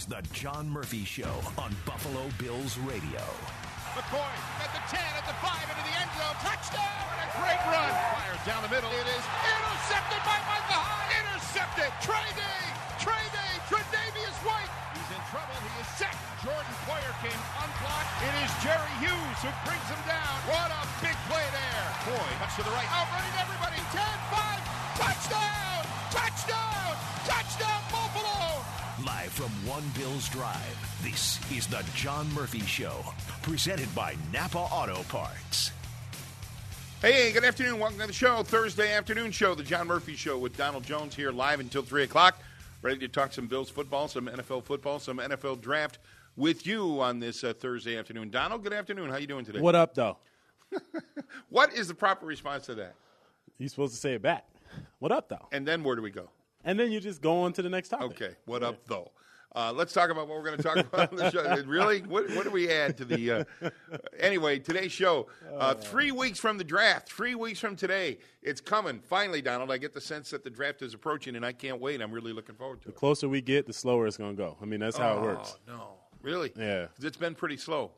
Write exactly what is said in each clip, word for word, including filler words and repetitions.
the John Murphy Show on Buffalo Bills Radio. McCoy at the ten, at the five, into the end zone. Touchdown! And a great run. Fires down the middle. It is intercepted by Michael Hyde. Intercepted. Trey Day. Trey Day. Tre'Davious White. He's in trouble. He is sacked. Jordan Poyer came unblocked. It is Jerry Hughes who brings him down. What a big play there. Boy, much to the right. Outrunning everybody. ten, five. Touchdown! Touchdown! Touchdown, Buffalo! Live from One Bills Drive, this is the John Murphy Show, presented by Napa Auto Parts. Hey, good afternoon. Welcome to the show. Thursday afternoon show, the John Murphy Show with Donald Jones here live until three o'clock. Ready to talk some Bills football, some N F L football, some N F L draft with you on this uh, Thursday afternoon. Donald, good afternoon. How you doing today? What up, though? What is the proper response to that? You're supposed to say it back. What up, though? And then where do we go? And then you just go on to the next topic. Okay, what up, though? Uh, let's talk about what we're going to talk about on the show. Really? What, what do we add to the uh, – anyway, today's show, uh, three weeks from the draft, three weeks from today, it's coming. Finally, Donald, I get the sense that the draft is approaching, and I can't wait. I'm really looking forward to it. The closer we get, the slower it's going to go. I mean, that's how oh, it works. no. Really? Yeah. 'Cause it's been pretty slow.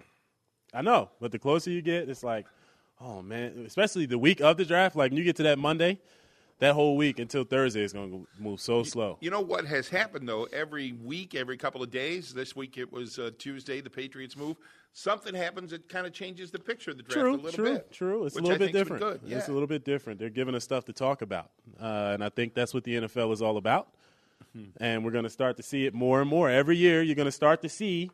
I know, but the closer you get, it's like, oh, man, especially the week of the draft, like when you get to that Monday – that whole week until Thursday is going to move so slow. You know what has happened, though? Every week, every couple of days, this week it was uh, Tuesday, the Patriots move. Something happens that kind of changes the picture of the draft true, a little true, bit. True, true. It's a which little I bit think's been different. Good. Yeah. It's a little bit different. They're giving us stuff to talk about. Uh, and I think that's what the N F L is all about. Mm-hmm. And we're going to start to see it more and more. Every year you're going to start to see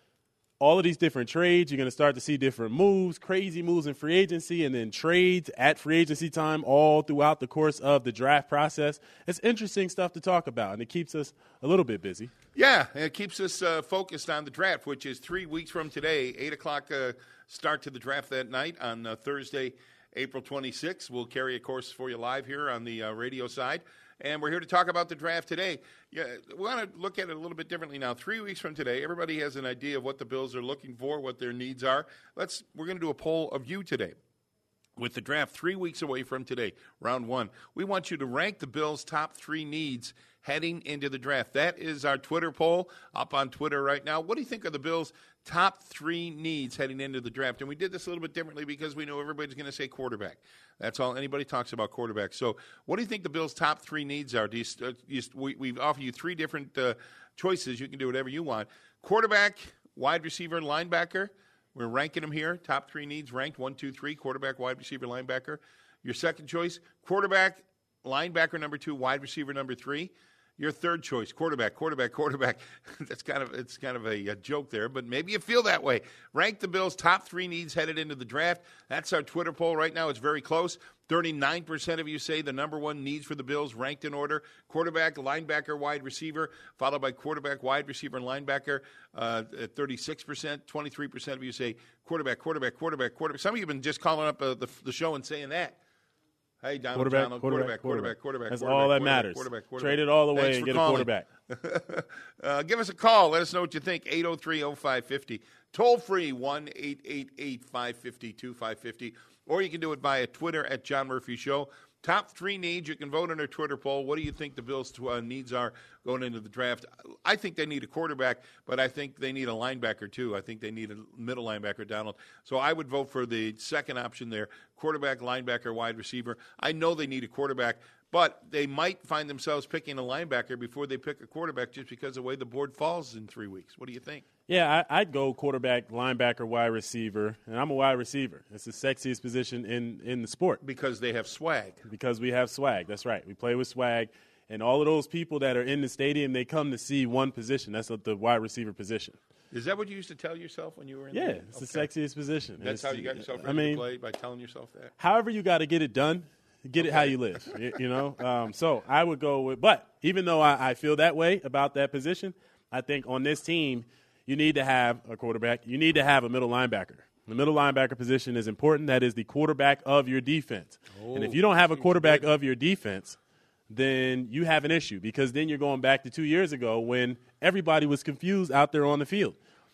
all of these different trades. You're going to start to see different moves, crazy moves in free agency, and then trades at free agency time all throughout the course of the draft process. It's interesting stuff to talk about, and it keeps us a little bit busy. Yeah, and it keeps us uh, focused on the draft, which is three weeks from today, eight o'clock uh, start to the draft that night on uh, Thursday, April twenty-sixth. We'll carry a course for you live here on the uh, radio side. And we're here to talk about the draft today. Yeah, we want to look at it a little bit differently now. Three weeks from today, everybody has an idea of what the Bills are looking for, what their needs are. Let's. We're going to do a poll of you today. With the draft three weeks away from today, round one, we want you to rank the Bills' top three needs heading into the draft. That is our Twitter poll up on Twitter right now. What do you think are the Bills' top three needs heading into the draft? And we did this a little bit differently because we know everybody's going to say quarterback. That's all anybody talks about, quarterback. So what do you think the Bills' top three needs are? Do you, uh, you, we, we've offered you three different uh, choices. You can do whatever you want. Quarterback, wide receiver, linebacker. We're ranking them here. Top three needs ranked, one, two, three, quarterback, wide receiver, linebacker. Your second choice, quarterback, linebacker number two, wide receiver number three. Your third choice, quarterback, quarterback, quarterback. That's kind of it's kind of a, a joke there, but maybe you feel that way. Rank the Bills' top three needs headed into the draft. That's our Twitter poll right now. It's very close. thirty-nine percent of you say the number one needs for the Bills, ranked in order: quarterback, linebacker, wide receiver, followed by quarterback, wide receiver, and linebacker. Uh, at thirty-six percent, twenty-three percent of you say quarterback, quarterback, quarterback, quarterback. Some of you have been just calling up uh, the, the show and saying that. Hey, Donald, quarterback, Donald, quarterback, quarterback, quarterback, quarterback. That's quarterback, all that quarterback, matters. Quarterback, quarterback. Trade it all away Thanks and for get calling. a quarterback. uh, give us a call. Let us know what you think. eight oh three oh five five oh. Toll free, one eight eight eight five five zero two five five zero. Or you can do it via Twitter at John Murphy Show. Top three needs. You can vote on our Twitter poll. What do you think the Bills' uh, needs are going into the draft? I think they need a quarterback, but I think they need a linebacker too. I think they need a middle linebacker, Donald. So I would vote for the second option there, quarterback, linebacker, wide receiver. I know they need a quarterback, but they might find themselves picking a linebacker before they pick a quarterback just because of the way the board falls in three weeks. What do you think? Yeah, I, I'd go quarterback, linebacker, wide receiver, and I'm a wide receiver. It's the sexiest position in, in the sport. Because they have swag. Because we have swag. That's right. We play with swag. And all of those people that are in the stadium, they come to see one position. That's the wide receiver position. Is that what you used to tell yourself when you were in yeah, there? it's okay. the sexiest position. That's it's, how you got yourself ready I mean, to play, by telling yourself that? However you got to get it done, get okay. it how you live, you, you know? Um, so I would go with – but even though I, I feel that way about that position, I think on this team you need to have a quarterback. You need to have a middle linebacker. The middle linebacker position is important. That is the quarterback of your defense. Oh, and if you don't have a quarterback of your defense – then you have an issue, because then you're going back to two years ago when everybody was confused out there on the field.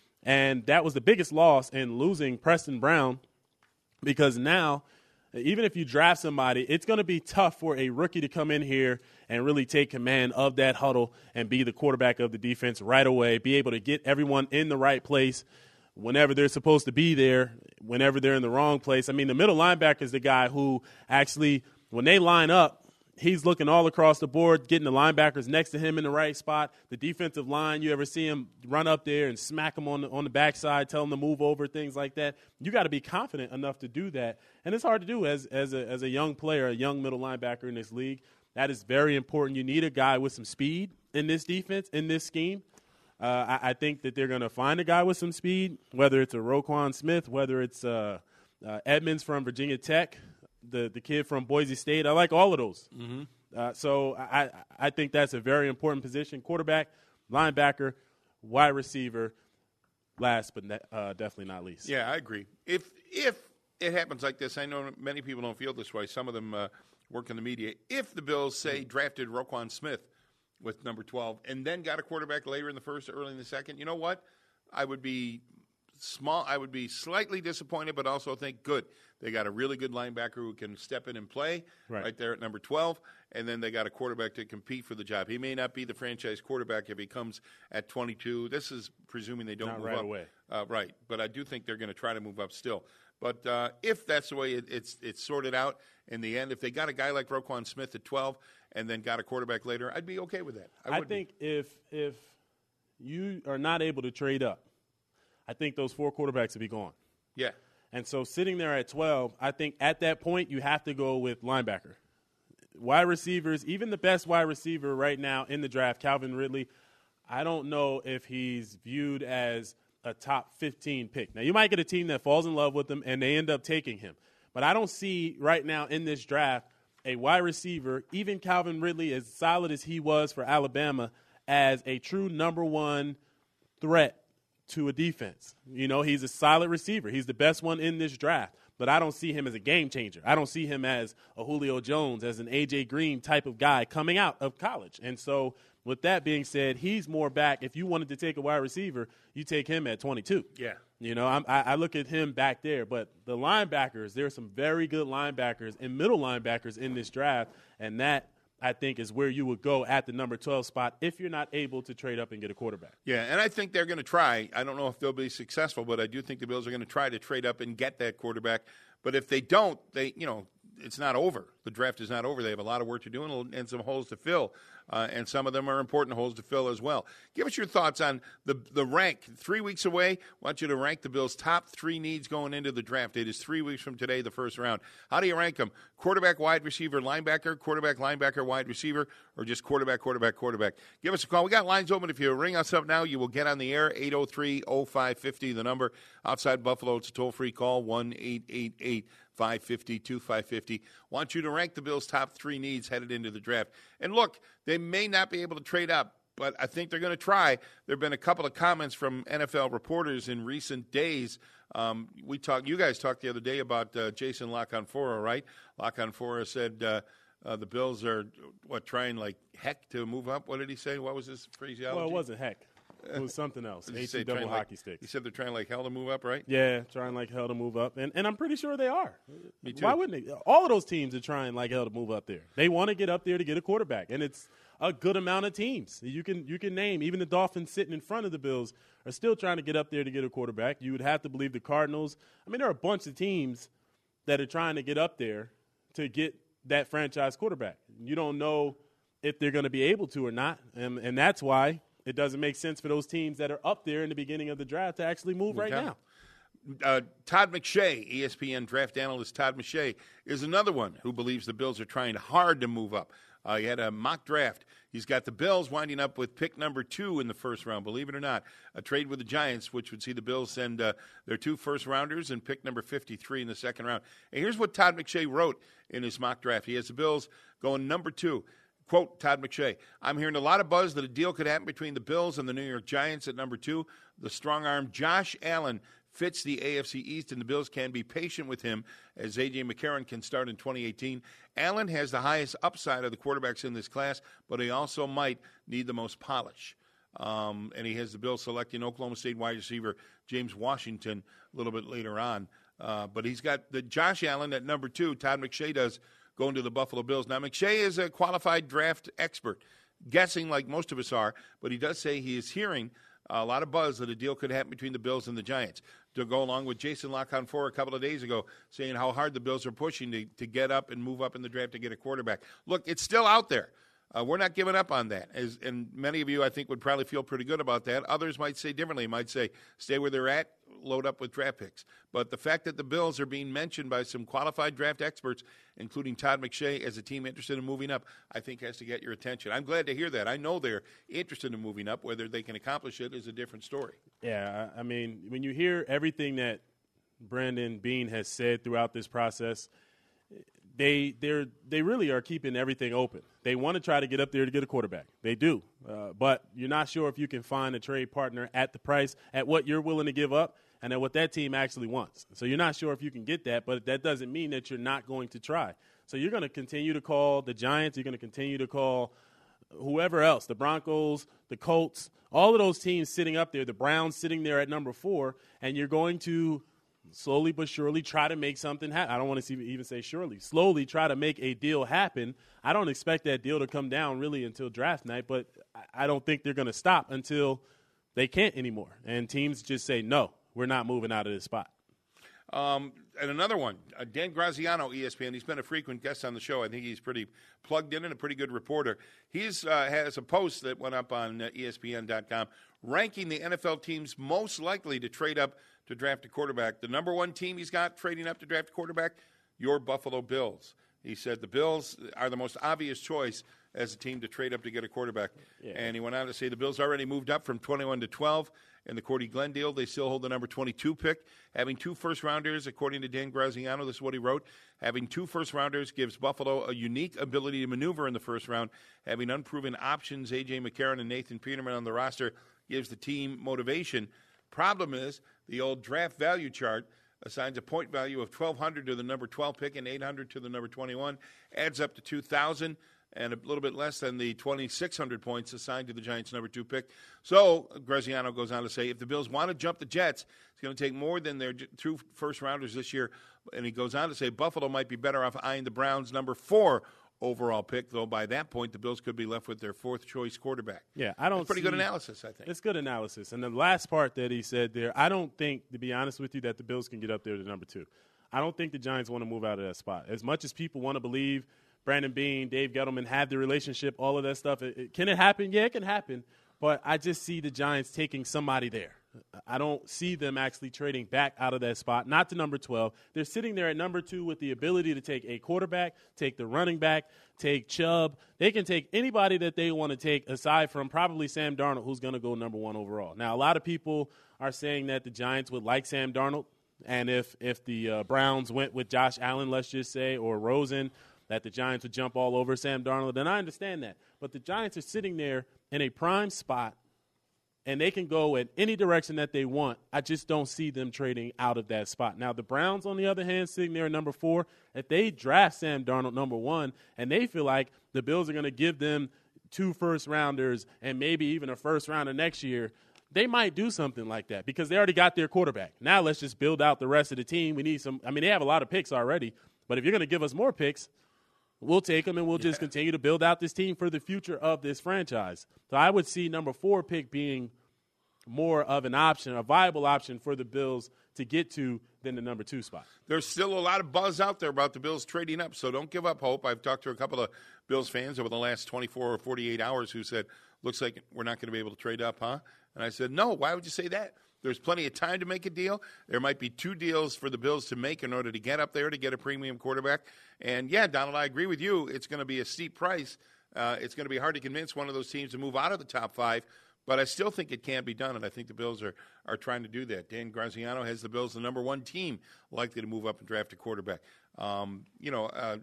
And that was the biggest loss in losing Preston Brown, because now, even if you draft somebody, it's going to be tough for a rookie to come in here and really take command of that huddle and be the quarterback of the defense right away, be able to get everyone in the right place whenever they're supposed to be there, whenever they're in the wrong place. I mean, the middle linebacker is the guy who actually, when they line up, he's looking all across the board, getting the linebackers next to him in the right spot. The defensive line, you ever see him run up there and smack him on the, on the backside, tell him to move over, things like that. You got to be confident enough to do that. And it's hard to do as, as, a, as a young player, a young middle linebacker in this league. That is very important. You need a guy with some speed in this defense, in this scheme. Uh, I, I think that they're going to find a guy with some speed, whether it's a Roquan Smith, whether it's uh, uh, Edmonds from Virginia Tech, the the kid from Boise State. I like all of those. Mm-hmm. Uh, so I, I think that's a very important position. Quarterback, linebacker, wide receiver, last but ne- uh, definitely not least. Yeah, I agree. If if it happens like this, I know many people don't feel this way. Some of them uh, work in the media. If the Bills, say, drafted Roquan Smith with number twelve and then got a quarterback later in the first or early in the second, you know what? I would be small. I would be slightly disappointed, but also think, good. They got a really good linebacker who can step in and play right, right there at number twelve, and then they got a quarterback to compete for the job. He may not be the franchise quarterback if he comes at twenty-two. This is presuming they don't not move right up. away. Uh, right, but I do think they're going to try to move up still. But uh, if that's the way it, it's it's sorted out in the end, if they got a guy like Roquan Smith at twelve and then got a quarterback later, I'd be okay with that. I, I think if if you are not able to trade up, I think those four quarterbacks would be gone. Yeah. And so sitting there at twelve, I think at that point you have to go with linebacker. Wide receivers, even the best wide receiver right now in the draft, Calvin Ridley, I don't know if he's viewed as a top fifteen pick. Now, you might get a team that falls in love with him and they end up taking him. But I don't see right now in this draft a wide receiver, even Calvin Ridley, as solid as he was for Alabama, as a true number one threat to a defense. You know, he's a solid receiver. He's the best one in this draft, but I don't see him as a game changer. I don't see him as a Julio Jones, as an A J Green type of guy coming out of college. And so with that being said, he's more back. If you wanted to take a wide receiver, you take him at twenty-two. Yeah. You know, I'm, I, I look at him back there. But the linebackers, there are some very good linebackers and middle linebackers in this draft, and that – I think is where you would go at the number twelve spot if you're not able to trade up and get a quarterback. Yeah, and I think they're going to try. I don't know if they'll be successful, but I do think the Bills are going to try to trade up and get that quarterback. But if they don't, they, you know, it's not over. The draft is not over. They have a lot of work to do and, and some holes to fill, uh, and some of them are important holes to fill as well. Give us your thoughts on the the rank. Three weeks away, I want you to rank the Bills' top three needs going into the draft. It is three weeks from today, the first round. How do you rank them? Quarterback, wide receiver, linebacker, quarterback, linebacker, wide receiver, or just quarterback, quarterback, quarterback? Give us a call. We got lines open. If you ring us up now, you will get on the air, eight oh three oh five five oh, the number. Outside Buffalo, it's a toll-free call, one eight eight eight five five zero two five five zero. Want you to rank the Bills' top three needs headed into the draft. And look, they may not be able to trade up, but I think they're going to try. There have been a couple of comments from N F L reporters in recent days. Um, we talked. You guys talked the other day about uh, Jason LaConfora, right? LaConfora said uh, uh, the Bills are, what, trying like heck to move up? What did he say? What was his phraseology? Well, it wasn't heck. It was something else. H E double hockey like, sticks. He said they're trying like hell to move up, right? Yeah, trying like hell to move up. And and I'm pretty sure they are. Me too. Why wouldn't they? All of those teams are trying like hell to move up there. They want to get up there to get a quarterback. And it's a good amount of teams. You can you can name. Even the Dolphins sitting in front of the Bills are still trying to get up there to get a quarterback. You would have to believe the Cardinals. I mean, there are a bunch of teams that are trying to get up there to get that franchise quarterback. You don't know if they're going to be able to or not. And, and that's why it doesn't make sense for those teams that are up there in the beginning of the draft to actually move right now. Uh, Todd McShay, E S P N draft analyst Todd McShay, is another one who believes the Bills are trying hard to move up. Uh, he had a mock draft. He's got the Bills winding up with pick number two in the first round, believe it or not. A trade with the Giants, which would see the Bills send uh, their two first-rounders and pick number fifty-three in the second round. And here's what Todd McShay wrote in his mock draft. He has the Bills going number two. Quote, Todd McShay, I'm hearing a lot of buzz that a deal could happen between the Bills and the New York Giants at number two. The strong-arm Josh Allen fits the A F C East, and the Bills can be patient with him as A J. McCarron can start in twenty eighteen. Allen has the highest upside of the quarterbacks in this class, but he also might need the most polish. Um, and he has the Bills selecting Oklahoma State wide receiver James Washington a little bit later on. Uh, but he's got the Josh Allen at number two. Todd McShay does going to the Buffalo Bills. Now, McShay is a qualified draft expert, guessing like most of us are, but he does say he is hearing a lot of buzz that a deal could happen between the Bills and the Giants. To go along with Jason LaConfort a couple of days ago, saying how hard the Bills are pushing to, to get up and move up in the draft to get a quarterback. Look, it's still out there. Uh, we're not giving up on that. As, and many of you, I think, would probably feel pretty good about that. Others might say differently, might say stay where they're at, load up with draft picks. But the fact that the Bills are being mentioned by some qualified draft experts, including Todd McShay, as a team interested in moving up, I think has to get your attention. I'm glad to hear that. I know they're interested in moving up. Whether they can accomplish it is a different story. Yeah, I mean, when you hear everything that Brandon Beane has said throughout this process, they they're they really are keeping everything open. They want to try to get up there to get a quarterback. They do. Uh, but you're not sure if you can find a trade partner at the price, at what you're willing to give up, and at what that team actually wants. So you're not sure if you can get that, but that doesn't mean that you're not going to try. So you're going to continue to call the Giants. You're going to continue to call whoever else, the Broncos, the Colts, all of those teams sitting up there, the Browns sitting there at number four, and you're going to slowly but surely try to make something happen. I don't want to even say surely. Slowly try to make a deal happen. I don't expect that deal to come down really until draft night, but I don't think they're going to stop until they can't anymore. And teams just say, no, we're not moving out of this spot. Um, and another one, uh, Dan Graziano, E S P N. He's been a frequent guest on the show. I think he's pretty plugged in and a pretty good reporter. He's uh, has a post that went up on uh, E S P N dot com ranking the N F L teams most likely to trade up to draft a quarterback. The number one team he's got trading up to draft a quarterback, your Buffalo Bills. He said the Bills are the most obvious choice as a team to trade up to get a quarterback. Yeah. And he went on to say the Bills already moved up from twenty-one to twelve in the Cordy Glenn deal. They still hold the number twenty-two pick. Having two first-rounders, according to Dan Graziano, this is what he wrote, having two first-rounders gives Buffalo a unique ability to maneuver in the first round. Having unproven options, A J. McCarron and Nathan Peterman on the roster, gives the team motivation. Problem is, the old draft value chart assigns a point value of twelve hundred to the number twelve pick and eight hundred to the number twenty-one, adds up to two thousand, and a little bit less than the twenty-six hundred points assigned to the Giants' number two pick. So, Graziano goes on to say, if the Bills want to jump the Jets, it's going to take more than their two first-rounders this year. And he goes on to say, Buffalo might be better off eyeing the Browns' number four overall pick, though by that point the Bills could be left with their fourth-choice quarterback. Yeah, I don't That's pretty see, good analysis, I think. It's good analysis. And the last part that he said there, I don't think, to be honest with you, that the Bills can get up there to number two. I don't think the Giants want to move out of that spot. As much as people want to believe Brandon Beane, Dave Gettleman have the relationship, all of that stuff, it, it, can it happen? Yeah, it can happen. But I just see the Giants taking somebody there. I don't see them actually trading back out of that spot, not to number twelve. They're sitting there at number two with the ability to take a quarterback, take the running back, take Chubb. They can take anybody that they want to take aside from probably Sam Darnold, who's going to go number one overall. Now, a lot of people are saying that the Giants would like Sam Darnold, and if, if the uh, Browns went with Josh Allen, let's just say, or Rosen, that the Giants would jump all over Sam Darnold, and I understand that. But the Giants are sitting there in a prime spot, and they can go in any direction that they want. I just don't see them trading out of that spot. Now, the Browns, on the other hand, sitting there at number four, if they draft Sam Darnold number one, and they feel like the Bills are going to give them two first-rounders and maybe even a first-rounder next year, they might do something like that because they already got their quarterback. Now let's just build out the rest of the team. We need some – I mean, they have a lot of picks already, but if you're going to give us more picks – we'll take them, and we'll just yeah. continue to build out this team for the future of this franchise. So I would see number four pick being more of an option, a viable option for the Bills to get to than the number two spot. There's still a lot of buzz out there about the Bills trading up, so don't give up hope. I've talked to a couple of Bills fans over the last twenty-four or forty-eight hours who said, looks like we're not going to be able to trade up, huh? And I said, no, why would you say that? There's plenty of time to make a deal. There might be two deals for the Bills to make in order to get up there to get a premium quarterback. And, yeah, Donald, I agree with you. It's going to be a steep price. Uh, it's going to be hard to convince one of those teams to move out of the top five. But I still think it can be done, and I think the Bills are, are trying to do that. Dan Graziano has the Bills the number one team likely to move up and draft a quarterback. Um, you know, uh,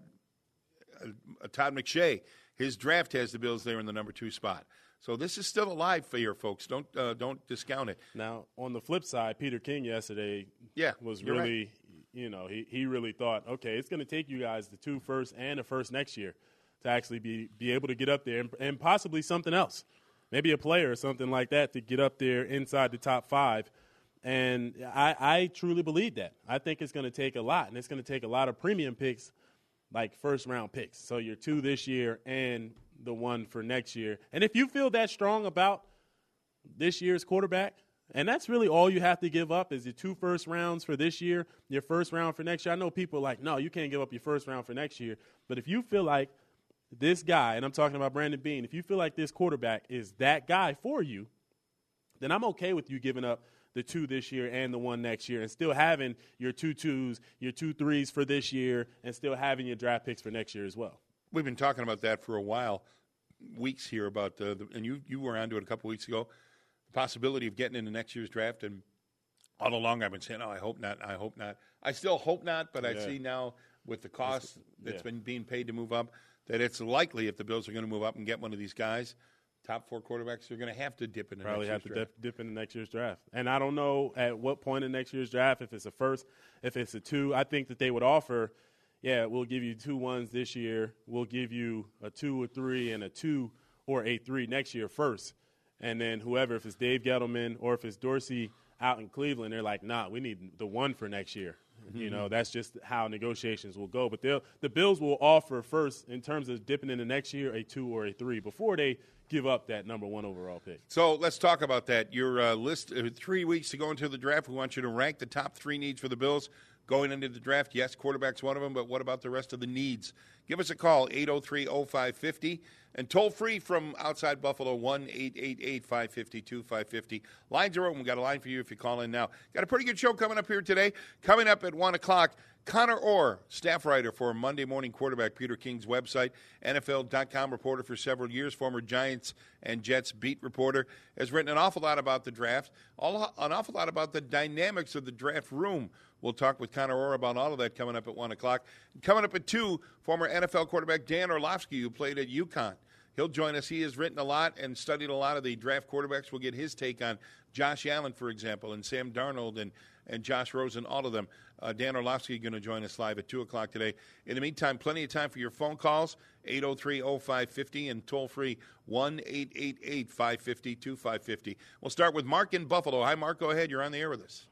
uh, Todd McShay, his draft has the Bills there in the number two spot. So this is still alive for your folks. Don't uh, don't discount it. Now, on the flip side, Peter King yesterday yeah, was really, right. you know, he, he really thought, okay, it's going to take you guys the two first and the first next year to actually be, be able to get up there and, and possibly something else, maybe a player or something like that to get up there inside the top five. And I, I truly believe that. I think it's going to take a lot, and it's going to take a lot of premium picks like first-round picks. So your two this year and the one for next year. And if you feel that strong about this year's quarterback, and that's really all you have to give up is your two first rounds for this year, your first round for next year. I know people are like, no, you can't give up your first round for next year. But if you feel like this guy, and I'm talking about Brandon Beane, if you feel like this quarterback is that guy for you, then I'm okay with you giving up the two this year and the one next year and still having your two twos, your two threes for this year, and still having your draft picks for next year as well. We've been talking about that for a while, weeks here about uh, the, and you you were onto it a couple weeks ago, the possibility of getting into next year's draft. And all along I've been saying, oh, I hope not, I hope not. I still hope not, but I yeah. see now with the cost that's yeah. been being paid to move up that it's likely if the Bills are going to move up and get one of these guys, top four quarterbacks, they're going to have to dip into Probably next year's have to draft. dip, dip into next year's draft. And I don't know at what point in next year's draft, if it's a first, if it's a two, I think that they would offer, yeah, we'll give you two ones this year. We'll give you a two or three and a two or a three next year first. And then whoever, if it's Dave Gettleman or if it's Dorsey out in Cleveland, they're like, nah, we need the one for next year. Mm-hmm. You know, that's just how negotiations will go. But they'll, the Bills will offer first, in terms of dipping into next year, a two or a three before they give up that number one overall pick. So let's talk about that. Your uh, list, uh, three weeks to go into the draft, we want you to rank the top three needs for the Bills going into the draft. Yes, quarterback's one of them, but what about the rest of the needs? Give us a call, eight oh three oh five five oh, and toll free from outside Buffalo, one eight eight eight, five five zero, two five five zero. Lines are open. We've got a line for you if you call in now. Got a pretty good show coming up here today. Coming up at one o'clock, Connor Orr, staff writer for Monday Morning Quarterback, Peter King's website, N F L dot com reporter for several years, former Giants and Jets beat reporter, has written an awful lot about the draft, all, an awful lot about the dynamics of the draft room. We'll talk with Connor Orr about all of that coming up at one o'clock. Coming up at two, former N F L quarterback Dan Orlovsky, who played at UConn. He'll join us. He has written a lot and studied a lot of the draft quarterbacks. We'll get his take on Josh Allen, for example, and Sam Darnold and, and Josh Rosen, all of them. Uh, Dan Orlovsky going to join us live at two o'clock today. In the meantime, plenty of time for your phone calls, eight oh three oh five five oh, and toll-free one eight eight eight, five five zero, two five five zero. We'll start with Mark in Buffalo. Hi, Mark. Go ahead. You're on the air with us.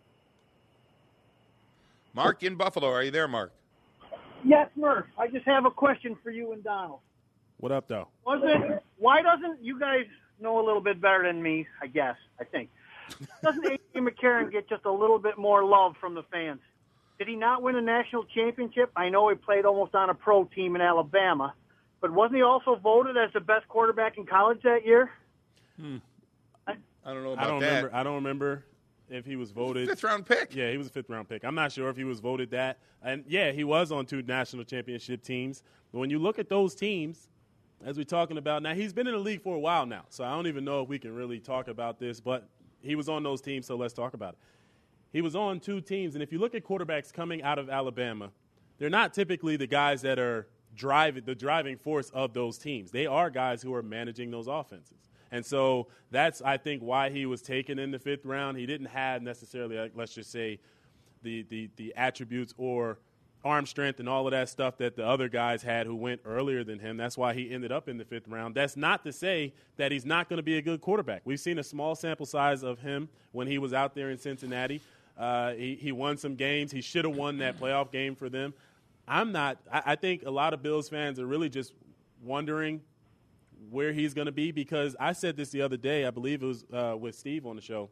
Mark in Buffalo. Are you there, Mark? Yes, Murph. I just have a question for you and Donald. What up, though? Was it, why doesn't, you guys know a little bit better than me, I guess, I think. Doesn't A J McCarron get just a little bit more love from the fans? Did he not win a national championship? I know he played almost on a pro team in Alabama, but wasn't he also voted as the best quarterback in college that year? Hmm. I, I don't know about I don't that. Remember, I don't remember if he was voted. Fifth round pick. Yeah, he was a fifth round pick. I'm not sure if he was voted that. And, yeah, he was on two national championship teams. But when you look at those teams, as we're talking about now, he's been in the league for a while now, so I don't even know if we can really talk about this, but he was on those teams, so let's talk about it. He was on two teams, and if you look at quarterbacks coming out of Alabama, they're not typically the guys that are driving the driving force of those teams. They are guys who are managing those offenses. And so that's, I think, why he was taken in the fifth round. He didn't have necessarily, like, let's just say, the, the, the attributes or arm strength and all of that stuff that the other guys had who went earlier than him. That's why he ended up in the fifth round. That's not to say that he's not going to be a good quarterback. We've seen a small sample size of him when he was out there in Cincinnati. Uh, he, he won some games. He should have won that playoff game for them. I'm not – I think a lot of Bills fans are really just wondering where he's going to be, because I said this the other day. I believe it was uh, with Steve on the show.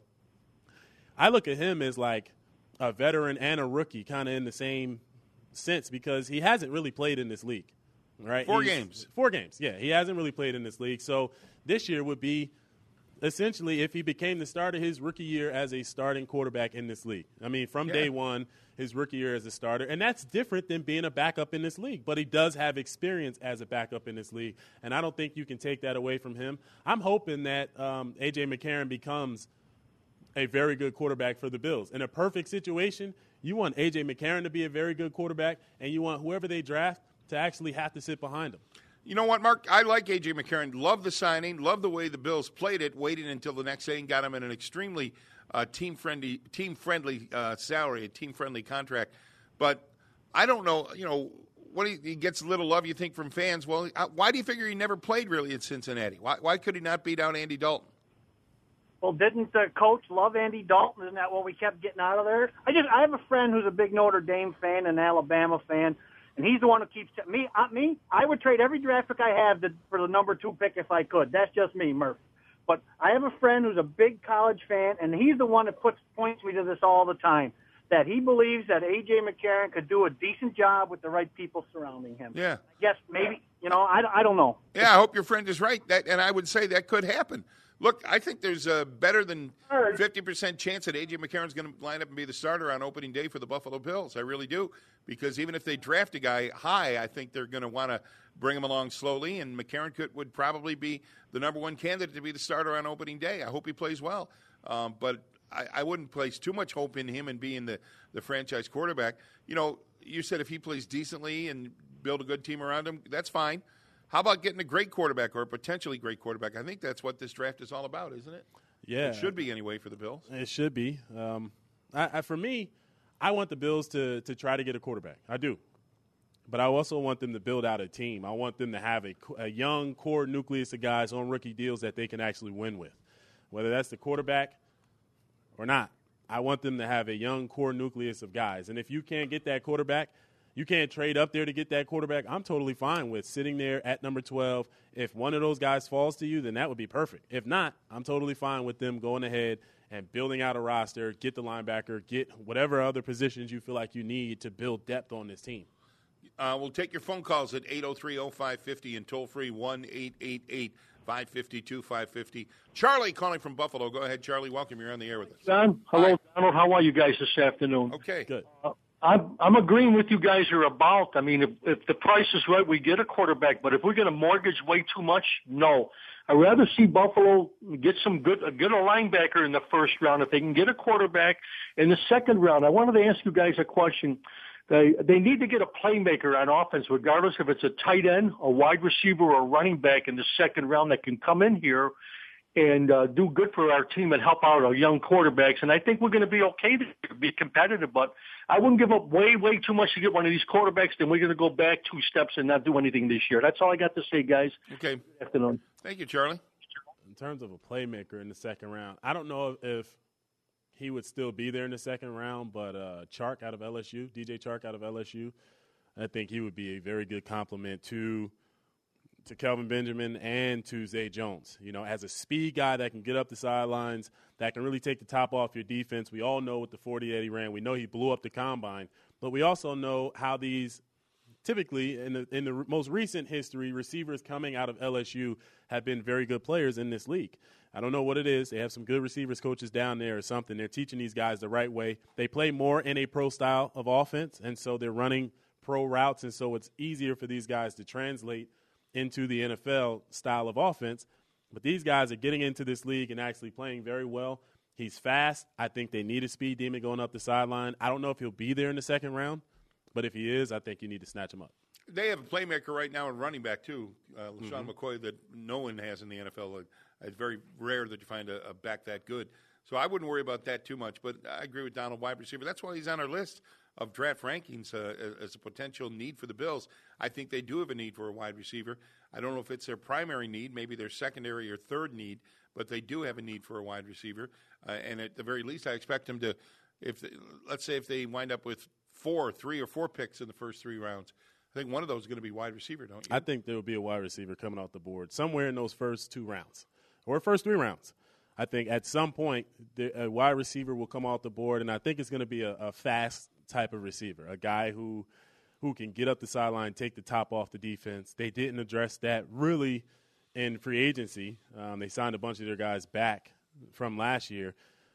I look at him as like a veteran and a rookie kind of in the same – sense, because he hasn't really played in this league, right? Four He's, games. Four games, yeah. He hasn't really played in this league. So this year would be essentially if he became the starter his rookie year as a starting quarterback in this league. I mean, from yeah. day one, his rookie year as a starter. And that's different than being a backup in this league. But he does have experience as a backup in this league. And I don't think you can take that away from him. I'm hoping that um, A J McCarron becomes a very good quarterback for the Bills. In a perfect situation, you want A J McCarron to be a very good quarterback, and you want whoever they draft to actually have to sit behind him. You know what, Mark? I like A J McCarron. Love the signing. Love the way the Bills played it, waiting until the next day and got him in an extremely uh, team-friendly team-friendly uh, salary, a team-friendly contract. But I don't know, you know, when he, he gets a little love, you think, from fans. Well, why do you figure he never played really in Cincinnati? Why, why could he not beat out Andy Dalton? Well, didn't the coach love Andy Dalton? Isn't that what we kept getting out of there? I just I have a friend who's a big Notre Dame fan and Alabama fan, And he's the one who keeps – me, uh, me, I would trade every draft pick I have to, for the number two pick if I could. That's just me, Murph. But I have a friend who's a big college fan, and he's the one that puts points me to this all the time, that he believes that A J. McCarron could do a decent job with the right people surrounding him. Yeah. I guess maybe, you know, I, I don't know. Yeah, I hope your friend is right. That, and I would say that could happen. Look, I think there's a better than fifty percent chance that A J. McCarron's going to line up and be the starter on opening day for the Buffalo Bills. I really do. Because even if they draft a guy high, I think they're going to want to bring him along slowly, and McCarron could, would probably be the number one candidate to be the starter on opening day. I hope he plays well. Um, but I, I wouldn't place too much hope in him and being the, the franchise quarterback. You know, you said if he plays decently and build a good team around him, that's fine. How about getting a great quarterback or a potentially great quarterback? I think that's what this draft is all about, isn't it? Yeah. It should be anyway for the Bills. It should be. Um, I, I, for me, I want the Bills to, to try to get a quarterback. I do. But I also want them to build out a team. I want them to have a, a young core nucleus of guys on rookie deals that they can actually win with, whether that's the quarterback or not. I want them to have a young core nucleus of guys. And if you can't get that quarterback, you can't trade up there to get that quarterback, I'm totally fine with sitting there at number twelve. If one of those guys falls to you, then that would be perfect. If not, I'm totally fine with them going ahead and building out a roster, get the linebacker, get whatever other positions you feel like you need to build depth on this team. Uh, we'll take your phone calls at eight oh three oh five five oh and toll-free one eight eight eight five five two five five oh. Charlie calling from Buffalo. Go ahead, Charlie. Welcome. You're on the air with us. Don, hello, Hi. Donald. How are you guys this afternoon? Okay. Good. Uh, I'm, I'm agreeing with you guys are about. I mean, if, if the price is right, we get a quarterback. But if we're going to mortgage way too much, no. I'd rather see Buffalo get some good, get a linebacker in the first round. If they can get a quarterback in the second round, I wanted to ask you guys a question. They they need to get a playmaker on offense, regardless if it's a tight end, a wide receiver, or a running back in the second round that can come in here and uh, do good for our team and help out our young quarterbacks. And I think we're going to be okay to be competitive, but I wouldn't give up way, way too much to get one of these quarterbacks. Then we're going to go back two steps and not do anything this year. That's all I got to say, guys. Okay. Good afternoon. Thank you, Charlie. In terms of a playmaker in the second round, I don't know if he would still be there in the second round, but uh, Chark out of L S U, D J Chark out of L S U, I think he would be a very good complement to to Kelvin Benjamin and to Zay Jones. You know, as a speed guy that can get up the sidelines, that can really take the top off your defense. We all know what the forty that he ran. We know he blew up the combine, but we also know how these typically in the in the most recent history, receivers coming out of L S U have been very good players in this league. I don't know what it is. They have some good receivers coaches down there or something. They're teaching these guys the right way. They play more in a pro style of offense, and so they're running pro routes, and so it's easier for these guys to translate into the N F L style of offense. But these guys are getting into this league and actually playing very well. He's fast. I think they need a speed demon going up the sideline. I don't know if he'll be there in the second round, but if he is, I think you need to snatch him up. They have a playmaker right now in running back, too, uh, LaShawn Mm-hmm. McCoy, that no one has in the N F L. It's very rare that you find a, a back that good. So I wouldn't worry about that too much. But I agree with Donald, wide receiver. That's why he's on our list of draft rankings uh, as a potential need for the Bills. I think they do have a need for a wide receiver. I don't know if it's their primary need, maybe their secondary or third need, but they do have a need for a wide receiver. Uh, and at the very least, I expect them to, if they, let's say if they wind up with four, three or four picks in the first three rounds, I think one of those is going to be wide receiver, don't you? I think there will be a wide receiver coming off the board somewhere in those first two rounds or first three rounds. I think at some point the, a wide receiver will come off the board, and I think it's going to be a, a fast type of receiver, a guy who who can get up the sideline, take the top off the defense. They didn't address that really in free agency. Um, they signed a bunch of their guys back from last year.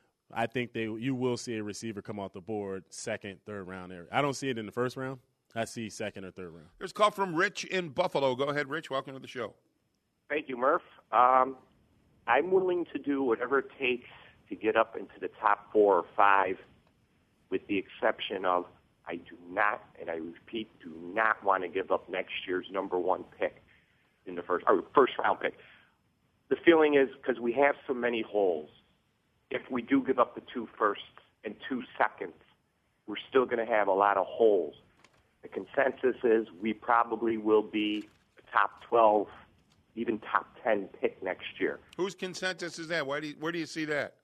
I think they you will see a receiver come off the board second, third round area. I don't see it in the first round. I see second or third round. There's a call from Rich in Buffalo. Go ahead, Rich. Welcome to the show. Thank you, Murph. Um, I'm willing to do whatever it takes to get up into the top four or five, with the exception of I do not, and I repeat, do not want to give up next year's number one pick in the first or first round pick. The feeling is because we have so many holes, if we do give up the two firsts and two seconds, we're still going to have a lot of holes. The consensus is we probably will be a top twelve, even top ten pick next year. Whose consensus is that? Why do you, where do you see that?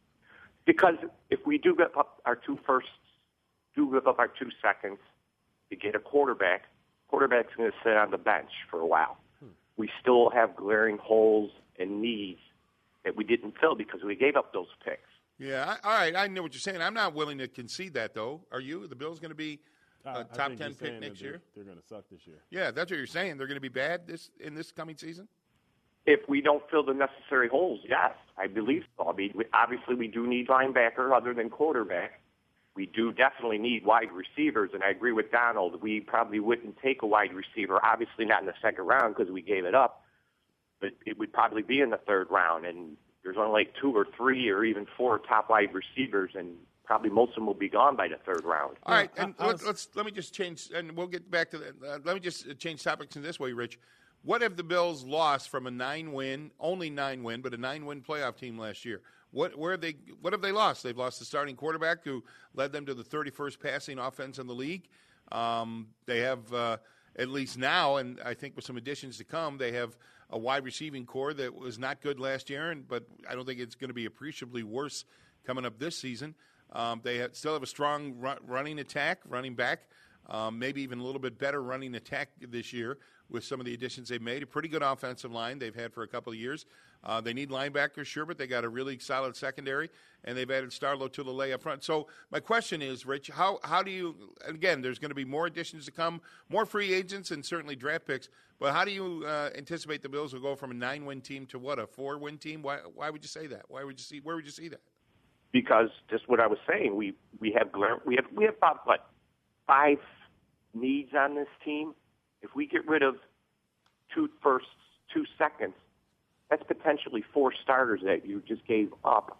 Because if we do give up our two firsts, do give up our two seconds, to get a quarterback, quarterback's going to sit on the bench for a while. Hmm. We still have glaring holes and needs that we didn't fill because we gave up those picks. Yeah, I, all right, I know what you're saying. I'm not willing to concede that, though. Are you? The Bills going to be a I, top I ten pick next they're, year? They're going to suck this year. Yeah, that's what you're saying. They're going to be bad this in this coming season? If we don't fill the necessary holes, yes, I believe so. I mean, we, obviously we do need linebacker other than quarterback. We do definitely need wide receivers, and I agree with Donald. We probably wouldn't take a wide receiver, obviously not in the second round because we gave it up, but it would probably be in the third round, and there's only like two or three or even four top wide receivers, and probably most of them will be gone by the third round. All right, and I, I was, let's, let's let me just change, and we'll get back to that. Uh, let me just change topics in this way, Rich. What have the Bills lost from a nine-win, only nine-win, but a nine-win playoff team last year? What where have they what have they lost? They've lost the starting quarterback who led them to the thirty-first passing offense in the league. Um, they have uh, at least now, and I think with some additions to come, they have a wide receiving core that was not good last year, and but I don't think it's going to be appreciably worse coming up this season. Um, they have, still have a strong run, running attack, running back, um, maybe even a little bit better running attack this year with some of the additions they've made. A pretty good offensive line they've had for a couple of years. Uh, they need linebackers, sure, but they got a really solid secondary, and they've added Starlo Tulele up front. So my question is, Rich, how how do you – again, there's going to be more additions to come, more free agents and certainly draft picks, but how do you uh, anticipate the Bills will go from a nine-win team to what, a four-win team? Why why would you say that? Why would you see – where would you see that? Because just what I was saying, we, we have we have we have about, what, five needs on this team. If we get rid of two firsts, two seconds, that's potentially four starters that you just gave up.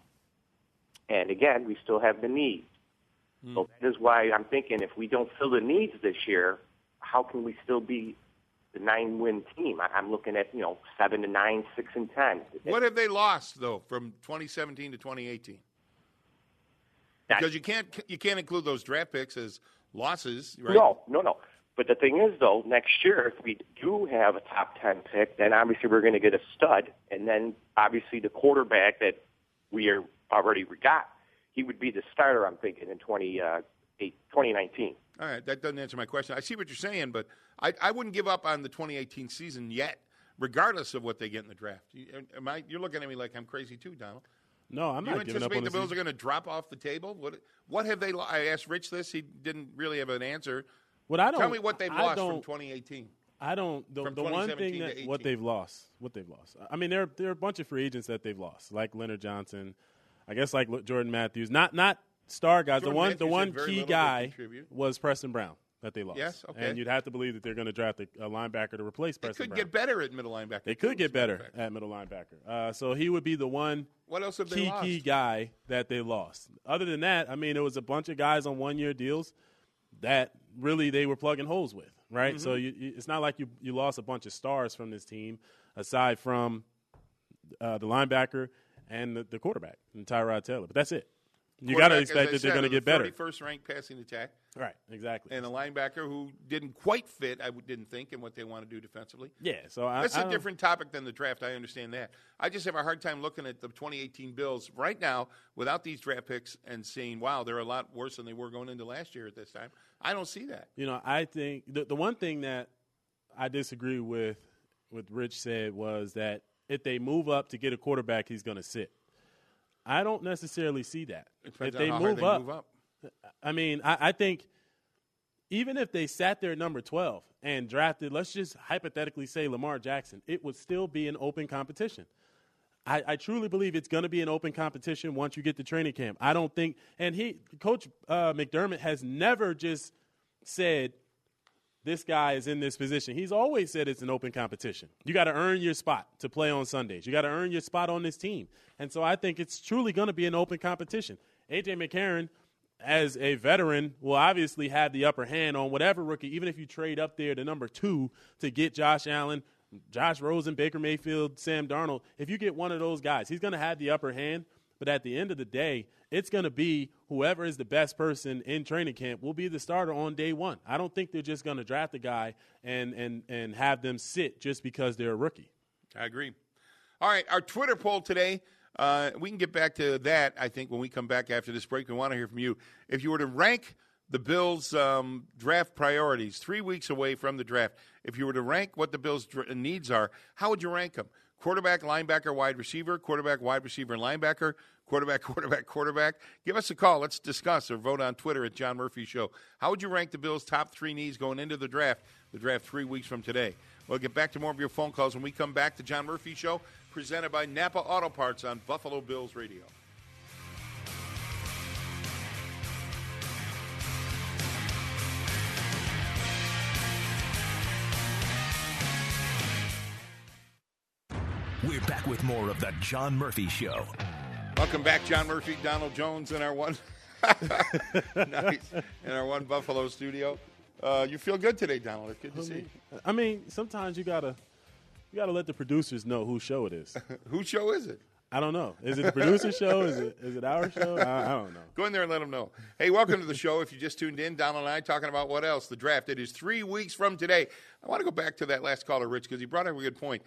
And again, we still have the needs. Mm. So that is why I'm thinking if we don't fill the needs this year, how can we still be the nine-win team? I'm looking at, you know, seven to nine, six and ten. What have they lost, though, from twenty seventeen to twenty eighteen? Because you can't you can't include those draft picks as losses, right? No, no, no. But the thing is, though, next year, if we do have a top ten pick, then obviously we're going to get a stud. And then, obviously, the quarterback that we are already got, he would be the starter, I'm thinking, in twenty nineteen. All right, that doesn't answer my question. I see what you're saying, but I, I wouldn't give up on the twenty eighteen season yet, regardless of what they get in the draft. You, am I, you're looking at me like I'm crazy too, Donald. No, I'm not. You anticipate giving up on the Bills season. are going to drop off the table? What What have they? I asked Rich this. He didn't really have an answer. What I don't tell me what they've I lost don't, from twenty eighteen. I don't. The, the one thing that what they've lost, what they've lost. I mean, there there are a bunch of free agents that they've lost, like Leonard Johnson, I guess, like Jordan Matthews. Not not star guys. Jordan the one Matthews the one key guy was Preston Brown that they lost. Yes, okay. And you'd have to believe that they're going to draft a, a linebacker to replace they Preston could Brown. get better at middle linebacker. They could get better at middle linebacker. Uh, so he would be the one. What else have key they lost? key guy that they lost. Other than that, I mean, it was a bunch of guys on one year deals that really they were plugging holes with, right? Mm-hmm. So you, you, it's not like you you lost a bunch of stars from this team, aside from uh, the linebacker and the, the quarterback, and Tyrod Taylor. But that's it. You got to expect that they're going to get better. thirty-first ranked passing attack. Right, exactly. And a linebacker who didn't quite fit, I didn't think, in what they want to do defensively. Yeah, so I, That's I a different topic than the draft. I understand that. I just have a hard time looking at the twenty eighteen Bills right now without these draft picks and seeing, wow, they're a lot worse than they were going into last year at this time. I don't see that. You know, I think the, the one thing that I disagree with, what Rich said, was that if they move up to get a quarterback, he's going to sit. I don't necessarily see that. If they, move, they up, move up, I mean, I, I think even if they sat there at number twelve and drafted, let's just hypothetically say Lamar Jackson, it would still be an open competition. I, I truly believe it's going to be an open competition once you get to training camp. I don't think – and he, Coach uh, McDermott has never just said this guy is in this position. He's always said it's an open competition. You got to earn your spot to play on Sundays. You got to earn your spot on this team. And so I think it's truly going to be an open competition. A J. McCarron, as a veteran, will obviously have the upper hand on whatever rookie, even if you trade up there to number two to get Josh Allen, Josh Rosen, Baker Mayfield, Sam Darnold. If you get one of those guys, he's going to have the upper hand. But at the end of the day, it's going to be whoever is the best person in training camp will be the starter on day one. I don't think they're just going to draft a guy and, and, and have them sit just because they're a rookie. I agree. All right, our Twitter poll today, uh, we can get back to that, I think, when we come back after this break. We want to hear from you. If you were to rank the Bills' um, draft priorities, three weeks away from the draft. If you were to rank what the Bills' dr- needs are, how would you rank them? Quarterback, linebacker, wide receiver, quarterback, wide receiver, linebacker, quarterback, quarterback, quarterback. Give us a call. Let's discuss or vote on Twitter at John Murphy Show. How would you rank the Bills' top three needs going into the draft, the draft three weeks from today? We'll get back to more of your phone calls when we come back to John Murphy Show, presented by Napa Auto Parts on Buffalo Bills Radio. We're back with more of the John Murphy Show. Welcome back, John Murphy, Donald Jones in our one nice in our one Buffalo studio. Uh, you feel good today, Donald. It's good to see you. I mean, sometimes you gotta you gotta let the producers know whose show it is. Whose show is it? I don't know. Is it the producer show? Is it is it our show? I, I don't know. Go in there and let them know. Hey, welcome to the show. If you just tuned in, Donald and I talking about what else? The draft. It is three weeks from today. I want to go back to that last caller, Rich, because he brought up a good point.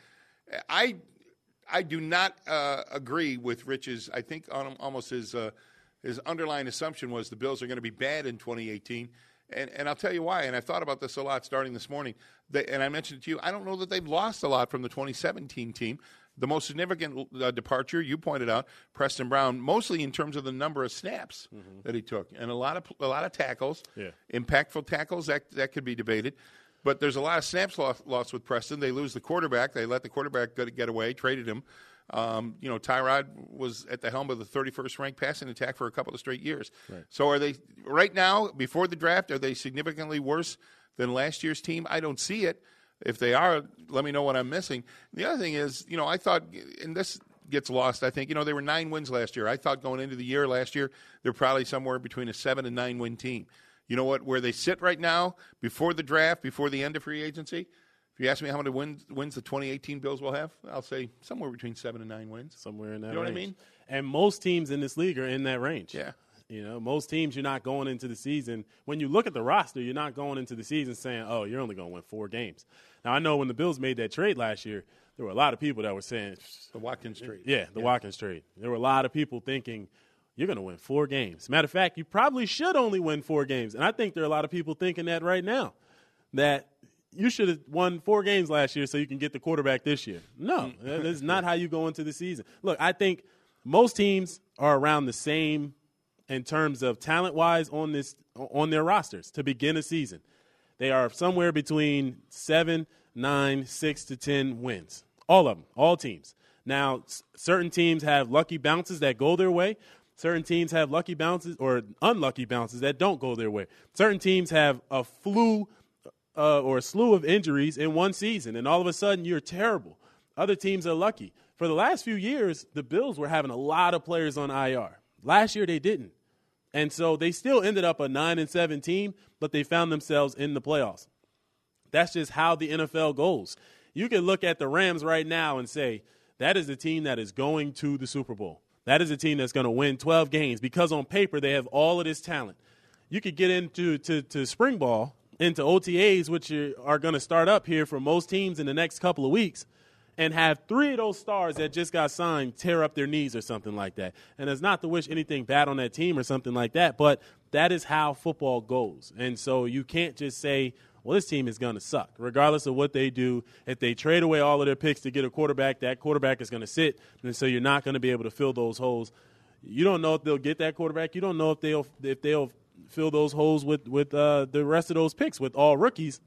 I I do not uh, agree with Rich's. I think on, almost his uh, his underlying assumption was the Bills are going to be bad in twenty eighteen. And, and I'll tell you why, and I've thought about this a lot starting this morning, they, and I mentioned it to you, I don't know that they've lost a lot from the twenty seventeen team. The most significant uh, departure, you pointed out, Preston Brown, mostly in terms of the number of snaps mm-hmm. that he took, and a lot of a lot of tackles, yeah. impactful tackles, that, that could be debated. But there's a lot of snaps lost, lost with Preston. They lose the quarterback. They let the quarterback get, get away, traded him. Um, you know, Tyrod was at the helm of the thirty-first ranked passing attack for a couple of straight years. Right. So are they, right now, before the draft, are they significantly worse than last year's team? I don't see it. If they are, let me know what I'm missing. The other thing is, you know, I thought, and this gets lost, I think, you know, they were nine wins last year. I thought going into the year last year, they're probably somewhere between a seven and nine win team. You know what? Where they sit right now, before the draft, before the end of free agency, if you ask me how many wins, wins the twenty eighteen Bills will have, I'll say somewhere between seven and nine wins. Somewhere in that range. You know range. what I mean? And most teams in this league are in that range. Yeah. You know, most teams, you're not going into the season. When you look at the roster, you're not going into the season saying, oh, you're only going to win four games. Now, I know when the Bills made that trade last year, there were a lot of people that were saying. The Watkins trade. Yeah, the yeah. Watkins trade. There were a lot of people thinking, you're going to win four games. Matter of fact, you probably should only win four games. And I think there are a lot of people thinking that right now, that you should have won four games last year so you can get the quarterback this year. No, that's not how you go into the season. Look, I think most teams are around the same in terms of talent-wise on this on their rosters to begin a season. They are somewhere between seven, nine, six to ten wins. All of them, all teams. Now, s- certain teams have lucky bounces that go their way. Certain teams have lucky bounces or unlucky bounces that don't go their way. Certain teams have a flu uh, or a slew of injuries in one season, and all of a sudden you're terrible. Other teams are lucky. For the last few years, the Bills were having a lot of players on I R. Last year they didn't. And so they still ended up a nine and seven team, but they found themselves in the playoffs. That's just how the N F L goes. You can look at the Rams right now and say, that is a team that is going to the Super Bowl. That is a team that's going to win twelve games because on paper they have all of this talent. You could get into to, to spring ball, into O T As, which are, are going to start up here for most teams in the next couple of weeks, and have three of those stars that just got signed tear up their knees or something like that. And it's not to wish anything bad on that team or something like that, but that is how football goes. And so you can't just say, well, this team is going to suck. Regardless of what they do, if they trade away all of their picks to get a quarterback, that quarterback is going to sit, and so you're not going to be able to fill those holes. You don't know if they'll get that quarterback. You don't know if they'll if they'll fill those holes with, with uh, the rest of those picks with all rookies.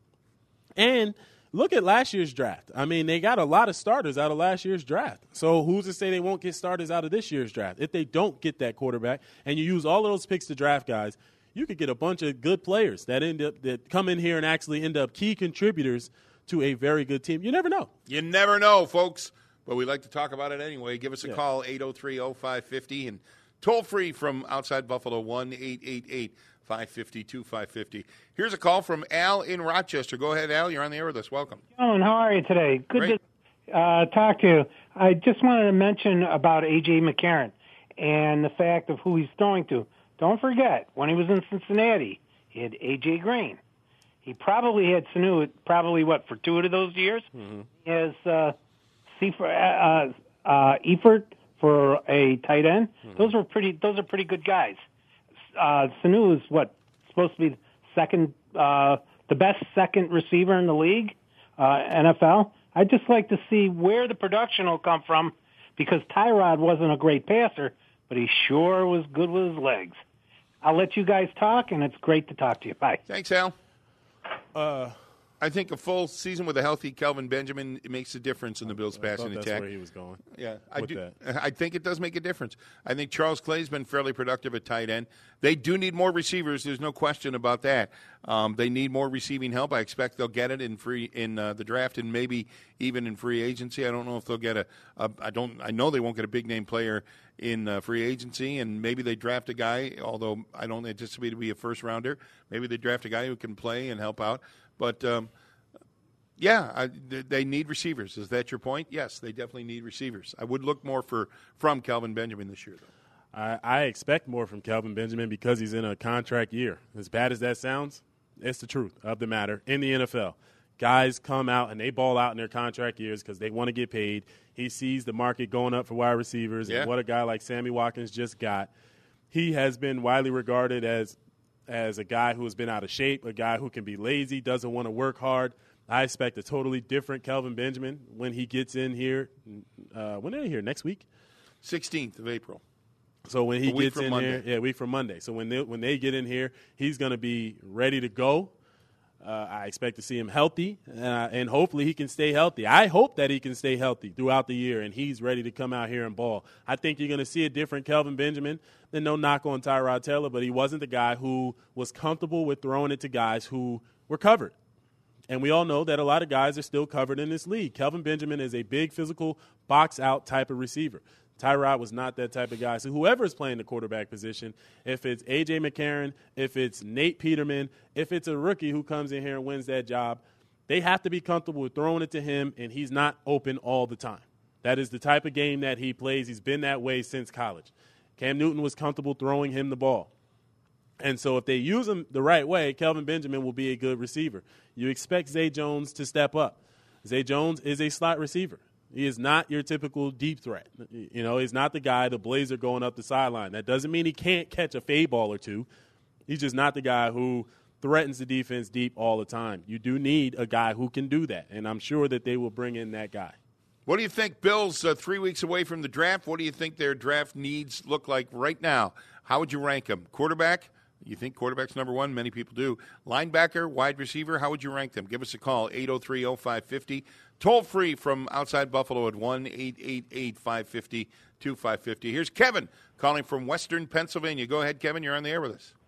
And look at last year's draft. I mean, they got a lot of starters out of last year's draft. So who's to say they won't get starters out of this year's draft? If they don't get that quarterback and you use all of those picks to draft guys, you could get a bunch of good players that end up that come in here and actually end up key contributors to a very good team. You never know. You never know, folks. But we like to talk about it anyway. Give us a yeah. call, eight oh three oh five five oh, and toll free from outside Buffalo, one eight eight eight five five zero two five five zero. Here's a call from Al in Rochester. Go ahead, Al. You're on the air with us. Welcome. John, how are you today? Good Great. to uh, talk to you. I just wanted to mention about A J. McCarron and the fact of who he's throwing to. Don't forget, when he was in Cincinnati, he had A J. Green. He probably had Sanu, probably, what, for two of those years? Mm-hmm. He has uh, Seifert, uh, uh, Eifert for a tight end. Mm-hmm. Those were pretty. Those are pretty good guys. Uh, Sanu is, what, supposed to be second, uh, the best second receiver in the league, uh, N F L. I'd just like to see where the production will come from, because Tyrod wasn't a great passer, but he sure was good with his legs. I'll let you guys talk, and it's great to talk to you. Bye. Thanks, Al. Uh, I think a full season with a healthy Kelvin Benjamin it makes a difference in the Bills' I passing thought that's attack. where he was going. Yeah, I with do. that. I think it does make a difference. I think Charles Clay's been fairly productive at tight end. They do need more receivers. There's no question about that. Um, they need more receiving help. I expect they'll get it in free in uh, the draft and maybe even in free agency. I don't know if they'll get a. a I don't. I know they won't get a big name player in uh, free agency, and maybe they draft a guy. Although I don't anticipate to be a first rounder. Maybe they draft a guy who can play and help out. But um, yeah, I, they need receivers. Is that your point? Yes, they definitely need receivers. I would look more for from Kelvin Benjamin this year, though. I, I expect more from Kelvin Benjamin because he's in a contract year. As bad as that sounds, it's the truth of the matter in the N F L. Guys come out and they ball out in their contract years because they want to get paid. He sees the market going up for wide receivers, yeah. and what a guy like Sammy Watkins just got. He has been widely regarded as as a guy who has been out of shape, a guy who can be lazy, doesn't want to work hard. I expect a totally different Kelvin Benjamin when he gets in here. Uh, when are they here? Next week? sixteenth of April. So when he a week gets from in Monday. here, yeah, week from Monday. So when they when they get in here, he's going to be ready to go. Uh, I expect to see him healthy, uh, and hopefully he can stay healthy. I hope that he can stay healthy throughout the year, and he's ready to come out here and ball. I think you're going to see a different Kelvin Benjamin. Then no knock on Tyrod Taylor, but he wasn't the guy who was comfortable with throwing it to guys who were covered. And we all know that a lot of guys are still covered in this league. Kelvin Benjamin is a big, physical, box-out type of receiver. Tyrod was not that type of guy. So whoever is playing the quarterback position, if it's A J. McCarron, if it's Nate Peterman, if it's a rookie who comes in here and wins that job, they have to be comfortable with throwing it to him, and he's not open all the time. That is the type of game that he plays. He's been that way since college. Cam Newton was comfortable throwing him the ball. And so if they use him the right way, Kelvin Benjamin will be a good receiver. You expect Zay Jones to step up. Zay Jones is a slot receiver. He is not your typical deep threat. You know, he's not the guy, the blazer going up the sideline. That doesn't mean he can't catch a fade ball or two. He's just not the guy who threatens the defense deep all the time. You do need a guy who can do that, and I'm sure that they will bring in that guy. What do you think, Bills, uh, three weeks away from the draft? What do you think their draft needs look like right now? How would you rank them? Quarterback? You think quarterback's number one? Many people do. Linebacker, wide receiver, how would you rank them? Give us a call, eight oh three oh five five oh. Toll free from outside Buffalo at one eight eight eight, five five zero, two five five zero. Here's Kevin calling from Western Pennsylvania. Go ahead, Kevin. You're on the air with us.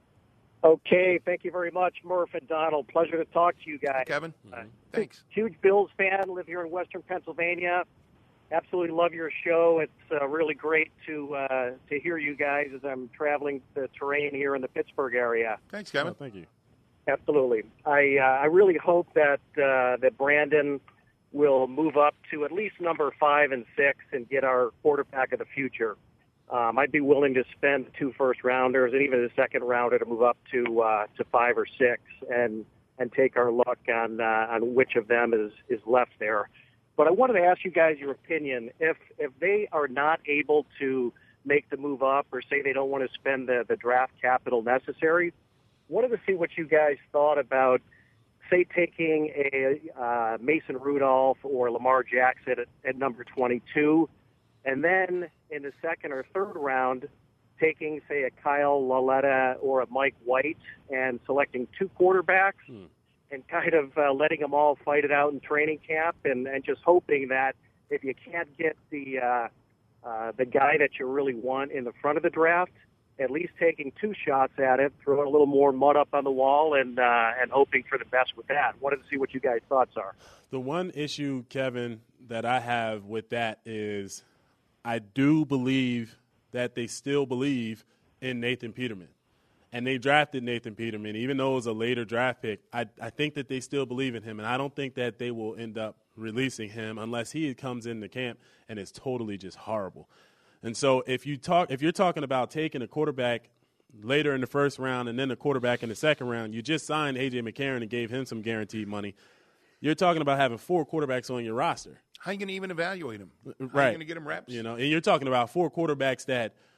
Okay. Thank you very much, Murph and Donald. Pleasure to talk to you guys. Kevin, Uh, thanks. Huge Bills fan. Live here in Western Pennsylvania. Absolutely love your show. It's uh, really great to uh, to hear you guys as I'm traveling the terrain here in the Pittsburgh area. Thanks, Kevin. Oh, thank you. Absolutely. I uh, I really hope that uh, that Brandon will move up to at least number five and six and get our quarterback of the future. Um, I'd be willing to spend two first rounders and even a second rounder to move up to uh, to five or six and and take our luck on uh, on which of them is is left there. But I wanted to ask you guys your opinion. If if they are not able to make the move up or say they don't want to spend the, the draft capital necessary, wanted to see what you guys thought about, say, taking a uh, Mason Rudolph or Lamar Jackson at, at number twenty-two, and then in the second or third round, taking, say, a Kyle Laletta or a Mike White and selecting two quarterbacks. Hmm. And kind of uh, letting them all fight it out in training camp, and, and just hoping that if you can't get the uh, uh, the guy that you really want in the front of the draft, at least taking two shots at it, throwing a little more mud up on the wall, and uh, and hoping for the best with that. Wanted to see what you guys' thoughts are. The one issue, Kevin, that I have with that is I do believe that they still believe in Nathan Peterman. And they drafted Nathan Peterman, even though it was a later draft pick. I, I think that they still believe in him, and I don't think that they will end up releasing him unless he comes into camp and is totally just horrible. And so if you talk, if you're talking about taking a quarterback later in the first round and then a quarterback in the second round, you just signed A J. McCarron and gave him some guaranteed money. You're talking about having four quarterbacks on your roster. How are you going to even evaluate him? How right. are you going to get him reps? You know, and you're talking about four quarterbacks that –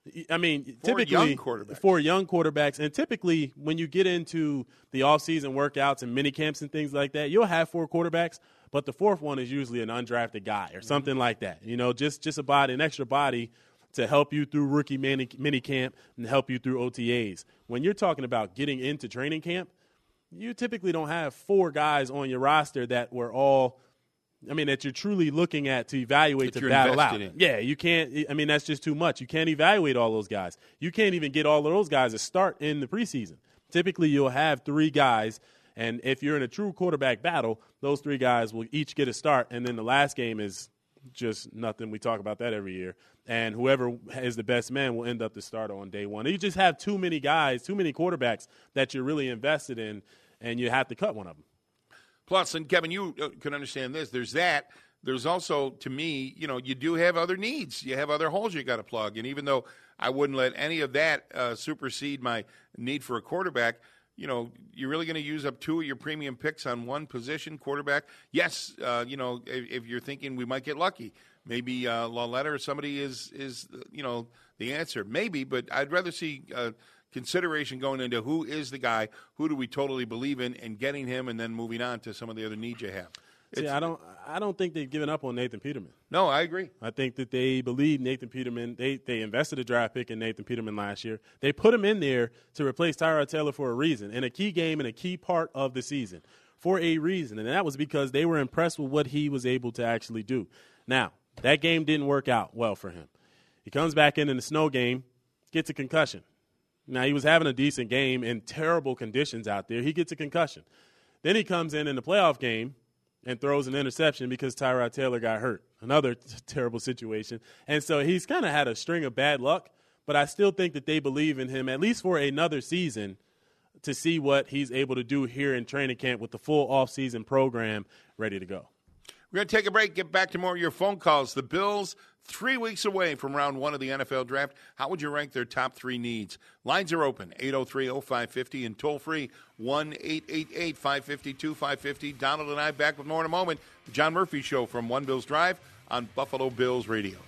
I mean, for typically young quarterbacks. for young quarterbacks, and typically when you get into the off-season workouts and mini camps and things like that, you'll have four quarterbacks, but the fourth one is usually an undrafted guy or something mm-hmm. like that. You know, just just a body, an extra body to help you through rookie mini, mini camp and help you through O T As. When you're talking about getting into training camp, you typically don't have four guys on your roster that were all, I mean, that you're truly looking at to evaluate that to battle out. In. Yeah, you can't, I mean, that's just too much. You can't evaluate all those guys. You can't even get all of those guys to start in the preseason. Typically, you'll have three guys, and if you're in a true quarterback battle, those three guys will each get a start, and then the last game is just nothing. We talk about that every year. And whoever is the best man will end up the starter on day one. You just have too many guys, too many quarterbacks that you're really invested in, and you have to cut one of them. Plus, and Kevin, you can understand this, there's that. There's also, to me, you know, you do have other needs. You have other holes you got to plug. And even though I wouldn't let any of that uh, supersede my need for a quarterback, you know, you're really going to use up two of your premium picks on one position, quarterback. Yes, uh, you know, if, if you're thinking we might get lucky, maybe uh, Lauletta or somebody is, is, you know, the answer. Maybe, but I'd rather see uh, consideration going into who is the guy, who do we totally believe in, and getting him and then moving on to some of the other needs you have. See, I don't I don't think they've given up on Nathan Peterman. No, I agree. I think that they believe Nathan Peterman. They, they invested a draft pick in Nathan Peterman last year. They put him in there to replace Tyrod Taylor for a reason, in a key game and a key part of the season, for a reason. And that was because they were impressed with what he was able to actually do. Now, that game didn't work out well for him. He comes back in in the snow game, gets a concussion. Now, he was having a decent game in terrible conditions out there. He gets a concussion. Then he comes in in the playoff game and throws an interception because Tyrod Taylor got hurt. Another t- terrible situation. And so he's kind of had a string of bad luck, but I still think that they believe in him, at least for another season, to see what he's able to do here in training camp with the full offseason program ready to go. We're going to take a break, get back to more of your phone calls. The Bills, three weeks away from round one of the N F L draft. How would you rank their top three needs? Lines are open, eight oh three oh five five oh, and toll-free, one eight eight eight five five two five five oh. Donald and I back with more in a moment. The John Murphy Show from One Bills Drive on Buffalo Bills Radio.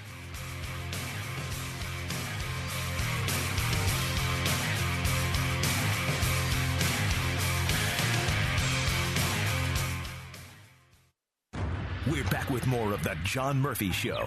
We're back with more of the John Murphy Show.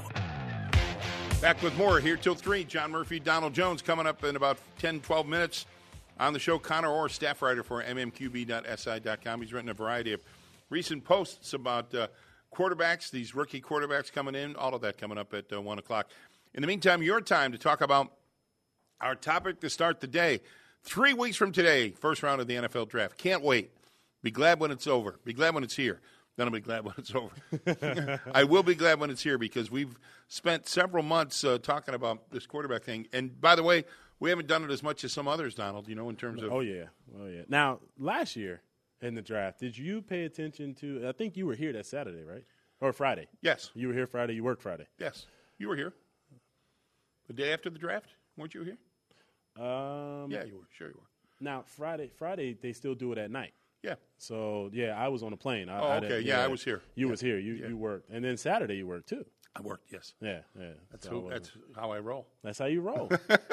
Back with more here till three. John Murphy, Donald Jones coming up in about ten, twelve minutes on the show. Connor Orr, staff writer for M M Q B dot S I dot com. He's written a variety of recent posts about uh, quarterbacks, these rookie quarterbacks coming in, all of that coming up at uh, one o'clock. In the meantime, your time to talk about our topic to start the day. Three weeks from today, first round of the N F L draft. Can't wait. Be glad when it's over. Be glad when it's here. Then I'll be glad when it's over. I will be glad when it's here because we've spent several months uh, talking about this quarterback thing. And, by the way, we haven't done it as much as some others, Donald, you know, in terms of – Oh, yeah. Oh, yeah. Now, last year in the draft, did you pay attention to – I think you were here that Saturday, right? Or Friday. Yes. You were here Friday. You worked Friday. Yes. You were here. The day after the draft? Weren't you here? Um, yeah, you were. Sure you were. Now, Friday, Friday they still do it at night. Yeah. So, yeah, I was on a plane. I, oh, I okay. yeah, yeah, I was here. You yeah. was here. You yeah. you worked. And then Saturday you worked, too. I worked, yes. Yeah, yeah. That's, so who, that's how I roll. That's how you roll.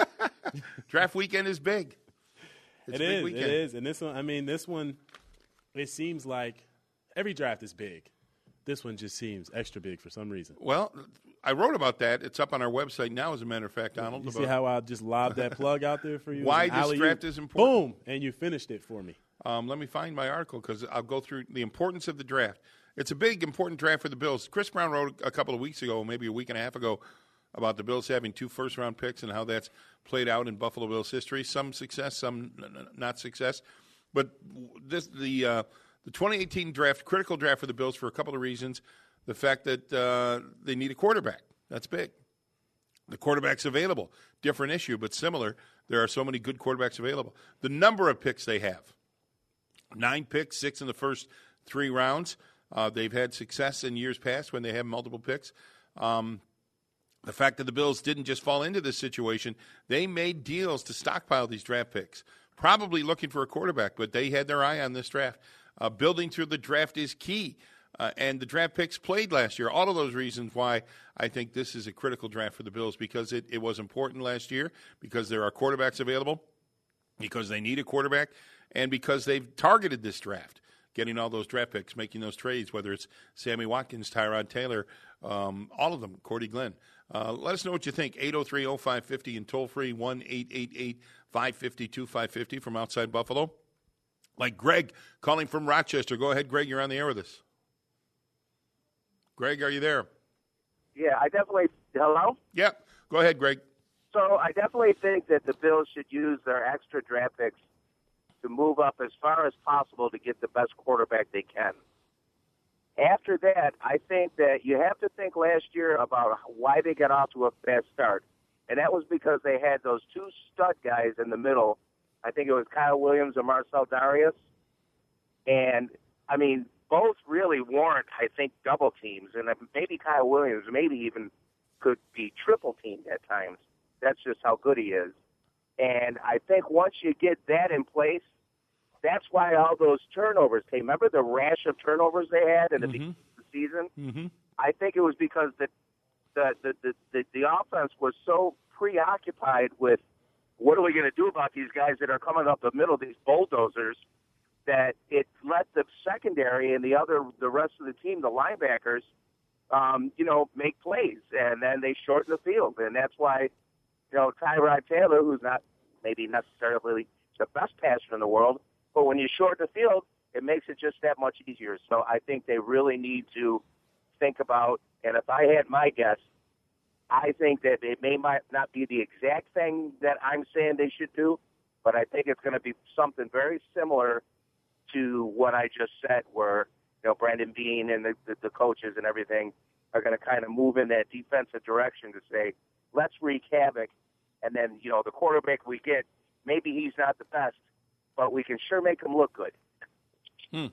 Draft weekend is big. It's it a big is. weekend. It is. And this one, I mean, this one, it seems like every draft is big. This one just seems extra big for some reason. Well, I wrote about that. It's up on our website now, as a matter of fact, Donald. You see how I just lobbed that plug out there for you? Why this draft is important. Boom, and you finished it for me. Um, let me find my article because I'll go through the importance of the draft. It's a big, important draft for the Bills. Chris Brown wrote a couple of weeks ago, maybe a week and a half ago, about the Bills having two first-round picks and how that's played out in Buffalo Bills history. Some success, some not success. But this the uh, the twenty eighteen draft, critical draft for the Bills for a couple of reasons. The fact that uh, they need a quarterback. That's big. The quarterback's available. Different issue, but similar. There are so many good quarterbacks available. The number of picks they have. Nine picks, six in the first three rounds. Uh, they've had success in years past when they have multiple picks. Um, the fact that the Bills didn't just fall into this situation, they made deals to stockpile these draft picks, probably looking for a quarterback, but they had their eye on this draft. Uh, building through the draft is key. Uh, and the draft picks played last year. All of those reasons why I think this is a critical draft for the Bills, because it, it was important last year, because there are quarterbacks available, because they need a quarterback, and because they've targeted this draft, getting all those draft picks, making those trades, whether it's Sammy Watkins, Tyrod Taylor, um, all of them, Cordy Glenn. Uh, let us know what you think. eight oh three oh five five oh and toll-free one eight eight eight five five two five five oh from outside Buffalo. Like Greg calling from Rochester. Go ahead, Greg. You're on the air with us. Greg, are you there? Yeah, I definitely – hello? Yeah. Go ahead, Greg. So I definitely think that the Bills should use their extra draft picks to move up as far as possible to get the best quarterback they can. After that, I think that you have to think last year about why they got off to a fast start. And that was because they had those two stud guys in the middle. I think it was Kyle Williams and Marcel Darius. And, I mean, both really warrant, I think, double teams. And maybe Kyle Williams maybe even could be triple teamed at times. That's just how good he is. And I think once you get that in place, that's why all those turnovers came. Remember the rash of turnovers they had in the mm-hmm. beginning of the season? Mm-hmm. I think it was because the the, the, the, the the offense was so preoccupied with what are we going to do about these guys that are coming up the middle, these bulldozers, that it let the secondary and the other the rest of the team, the linebackers, um, you know, make plays, and then they shorten the field, and that's why, you know, Tyrod Taylor, who's not maybe necessarily the best passer in the world, but when you shorten the field, it makes it just that much easier. So I think they really need to think about, and if I had my guess, I think that it may might not be the exact thing that I'm saying they should do, but I think it's going to be something very similar to what I just said, where, you know, Brandon Beane and the, the, the coaches and everything are going to kind of move in that defensive direction to say, let's wreak havoc, and then, you know, the quarterback we get, maybe he's not the best, but we can sure make him look good. Hmm.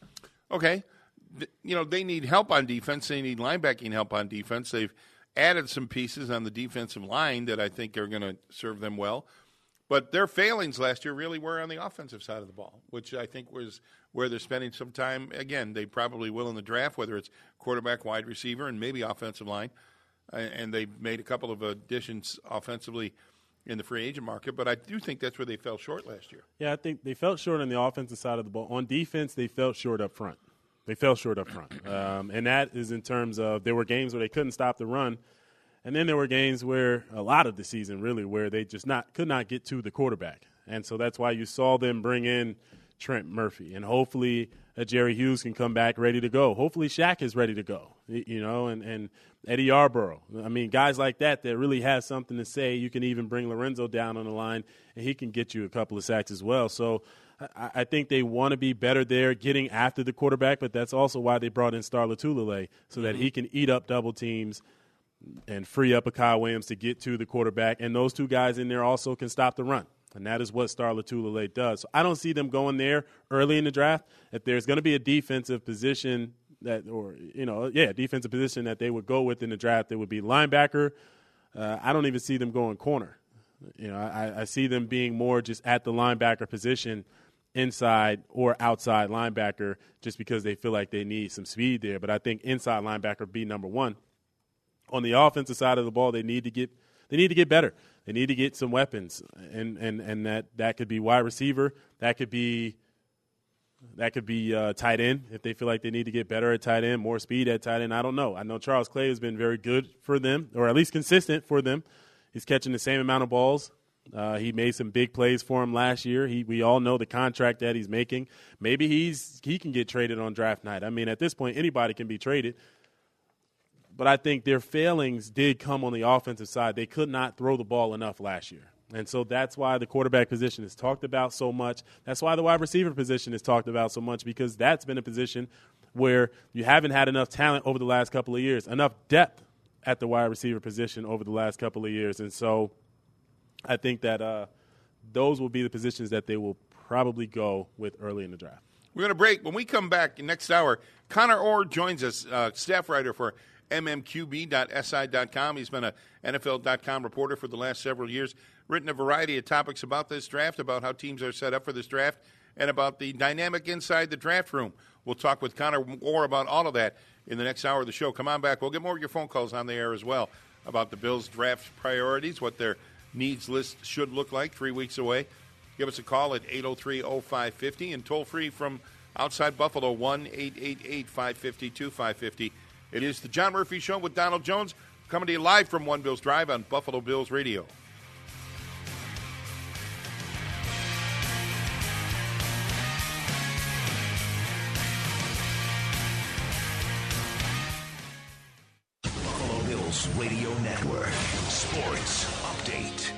Okay. You know, they need help on defense. They need linebacking help on defense. They've added some pieces on the defensive line that I think are going to serve them well. But their failings last year really were on the offensive side of the ball, which I think was where they're spending some time. Again, they probably will in the draft, whether it's quarterback, wide receiver, and maybe offensive line. And they've made a couple of additions offensively in the free agent market, but I do think that's where they fell short last year. Yeah, I think they felt short on the offensive side of the ball. On defense, they fell short up front. They fell short up front. Um, and that is in terms of there were games where they couldn't stop the run, and then there were games where a lot of the season really where they just not could not get to the quarterback. And so that's why you saw them bring in Trent Murphy, and hopefully uh, Jerry Hughes can come back ready to go. Hopefully Shaq is ready to go, you know, and, and Eddie Yarborough. I mean, guys like that that really has something to say. You can even bring Lorenzo down on the line, and he can get you a couple of sacks as well. So I, I think they want to be better there getting after the quarterback, but that's also why they brought in Star Lotulelei, so that he can eat up double teams and free up a Kyle Williams to get to the quarterback. And those two guys in there also can stop the run. And that is what Star Lotulelei does. So I don't see them going there early in the draft. If there's going to be a defensive position that, or, you know, yeah, defensive position that they would go with in the draft, it would be linebacker. Uh, I don't even see them going corner. You know, I, I see them being more just at the linebacker position, inside or outside linebacker, just because they feel like they need some speed there. But I think inside linebacker would be number one. On the offensive side of the ball, they need to get they need to get better. They need to get some weapons, and and, and that, that could be wide receiver. That could be that could be uh, tight end if they feel like they need to get better at tight end, more speed at tight end. I don't know. I know Charles Clay has been very good for them, or at least consistent for them. He's catching the same amount of balls. Uh, he made some big plays for him last year. He we all know the contract that he's making. Maybe he's he can get traded on draft night. I mean, at this point, anybody can be traded. But I think their failings did come on the offensive side. They could not throw the ball enough last year. And so that's why the quarterback position is talked about so much. That's why the wide receiver position is talked about so much, because that's been a position where you haven't had enough talent over the last couple of years, enough depth at the wide receiver position over the last couple of years. And so I think that uh, those will be the positions that they will probably go with early in the draft. We're going to break. When we come back next hour, Connor Orr joins us, uh, staff writer for M M Q B dot S I dot com. He's been a N F L dot com reporter for the last several years, written a variety of topics about this draft, about how teams are set up for this draft, and about the dynamic inside the draft room. We'll talk with Connor Orr about all of that in the next hour of the show. Come on back. We'll get more of your phone calls on the air as well about the Bills' draft priorities, what their needs list should look like three weeks away. Give us a call at eight oh three oh five five oh and toll free from outside Buffalo, one eight eight eight, five five zero, two five five zero. It is the John Murphy Show with Donald Jones, coming to you live from One Bills Drive on Buffalo Bills Radio. Buffalo Bills Radio Network. Sports Update.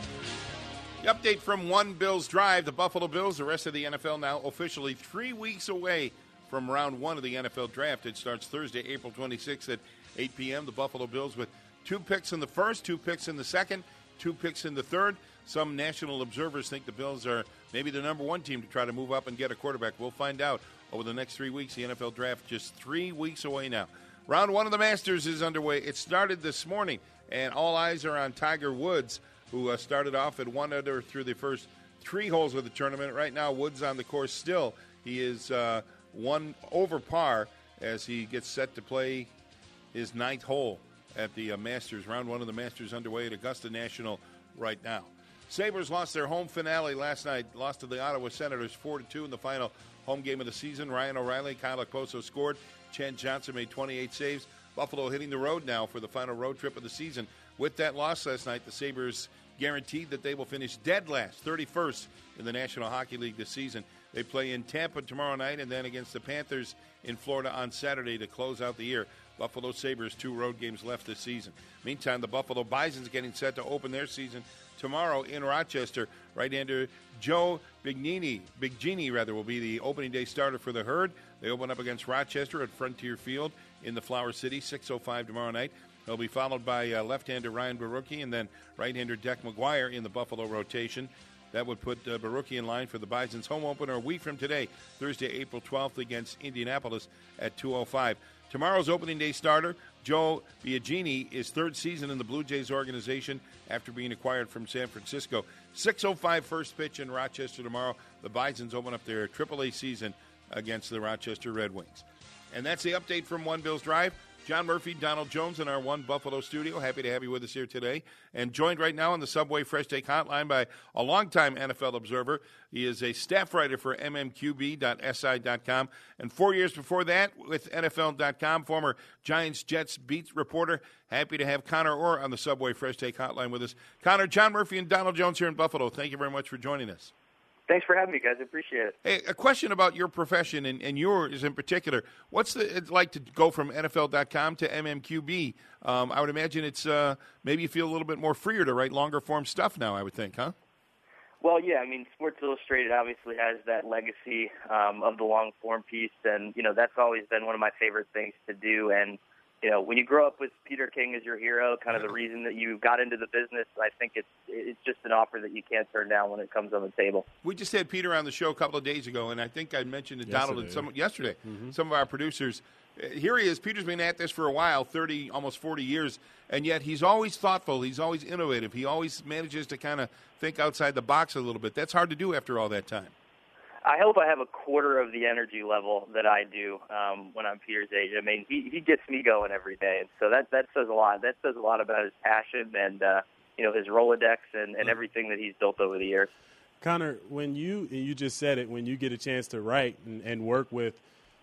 The update from One Bills Drive. The Buffalo Bills, the rest of the N F L now officially three weeks away from round one of the N F L draft. It starts Thursday, April twenty-sixth at eight p.m. The Buffalo Bills with two picks in the first, two picks in the second, two picks in the third. Some national observers think the Bills are maybe the number one team to try to move up and get a quarterback. We'll find out over the next three weeks. The N F L draft just three weeks away now. Round one of the Masters is underway. It started this morning, and all eyes are on Tiger Woods, who uh, started off at one under through the first three holes of the tournament. Right now, Woods on the course still. He is uh, one over par as he gets set to play his ninth hole at the uh, Masters. Round one of the Masters underway at Augusta National right now. Sabres lost their home finale last night, lost to the Ottawa Senators four to two in the final home game of the season. Ryan O'Reilly, Kyle Okposo scored. Chen Johnson made twenty-eight saves. Buffalo hitting the road now for the final road trip of the season. With that loss last night, the Sabres guaranteed that they will finish dead last, thirty-first in the National Hockey League this season. They play in Tampa tomorrow night and then against the Panthers in Florida on Saturday to close out the year. Buffalo Sabres, two road games left this season. Meantime, the Buffalo Bisons getting set to open their season tomorrow in Rochester. Right-hander Joe Bignini, Biggini rather, will be the opening day starter for the Herd. They open up against Rochester at Frontier Field in the Flower City, six oh five tomorrow night. They'll be followed by uh, left-hander Ryan Barucki and then right-hander Deck McGuire in the Buffalo rotation. That would put uh, Barucki in line for the Bison's home opener a week from today, Thursday, April twelfth, against Indianapolis at two oh five. Tomorrow's opening day starter, Joe Biagini, is third season in the Blue Jays organization after being acquired from San Francisco. six oh five first pitch in Rochester tomorrow. The Bisons open up their triple A season against the Rochester Red Wings. And that's the update from One Bills Drive. John Murphy, Donald Jones in our One Buffalo studio. Happy to have you with us here today. And joined right now on the Subway Fresh Take Hotline by a longtime N F L observer. He is a staff writer for M M Q B dot S I dot com. And four years before that with N F L dot com, former Giants Jets beat reporter. Happy to have Connor Orr on the Subway Fresh Take Hotline with us. Connor, John Murphy, and Donald Jones here in Buffalo. Thank you very much for joining us. Thanks for having me, guys. I appreciate it. Hey, a question about your profession and, and yours in particular. What's the, it like to go from N F L dot com to M M Q B? Um, I would imagine it's uh, maybe you feel a little bit more freer to write longer form stuff now, I would think, huh? Well, yeah. I mean, Sports Illustrated obviously has that legacy um, of the long form piece, and, you know, that's always been one of my favorite things to do. And, you know, when you grow up with Peter King as your hero, kind of the reason that you got into the business, I think it's it's just an offer that you can't turn down when it comes on the table. We just had Peter on the show a couple of days ago, and I think I mentioned to Donald and some, yesterday, mm-hmm. some of our producers. Uh, here he is. Peter's been at this for a while, thirty, almost forty years, and yet he's always thoughtful. He's always innovative. He always manages to kind of think outside the box a little bit. That's hard to do after all that time. I hope I have a quarter of the energy level that I do um, when I'm Peter's age. I mean, he he gets me going every day, and so that that says a lot. That says a lot about his passion and uh, you know his Rolodex and, and everything that he's built over the years. Connor, when you you just said it, when you get a chance to write and, and work with,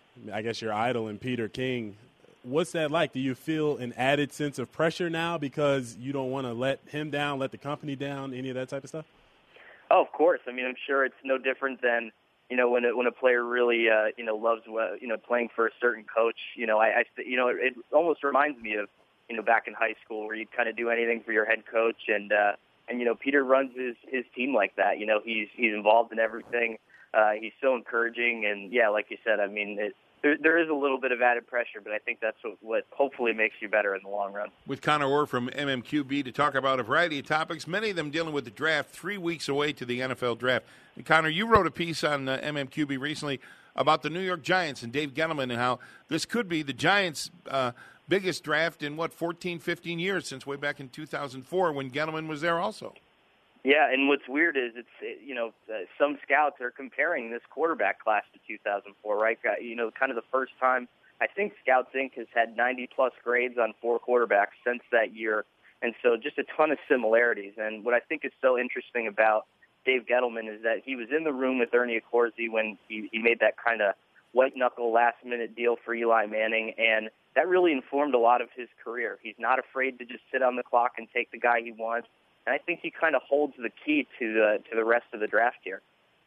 I guess, your idol and Peter King, what's that like? Do you feel an added sense of pressure now because you don't want to let him down, let the company down, any of that type of stuff? Oh, of course. I mean, I'm sure it's no different than. You know, when a, when a player really, uh, you know, loves, uh, you know, playing for a certain coach, you know, I, I you know, it, it almost reminds me of, you know, back in high school where you'd kind of do anything for your head coach. And, uh, and you know, Peter runs his, his team like that. You know, he's he's involved in everything. Uh, he's so encouraging. And, yeah, like you said, I mean, it, there, there is a little bit of added pressure, but I think that's what, what hopefully makes you better in the long run. With Connor Orr from M M Q B to talk about a variety of topics, many of them dealing with the draft, three weeks away to the N F L draft. And Connor, you wrote a piece on uh, M M Q B recently about the New York Giants and Dave Gettleman and how this could be the Giants' uh, biggest draft in, what, fourteen, fifteen years since way back in two thousand four when Gettleman was there also. Yeah, and what's weird is it's, you know, uh, some scouts are comparing this quarterback class to two thousand four, right? You know, kind of the first time, I think Scouts Incorporated has had ninety-plus grades on four quarterbacks since that year, and so just a ton of similarities. And what I think is so interesting about Dave Gettleman is that he was in the room with Ernie Accorsi when he, he made that kind of white-knuckle last-minute deal for Eli Manning, and that really informed a lot of his career. He's not afraid to just sit on the clock and take the guy he wants. And I think he kind of holds the key to the to the rest of the draft here.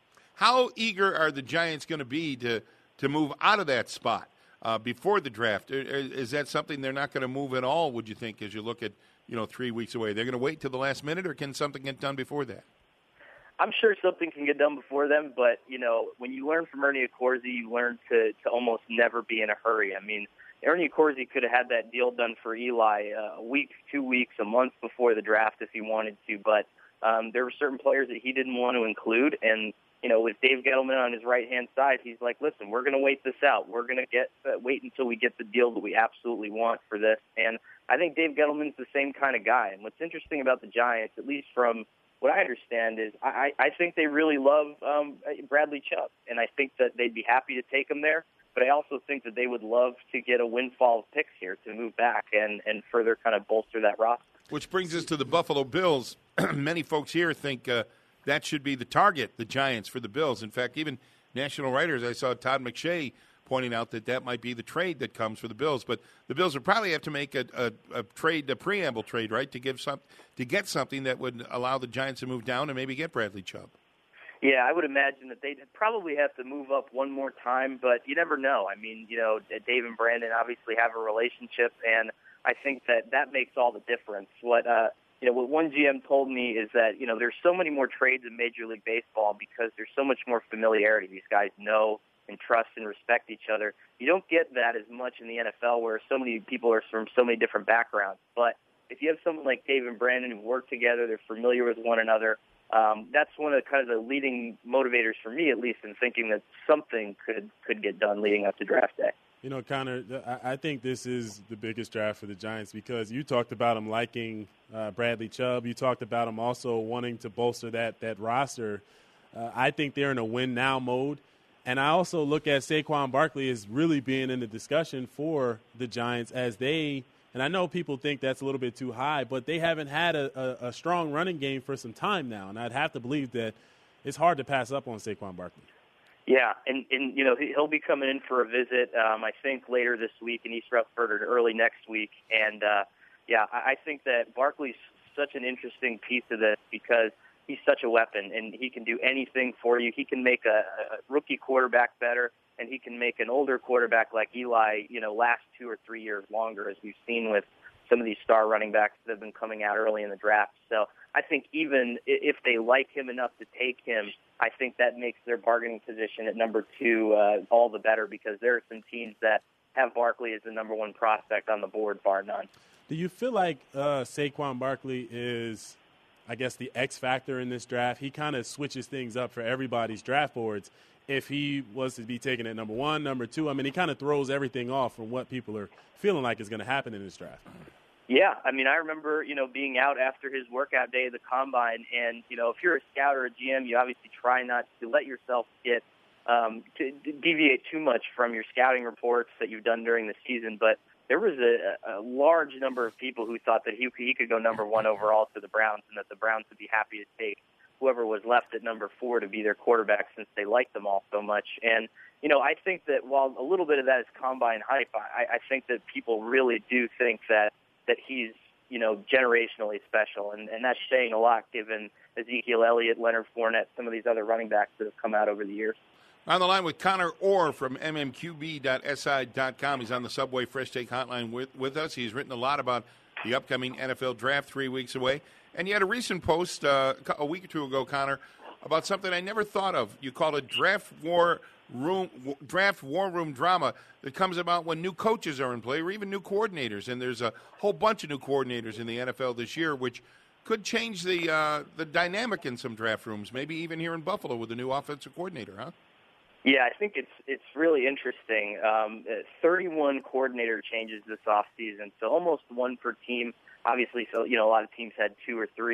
How eager are the Giants going to be to to move out of that spot uh, before the draft? Is that something they're not going to move at all, would you think, as you look at, you know, three weeks away? They're going to wait till the last minute, or can something get done before that? I'm sure something can get done before them, but, you know, when you learn from Ernie Accorsi, you learn to, to almost never be in a hurry. I mean, Ernie Accorsi could have had that deal done for Eli uh, a week, two weeks, a month before the draft if he wanted to, but um, there were certain players that he didn't want to include, and, you know, with Dave Gettleman on his right-hand side, he's like, listen, we're going to wait this out. We're going to get uh, wait until we get the deal that we absolutely want for this, and I think Dave Gettleman's the same kind of guy, and what's interesting about the Giants, at least from what I understand, is I, I think they really love um, Bradley Chubb, and I think that they'd be happy to take him there. But I also think that they would love to get a windfall of picks here to move back and, and further kind of bolster that roster. Which brings us to the Buffalo Bills. Many folks here think uh, that should be the target, the Giants, for the Bills. In fact, even national writers, I saw Todd McShay pointing out that that might be the trade that comes for the Bills. But the Bills would probably have to make a, a, a trade, a preamble trade, right, to give some, to get something that would allow the Giants to move down and maybe get Bradley Chubb. Yeah, I would imagine that they'd probably have to move up one more time, but you never know. I mean, you know, Dave and Brandon obviously have a relationship, and I think that that makes all the difference. What uh, you know, what one G M told me is that, you know, there's so many more trades in Major League Baseball because there's so much more familiarity. These guys know and trust and respect each other. You don't get that as much in the N F L where so many people are from so many different backgrounds. But if you have someone like Dave and Brandon who work together, they're familiar with one another, Um, that's one of the kind of the leading motivators for me, at least, in thinking that something could, could get done leading up to draft day. You know, Connor, I think this is the biggest draft for the Giants because you talked about him liking uh, Bradley Chubb. You talked about him also wanting to bolster that that roster. Uh, I think they're in a win-now mode. And I also look at Saquon Barkley as really being in the discussion for the Giants as they – and I know people think that's a little bit too high, but they haven't had a, a, a strong running game for some time now. And I'd have to believe that it's hard to pass up on Saquon Barkley. Yeah, and, and you know, he'll be coming in for a visit, um, I think, later this week in East Rutherford or early next week. And, uh, yeah, I, I think that Barkley's such an interesting piece of this because he's such a weapon, and he can do anything for you. He can make a, a rookie quarterback better, and he can make an older quarterback like Eli, you know, last two or three years longer, as we've seen with some of these star running backs that have been coming out early in the draft. So I think even if they like him enough to take him, I think that makes their bargaining position at number two uh, all the better because there are some teams that have Barkley as the number one prospect on the board, bar none. Do you feel like uh, Saquon Barkley is, I guess, the X factor in this draft? He kind of switches things up for everybody's draft boards. If he was to be taken at number one, number two, I mean, he kind of throws everything off from what people are feeling like is going to happen in this draft. Yeah, I mean, I remember, you know, being out after his workout day of the Combine, and, you know, if you're a scout or a G M, you obviously try not to let yourself get um, to deviate too much from your scouting reports that you've done during the season, but there was a, a large number of people who thought that he, he could go number one overall to the Browns and that the Browns would be happy to take whoever was left at number four to be their quarterback since they liked them all so much. And, you know, I think that while a little bit of that is Combine hype, I, I think that people really do think that, that he's, you know, generationally special. And, and that's saying a lot given Ezekiel Elliott, Leonard Fournette, some of these other running backs that have come out over the years. On the line with Connor Orr from M M Q B dot S I dot com. He's on the Subway Fresh Take Hotline with, with us. He's written a lot about the upcoming N F L draft three weeks away. And you had a recent post uh, a week or two ago, Connor, about something I never thought of. You called it draft war room, draft war room drama that comes about when new coaches are in play or even new coordinators. And there's a whole bunch of new coordinators in the N F L this year, which could change the uh, the dynamic in some draft rooms, maybe even here in Buffalo with the new offensive coordinator, huh? Yeah, I think it's it's really interesting. Um, thirty-one coordinator changes this offseason, so almost one per team. Obviously, so you know a lot of teams had two or three.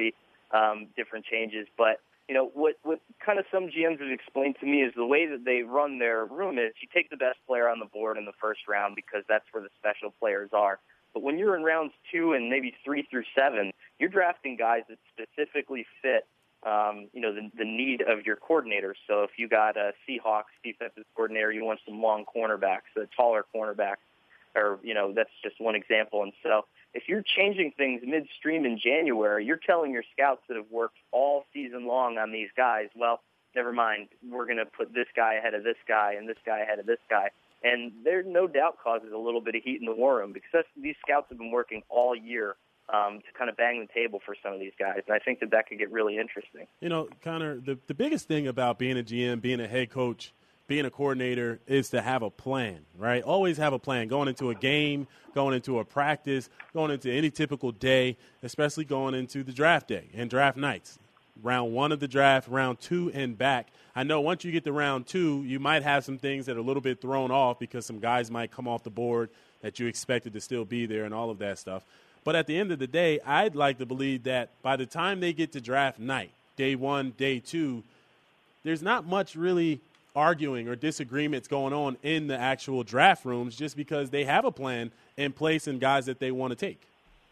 um, different changes. But, you know, what, what kind of some G Ms have explained to me is the way that they run their room is you take the best player on the board in the first round because that's where the special players are. But when you're in rounds two and maybe three through seven, you're drafting guys that specifically fit, um, you know, the, the need of your coordinator. So if you got a Seahawks defensive coordinator, you want some long cornerbacks, a taller cornerback, or, you know, that's just one example. And so if you're changing things midstream in January, you're telling your scouts that have worked all season long on these guys, well, never mind, we're going to put this guy ahead of this guy and this guy ahead of this guy. And there no doubt causes a little bit of heat in the war room because these scouts have been working all year um, to kind of bang the table for some of these guys. And I think that that could get really interesting. You know, Connor, the, the biggest thing about being a G M, being a head coach, being a coordinator is to have a plan, right? Always have a plan going into a game, going into a practice, going into any typical day, especially going into the draft day and draft nights. Round one of the draft, round two and back. I know once you get to round two, you might have some things that are a little bit thrown off because some guys might come off the board that you expected to still be there and all of that stuff. But at the end of the day, I'd like to believe that by the time they get to draft night, day one, day two, there's not much really arguing or disagreements going on in the actual draft rooms just because they have a plan in place and guys that they want to take.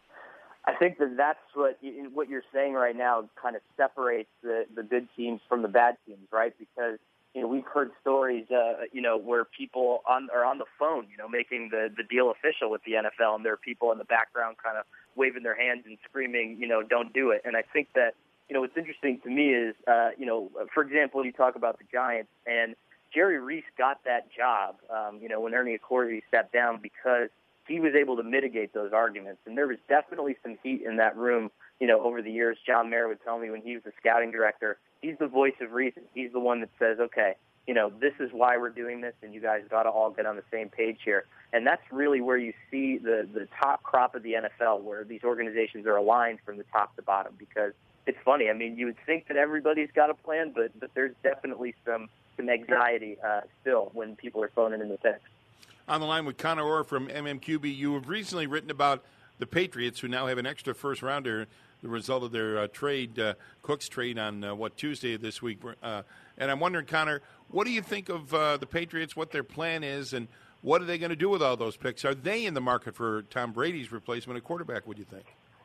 I think that that's what you, what you're saying right now kind of separates the, the good teams from the bad teams, right? Because, you know, we've heard stories, uh, you know, where people on are on the phone, you know, making the, the deal official with the N F L, and there are people in the background kind of waving their hands and screaming, you know, don't do it. And I think that, you know, what's interesting to me is, uh, you know, for example, you talk about the Giants, and Jerry Reese got that job, um, you know, when Ernie Accorsi stepped down because he was able to mitigate those arguments. And there was definitely some heat in that room, you know, over the years. John Mayer would tell me when he was the scouting director, he's the voice of reason. He's the one that says, okay, you know, this is why we're doing this, and you guys got to all get on the same page here. And that's really where you see the, the top crop of the N F L, where these organizations are aligned from the top to bottom. Because it's funny, I mean, you would think that everybody's got a plan, but, but there's definitely some, some anxiety uh, still when people are phoning in the picks. On the line with Connor Orr from M M Q B, you have recently written about the Patriots, who now have an extra first-rounder, the result of their uh, trade, uh, Cook's trade on, uh, what, Tuesday of this week. Uh, and I'm wondering, Connor, what do you think of uh, the Patriots, what their plan is, and what are they going to do with all those picks? Are they in the market for Tom Brady's replacement at quarterback, would you think?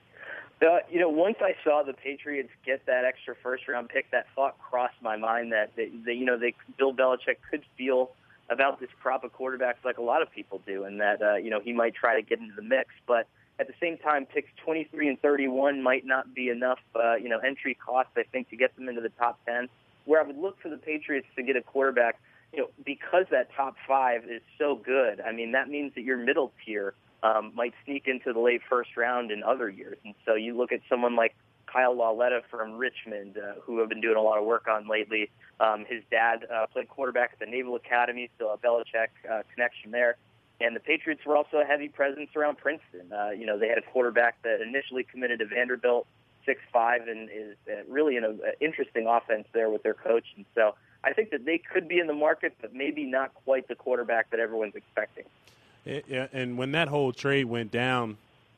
Uh, you know, once I saw the Patriots get that extra first-round pick, that thought crossed my mind that, they, they, you know, they Bill Belichick could feel about this crop of quarterbacks like a lot of people do, and that, uh, you know, he might try to get into the mix. But at the same time, picks twenty-three and thirty-one might not be enough, uh, you know, entry cost, I think, to get them into the top ten, where I would look for the Patriots to get a quarterback, you know, because that top five is so good. I mean, that means that your middle tier um, might sneak into the late first round in other years. And so you look at someone like Kyle Lauletta from Richmond, uh, who I've been doing a lot of work on lately. Um, his dad uh, played quarterback at the Naval Academy, so a Belichick uh, connection there. And the Patriots were also a heavy presence around Princeton. Uh, you know, they had a quarterback that initially committed to Vanderbilt, six five, and is uh, really in an interesting offense there with their coach. And so I think that they could be in the market, but maybe not quite the quarterback that everyone's expecting. Yeah, and when that whole trade went down,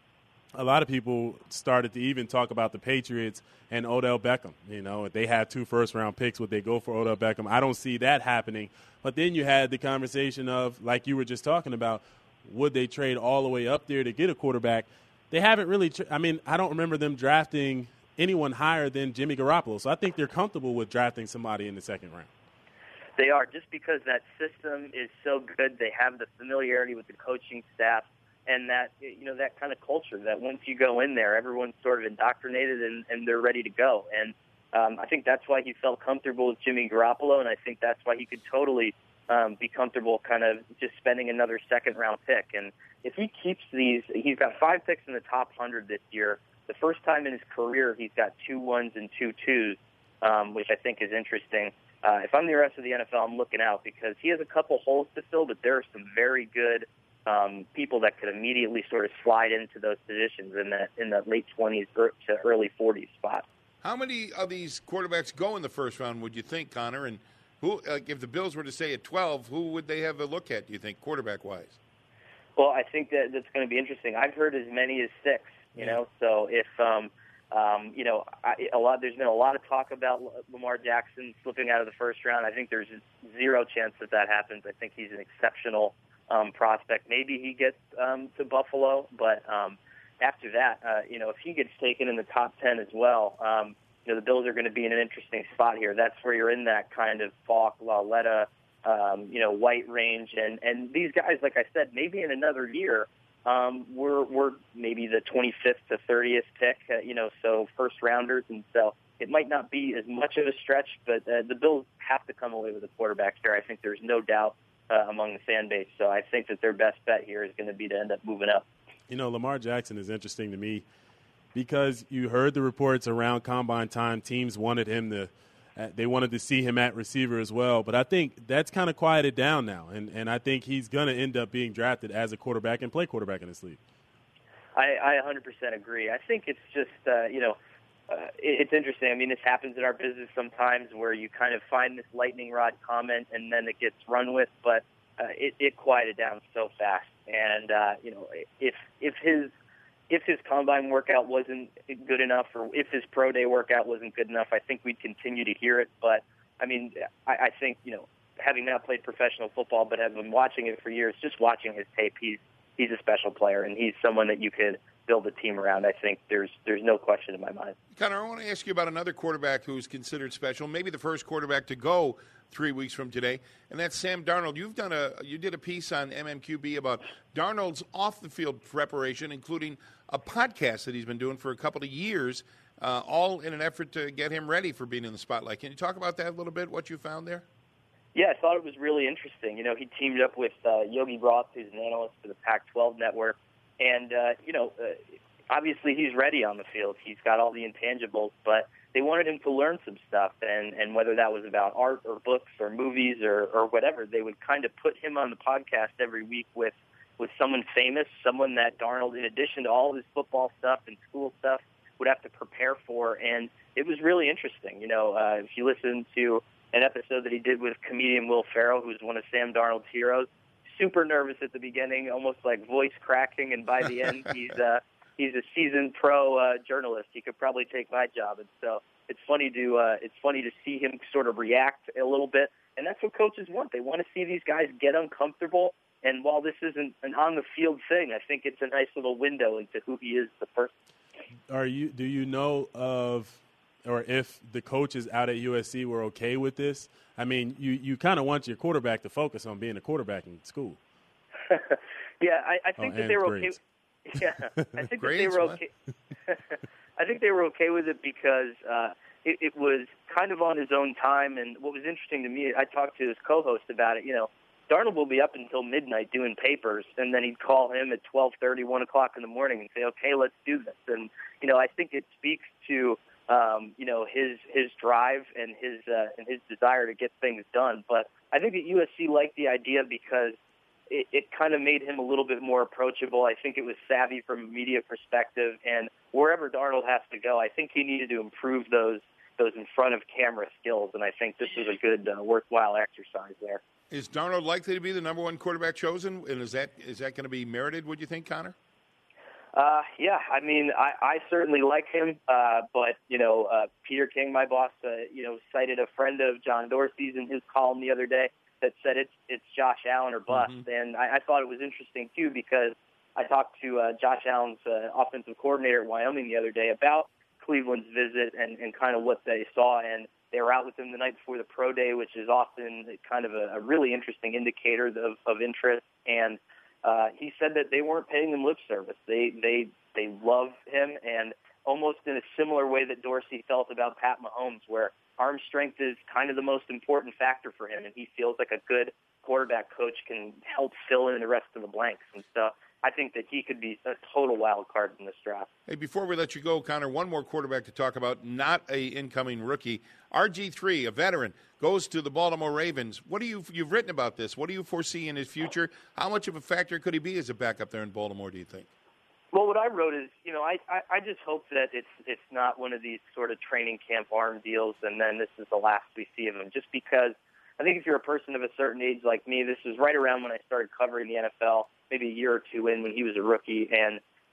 a lot of people started to even talk about the Patriots and Odell Beckham. You know, if they had two first-round picks, would they go for Odell Beckham? I don't see that happening. But then you had the conversation of, like you were just talking about, would they trade all the way up there to get a quarterback? They haven't really tra- – I mean, I don't remember them drafting anyone higher than Jimmy Garoppolo. So I think they're comfortable with drafting somebody in the second round. They are, just because that system is so good. They have the familiarity with the coaching staff. And that, you know, that kind of culture that once you go in there, everyone's sort of indoctrinated and, and they're ready to go. And um, I think that's why he felt comfortable with Jimmy Garoppolo, and I think that's why he could totally um, be comfortable kind of just spending another second-round pick. And if he keeps these, he's got five picks in the top one hundred this year. The first time in his career he's got two ones and two twos, um, which I think is interesting. Uh, if I'm the rest of the N F L, I'm looking out because he has a couple holes to fill, but there are some very good Um, people that could immediately sort of slide into those positions in that in the late twenties to early forties spot. How many of these quarterbacks go in the first round, would you think, Connor? And who, uh, if the Bills were to say at twelve, who would they have a look at, do you think, quarterback-wise? Well, I think that that's going to be interesting. I've heard as many as six, you yeah. know. So if, um, Um, you know, I, a lot. There's been a lot of talk about Lamar Jackson slipping out of the first round. I think there's zero chance that that happens. I think he's an exceptional um, prospect. Maybe he gets um, to Buffalo, but um, after that, uh, you know, if he gets taken in the top ten as well, um, you know, the Bills are going to be in an interesting spot here. That's where you're in that kind of Falk, Lauletta, um, you know, White range, and and these guys, like I said, maybe in another year. Um, we're we're maybe the twenty-fifth to thirtieth pick, uh, you know, so first rounders, and so it might not be as much of a stretch, but uh, the Bills have to come away with a quarterback here. I think there's no doubt uh, among the fan base. So I think that their best bet here is going to be to end up moving up. You know, Lamar Jackson is interesting to me because you heard the reports around Combine time. Teams wanted him to. Uh, they wanted to see him at receiver as well. But I think that's kind of quieted down now. And, and I think he's going to end up being drafted as a quarterback and play quarterback in this league. I, I one hundred percent agree. I think it's just, uh, you know, uh, it, it's interesting. I mean, this happens in our business sometimes where you kind of find this lightning rod comment and then it gets run with. But uh, it, it quieted down so fast. And, uh, you know, if if his – If his combine workout wasn't good enough or if his pro day workout wasn't good enough, I think we'd continue to hear it. But, I mean, I, I think, you know, having not played professional football but have been watching it for years, just watching his tape, he's he's a special player, and he's someone that you could build a team around. I think there's there's no question in my mind. Connor, I want to ask you about another quarterback who's considered special, maybe the first quarterback to go three weeks from today, and that's Sam Darnold. You've done a you did a piece on M M Q B about Darnold's off-the-field preparation, including a podcast that he's been doing for a couple of years, uh, all in an effort to get him ready for being in the spotlight. Can you talk about that a little bit, what you found there? Yeah, I thought it was really interesting. You know, he teamed up with uh, Yogi Roth, who's an analyst for the Pac twelve network, and, uh, you know, uh, obviously he's ready on the field. He's got all the intangibles, but they wanted him to learn some stuff, and, and whether that was about art or books or movies or, or whatever, they would kind of put him on the podcast every week with, with someone famous, someone that Darnold, in addition to all his football stuff and school stuff, would have to prepare for, and it was really interesting. You know, uh, if you listen to an episode that he did with comedian Will Ferrell, who's one of Sam Darnold's heroes, super nervous at the beginning, almost like voice cracking, and by the end, he's uh, he's a seasoned pro uh, journalist. He could probably take my job, and so it's funny to uh, it's funny to see him sort of react a little bit, and that's what coaches want. They want to see these guys get uncomfortable. And while this isn't an on-the-field thing, I think it's a nice little window into who he is, the person. Are you? Do you know of, or if the coaches out at U S C were okay with this? I mean, you, you kind of want your quarterback to focus on being a quarterback in school. yeah, I, I think oh, that they were grades. okay. Yeah, I think that Grades, they were okay. I think they were okay with it because uh, it, it was kind of on his own time. And what was interesting to me, I talked to his co-host about it. You know, Darnold will be up until midnight doing papers, and then he'd call him at twelve thirty, one o'clock in the morning and say, okay, let's do this. And, you know, I think it speaks to, um, you know, his his drive and his uh, and his desire to get things done. But I think that U S C liked the idea because it, it kind of made him a little bit more approachable. I think it was savvy from a media perspective, and wherever Darnold has to go, I think he needed to improve those those in front of camera skills, and I think this was a good, uh, worthwhile exercise there. Is Darnold likely to be the number one quarterback chosen, and is that is that going to be merited, would you think, Connor? Uh, yeah, I mean, I, I certainly like him, uh, but, you know, uh, Peter King, my boss, uh, you know, cited a friend of John Dorsey's in his column the other day that said it's it's Josh Allen or bust, mm-hmm. and I, I thought it was interesting, too, because I talked to uh, Josh Allen's uh, offensive coordinator at Wyoming the other day about Cleveland's visit and, and kind of what they saw, and they were out with him the night before the pro day, which is often kind of a, a really interesting indicator of, of interest. And uh, he said that they weren't paying him lip service. They they they love him, and almost in a similar way that Dorsey felt about Pat Mahomes, where arm strength is kind of the most important factor for him, and he feels like a good quarterback coach can help fill in the rest of the blanks. And so I think that he could be a total wild card in this draft. Hey, before we let you go, Connor, one more quarterback to talk about, not a incoming rookie. R G three, a veteran, goes to the Baltimore Ravens. What do you, you've written about this. What do you foresee in his future? How much of a factor could he be as a backup there in Baltimore, do you think? Well, what I wrote is, you know, I, I, I just hope that it's it's not one of these sort of training camp arm deals, and then this is the last we see of him, just because I think if you're a person of a certain age like me, this was right around when I started covering the N F L, maybe a year or two in when he was a rookie, and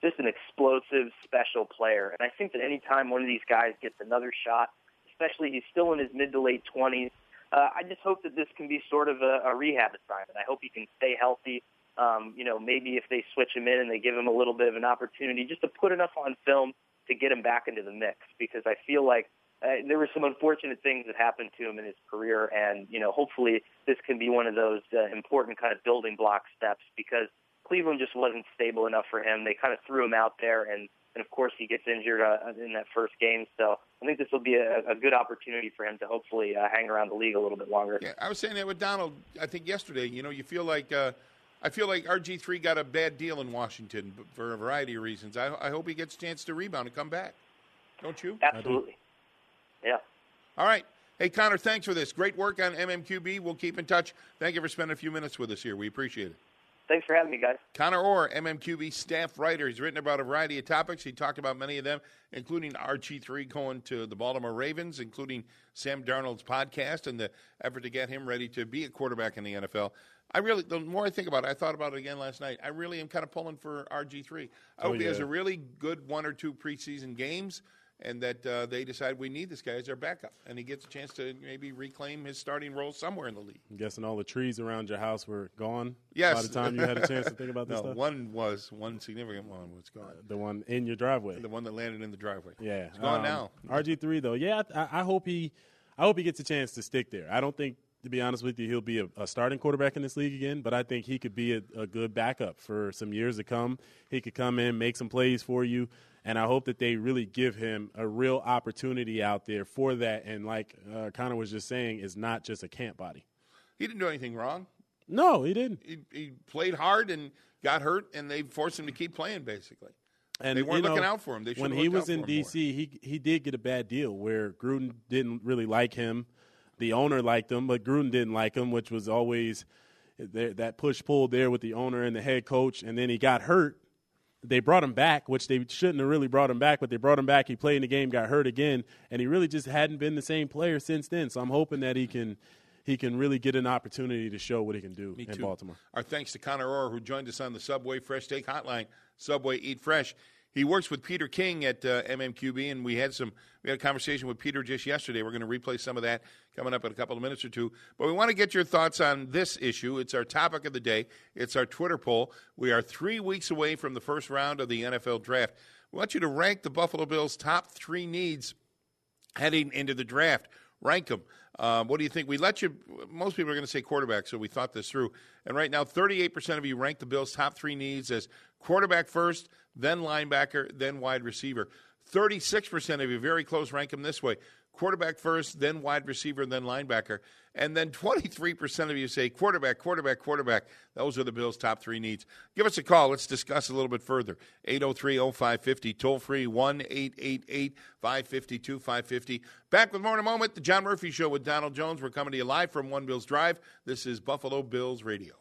just an explosive, special player. And I think that any time one of these guys gets another shot, especially he's still in his mid to late twenties, uh, I just hope that this can be sort of a, a rehab assignment. I hope he can stay healthy. Um, you know, maybe if they switch him in and they give him a little bit of an opportunity just to put enough on film to get him back into the mix, because I feel like uh, there were some unfortunate things that happened to him in his career, and, you know, hopefully this can be one of those uh, important kind of building block steps, because Cleveland just wasn't stable enough for him. They kind of threw him out there, and, and of course he gets injured uh, in that first game. So I think this will be a, a good opportunity for him to hopefully uh, hang around the league a little bit longer. Yeah, I was saying that with Donald, I think yesterday, you know, you feel like uh, – I feel like R G three got a bad deal in Washington for a variety of reasons. I, I hope he gets a chance to rebound and come back. Don't you? Absolutely. Yeah. All right. Hey, Connor, thanks for this. Great work on M M Q B. We'll keep in touch. Thank you for spending a few minutes with us here. We appreciate it. Thanks for having me, guys. Connor Orr, M M Q B staff writer. He's written about a variety of topics. He talked about many of them, including R G three going to the Baltimore Ravens, including Sam Darnold's podcast and the effort to get him ready to be a quarterback in the N F L. I really, the more I think about it, I thought about it again last night. I really am kind of pulling for R G three. I hope oh, yeah. he has a really good one or two preseason games, and that uh, they decide we need this guy as our backup, and he gets a chance to maybe reclaim his starting role somewhere in the league. I'm guessing all the trees around your house were gone yes. by the time you had a chance to think about this no, stuff? one was, one significant one was gone. Uh, the one in your driveway. The one that landed in the driveway. Yeah. It's gone um, now. R G three, though, yeah, I, I hope he I hope he gets a chance to stick there. I don't think, to be honest with you, he'll be a, a starting quarterback in this league again, but I think he could be a, a good backup for some years to come. He could come in, make some plays for you, and I hope that they really give him a real opportunity out there for that. And like uh, Connor was just saying, is not just a camp body. He didn't do anything wrong. No, he didn't. He, he played hard and got hurt, and they forced him to keep playing, basically. And they weren't you know, looking out for him. They when he was in D C, he he did get a bad deal where Gruden didn't really like him. The owner liked him, but Gruden didn't like him, which was always there, that push-pull there with the owner and the head coach. And then he got hurt. They brought him back, which they shouldn't have really brought him back, but they brought him back. He played in the game, got hurt again, and he really just hadn't been the same player since then. So I'm hoping that he can he can really get an opportunity to show what he can do Me in too. Baltimore. Our thanks to Connor Orr, who joined us on the Subway Fresh Take Hotline, Subway Eat Fresh. He works with Peter King at uh, M M Q B, and we had some we had a conversation with Peter just yesterday. We're going to replay some of that coming up in a couple of minutes or two. But we want to get your thoughts on this issue. It's our topic of the day. It's our Twitter poll. We are three weeks away from the first round of the N F L draft. We want you to rank the Buffalo Bills' top three needs heading into the draft. Rank them. Um, what do you think? We let you – most people are going to say quarterback, so we thought this through. And right now, thirty-eight percent of you rank the Bills' top three needs as quarterback first, then linebacker, then wide receiver. thirty-six percent of you, very close, rank them this way. Quarterback first, then wide receiver, then linebacker. And then twenty-three percent of you say quarterback, quarterback, quarterback. Those are the Bills' top three needs. Give us a call. Let's discuss a little bit further. eight oh three oh five five oh, toll free, one eight eight eight, five five two, five five oh. Back with more in a moment. The John Murphy Show with Donald Jones. We're coming to you live from One Bills Drive. This is Buffalo Bills Radio.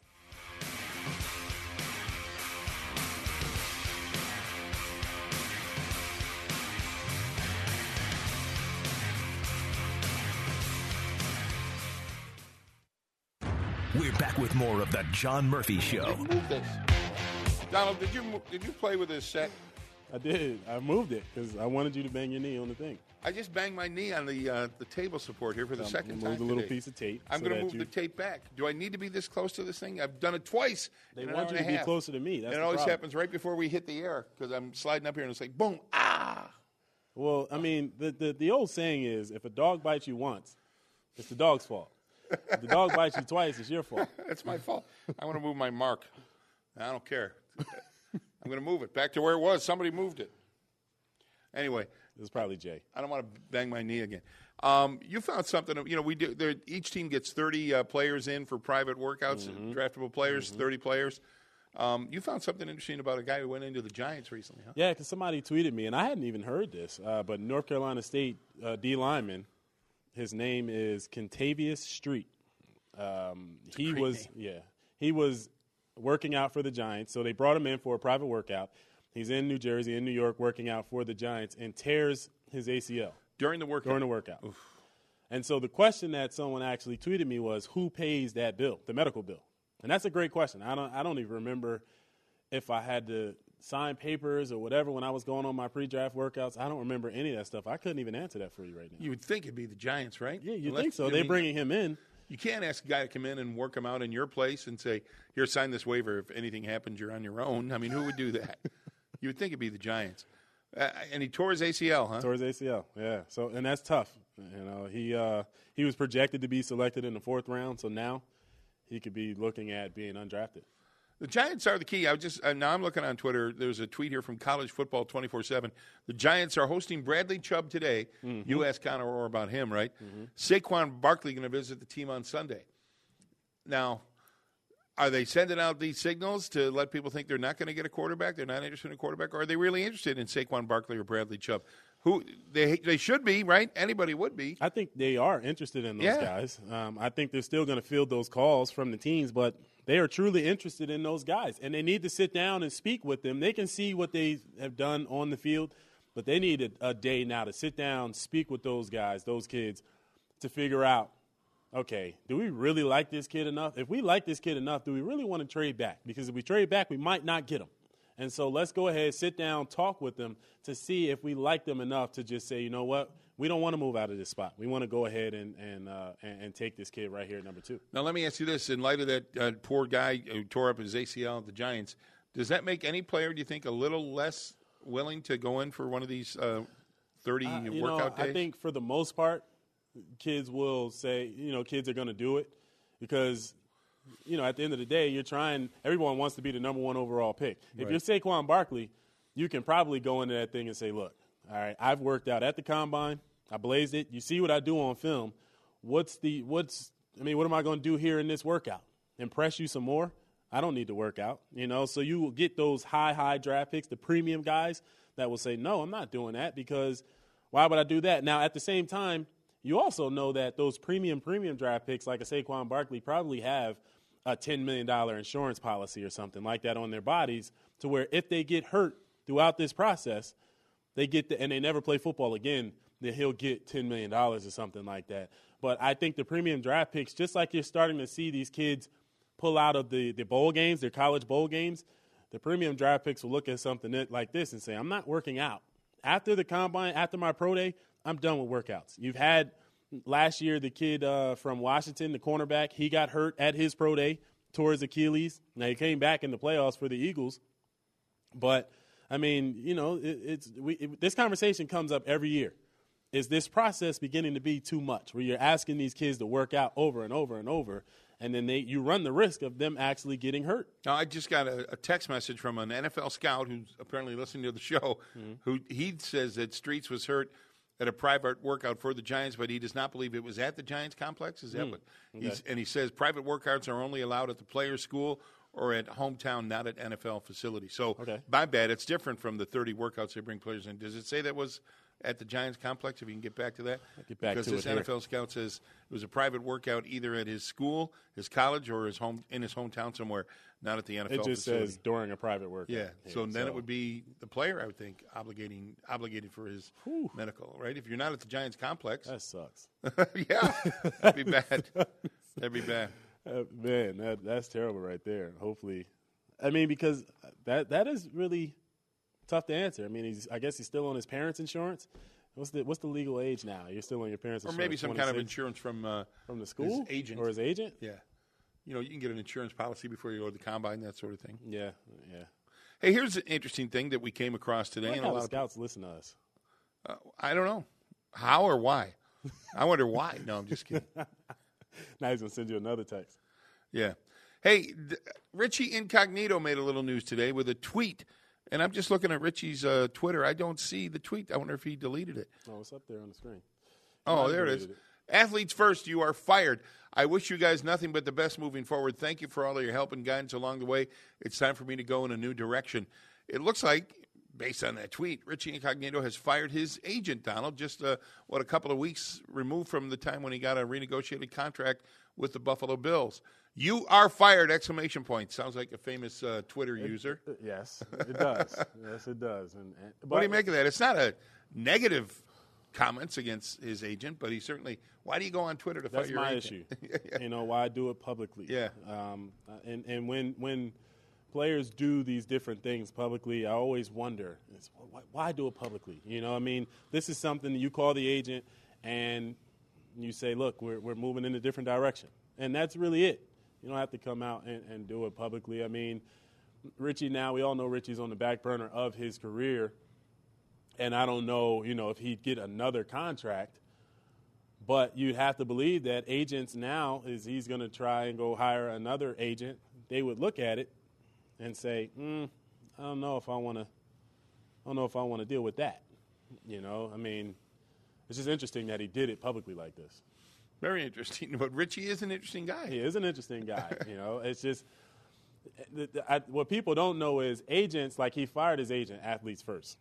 We're back with more of the John Murphy Show. Move this. Donald, did you did you play with this set? I did. I moved it because I wanted you to bang your knee on the thing. I just banged my knee on the uh, the table support here for the Um, second moved time a little today. piece of tape. I'm so going to that move you- the tape back. Do I need to be this close to this thing? I've done it twice. They in an want hour you and to a be half. closer to me. That's and it the always problem. happens right before we hit the air because I'm sliding up here and it's like, boom, ah. Well, I mean, the, the, the old saying is if a dog bites you once, it's the dog's fault. If the dog bites you twice, it's your fault. That's my fault. I want to move my mark. I don't care. I'm going to move it back to where it was. Somebody moved it. Anyway. It was probably Jay. I don't want to bang my knee again. Um, you found something. You know, we do. There, each team gets thirty uh, players in for private workouts, Mm-hmm. draftable players, thirty players. Um, you found something interesting about a guy who went into the Giants recently, huh? Yeah, because somebody tweeted me, and I hadn't even heard this, uh, but North Carolina State uh, D lineman, his name is Kentavious Street. Um, he great was, name. yeah, he was working out for the Giants, so they brought him in for a private workout. He's in New Jersey, in New York, working out for the Giants, and tears his A C L During the workout. during the workout. Oof. And so the question that someone actually tweeted me was, who pays that bill, the medical bill? And that's a great question. I don't I don't even remember if I had to sign papers or whatever when I was going on my pre-draft workouts. I don't remember any of that stuff. I couldn't even answer that for you right now. You would think it'd be the Giants, right? Yeah, you Unless, think so. I They're mean, bringing him in. You can't ask a guy to come in and work him out in your place and say, here, sign this waiver. If anything happens, you're on your own. I mean, who would do that? You would think it'd be the Giants. Uh, and he tore his A C L, huh? Tore his A C L, yeah. So, and that's tough. You know, he uh, he was projected to be selected in the fourth round, so now he could be looking at being undrafted. The Giants are the key. I was just uh, now I'm looking on Twitter. There's a tweet here from College Football twenty-four seven. The Giants are hosting Bradley Chubb today. Mm-hmm. You asked Connor Orr about him, right? Mm-hmm. Saquon Barkley going to visit the team on Sunday. Now, are they sending out these signals to let people think they're not going to get a quarterback? They're not interested in a quarterback, or are they really interested in Saquon Barkley or Bradley Chubb? Who they they should be, right? Anybody would be. I think they are interested in those yeah. guys. Um, I think they're still going to field those calls from the teams, but they are truly interested in those guys, and they need to sit down and speak with them. They can see what they have done on the field, but they need a, a day now to sit down, speak with those guys, those kids, to figure out, okay, do we really like this kid enough? If we like this kid enough, do we really want to trade back? Because if we trade back, we might not get him. And so let's go ahead, sit down, talk with them to see if we like them enough to just say, you know what, we don't want to move out of this spot. We want to go ahead and and, uh, and and take this kid right here at number two. Now, let me ask you this. In light of that uh, poor guy who tore up his A C L at the Giants, does that make any player, do you think, a little less willing to go in for one of these uh, thirty uh, you workout know, days? I think for the most part, kids will say, you know, kids are going to do it because – you know, at the end of the day, you're trying – everyone wants to be the number one overall pick. If right. you're Saquon Barkley, you can probably go into that thing and say, look, all right, I've worked out at the combine. I blazed it. You see what I do on film. What's the – what's – I mean, what am I going to do here in this workout? Impress you some more? I don't need to work out, you know. So you will get those high, high draft picks, the premium guys that will say, no, I'm not doing that because why would I do that? Now, at the same time, you also know that those premium, premium draft picks like a Saquon Barkley probably have a ten million dollars insurance policy or something like that on their bodies to where if they get hurt throughout this process, they get the, and they never play football again, then he'll get ten million dollars or something like that. But I think the premium draft picks, just like you're starting to see these kids pull out of the, the bowl games, their college bowl games, the premium draft picks will look at something that, like this and say, I'm not working out. After the combine, after my pro day, I'm done with workouts. You've had last year the kid uh, from Washington, the cornerback, he got hurt at his pro day, tore his Achilles. Now he came back in the playoffs for the Eagles. But, I mean, you know, it, it's we, it, this conversation comes up every year. Is this process beginning to be too much where you're asking these kids to work out over and over and over, and then they you run the risk of them actually getting hurt? Now, I just got a, a text message from an N F L scout who's apparently listening to the show, mm-hmm. who he says that Streets was hurt at a private workout for the Giants, but he does not believe it was at the Giants complex. Is that mm. what? Okay. He's, and he says private workouts are only allowed at the players' school or at hometown, not at N F L facilities. So, okay. my bad. It's different from the thirty workouts they bring players in. Does it say that was at the Giants complex, if you can get back to that? I'll get back because to this it N F L here. Scout says it was a private workout either at his school, his college, or his home in his hometown somewhere, not at the N F L It just facility. says during a private workout. Yeah, here, so then so. it would be the player, I would think, obligating obligated for his Whew. medical, right? If you're not at the Giants complex. That sucks. Yeah, that'd be bad. That'd be bad. Uh, man, that that's terrible right there. Hopefully, I mean, because that that is really tough to answer. I mean, he's I guess he's still on his parents' insurance. What's the what's the legal age now? You're still on your parents' or insurance. Or maybe some twenty-six? kind of insurance from uh, from the school his agent or his agent. Yeah, you know, you can get an insurance policy before you go to the combine, that sort of thing. Yeah, yeah. Hey, here's an interesting thing that we came across today. I like and how a lot the scouts of, listen to us. Uh, I don't know how or why. I wonder why. No, I'm just kidding. Now he's gonna send you another text. Yeah. Hey, th- Richie Incognito made a little news today with a tweet. And I'm just looking at Richie's uh, Twitter. I don't see the tweet. I wonder if he deleted it. Oh, it's up there on the screen. Oh, there it is. It. Athletes first, you are fired. I wish you guys nothing but the best moving forward. Thank you for all of your help and guidance along the way. It's time for me to go in a new direction. It looks like, based on that tweet, Richie Incognito has fired his agent, Donald, just, uh, what, a couple of weeks removed from the time when he got a renegotiated contract with the Buffalo Bills. You are fired, exclamation point. Sounds like a famous uh, Twitter it, user. It, yes, it does. Yes, it does. And, and What do you make of that? It's not a negative comments against his agent, but he certainly – why do you go on Twitter to fire your agent? That's my issue. yeah. You know, why do it publicly? Yeah. Um, and, and when when players do these different things publicly, I always wonder, why, why do it publicly? You know, I mean, this is something that you call the agent and you say, look, we're, we're moving in a different direction. And that's really it. You don't have to come out and, and do it publicly. I mean, Richie now, we all know Richie's on the back burner of his career. And I don't know, you know, if he'd get another contract. But you'd have to believe that agents now, is he's going to try and go hire another agent, they would look at it and say, mm, I don't know if I want to I don't know if I want to deal with that. You know, I mean, it's just interesting that he did it publicly like this. Very interesting. But Richie is an interesting guy. He is an interesting guy. You know, it's just the, the, I, what people don't know is agents, like he fired his agent, Athletes First.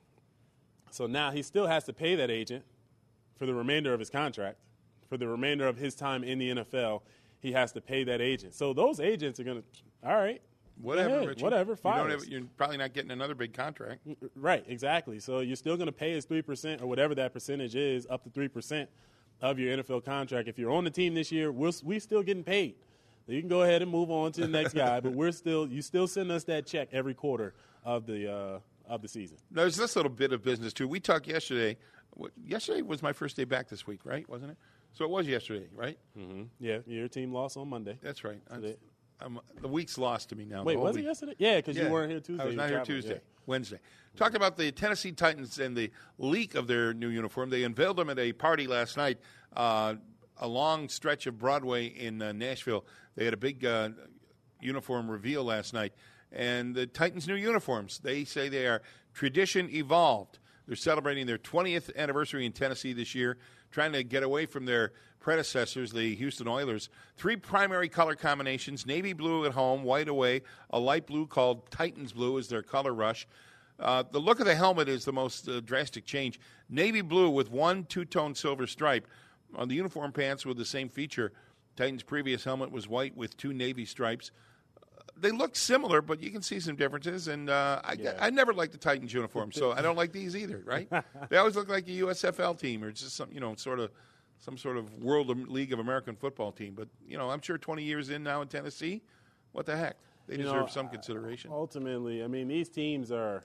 So now he still has to pay that agent for the remainder of his contract. For the remainder of his time in the N F L, he has to pay that agent. So those agents are going to, all right, whatever, ahead, Richie. whatever, fire you don't us. have, You're probably not getting another big contract. Right, exactly. So you're still going to pay his three percent or whatever that percentage is, up to three percent of your N F L contract. If you're on the team this year, we're, we're still getting paid. So you can go ahead and move on to the next guy, but we're still you still send us that check every quarter of the uh, of the season. There's this little bit of business, too. We talked yesterday. Yesterday was my first day back this week, right? Wasn't it? So it was yesterday, right? Mm-hmm. Yeah, your team lost on Monday. That's right. So they, I'm, the week's lost to me now. Wait, was week. it yesterday? Yeah, because yeah. you weren't here Tuesday. I was not here traveling. Tuesday, Yeah. Wednesday. Talked about the Tennessee Titans and the leak of their new uniform. They unveiled them at a party last night, uh, a long stretch of Broadway in uh, Nashville. They had a big uh, uniform reveal last night. And the Titans' new uniforms, they say they are tradition evolved. They're celebrating their twentieth anniversary in Tennessee this year, trying to get away from their predecessors, the Houston Oilers. Three primary color combinations, navy blue at home, white away, a light blue called Titans blue is their color rush. Uh, the look of the helmet is the most uh, drastic change. Navy blue with one two-tone silver stripe. On the uniform pants with the same feature, Titans' previous helmet was white with two navy stripes. They look similar, but you can see some differences. And uh, I, Yeah. I never liked the Titans uniform, so I don't like these either. Right? They always look like a U S F L team or just some, you know, sort of some sort of World League of American Football team. But you know, I'm sure twenty years in now in Tennessee, what the heck? They You deserve know, some consideration. Ultimately, I mean, these teams are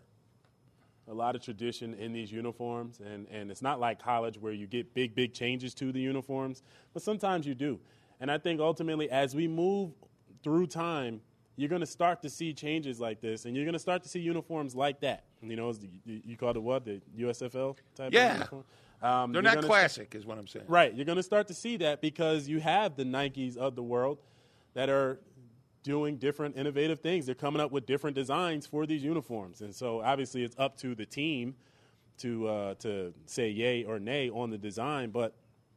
a lot of tradition in these uniforms, and, and it's not like college where you get big, big changes to the uniforms, but sometimes you do. And I think ultimately, as we move through time, you're going to start to see changes like this, and you're going to start to see uniforms like that. You know, you, you call it what, the U S F L type Yeah. of uniform? Um, They're you're not gonna classic, st- is what I'm saying. Right. You're going to start to see that because you have the Nikes of the world that are doing different innovative things. They're coming up with different designs for these uniforms. And so obviously it's up to the team to uh, to say yay or nay on the design. But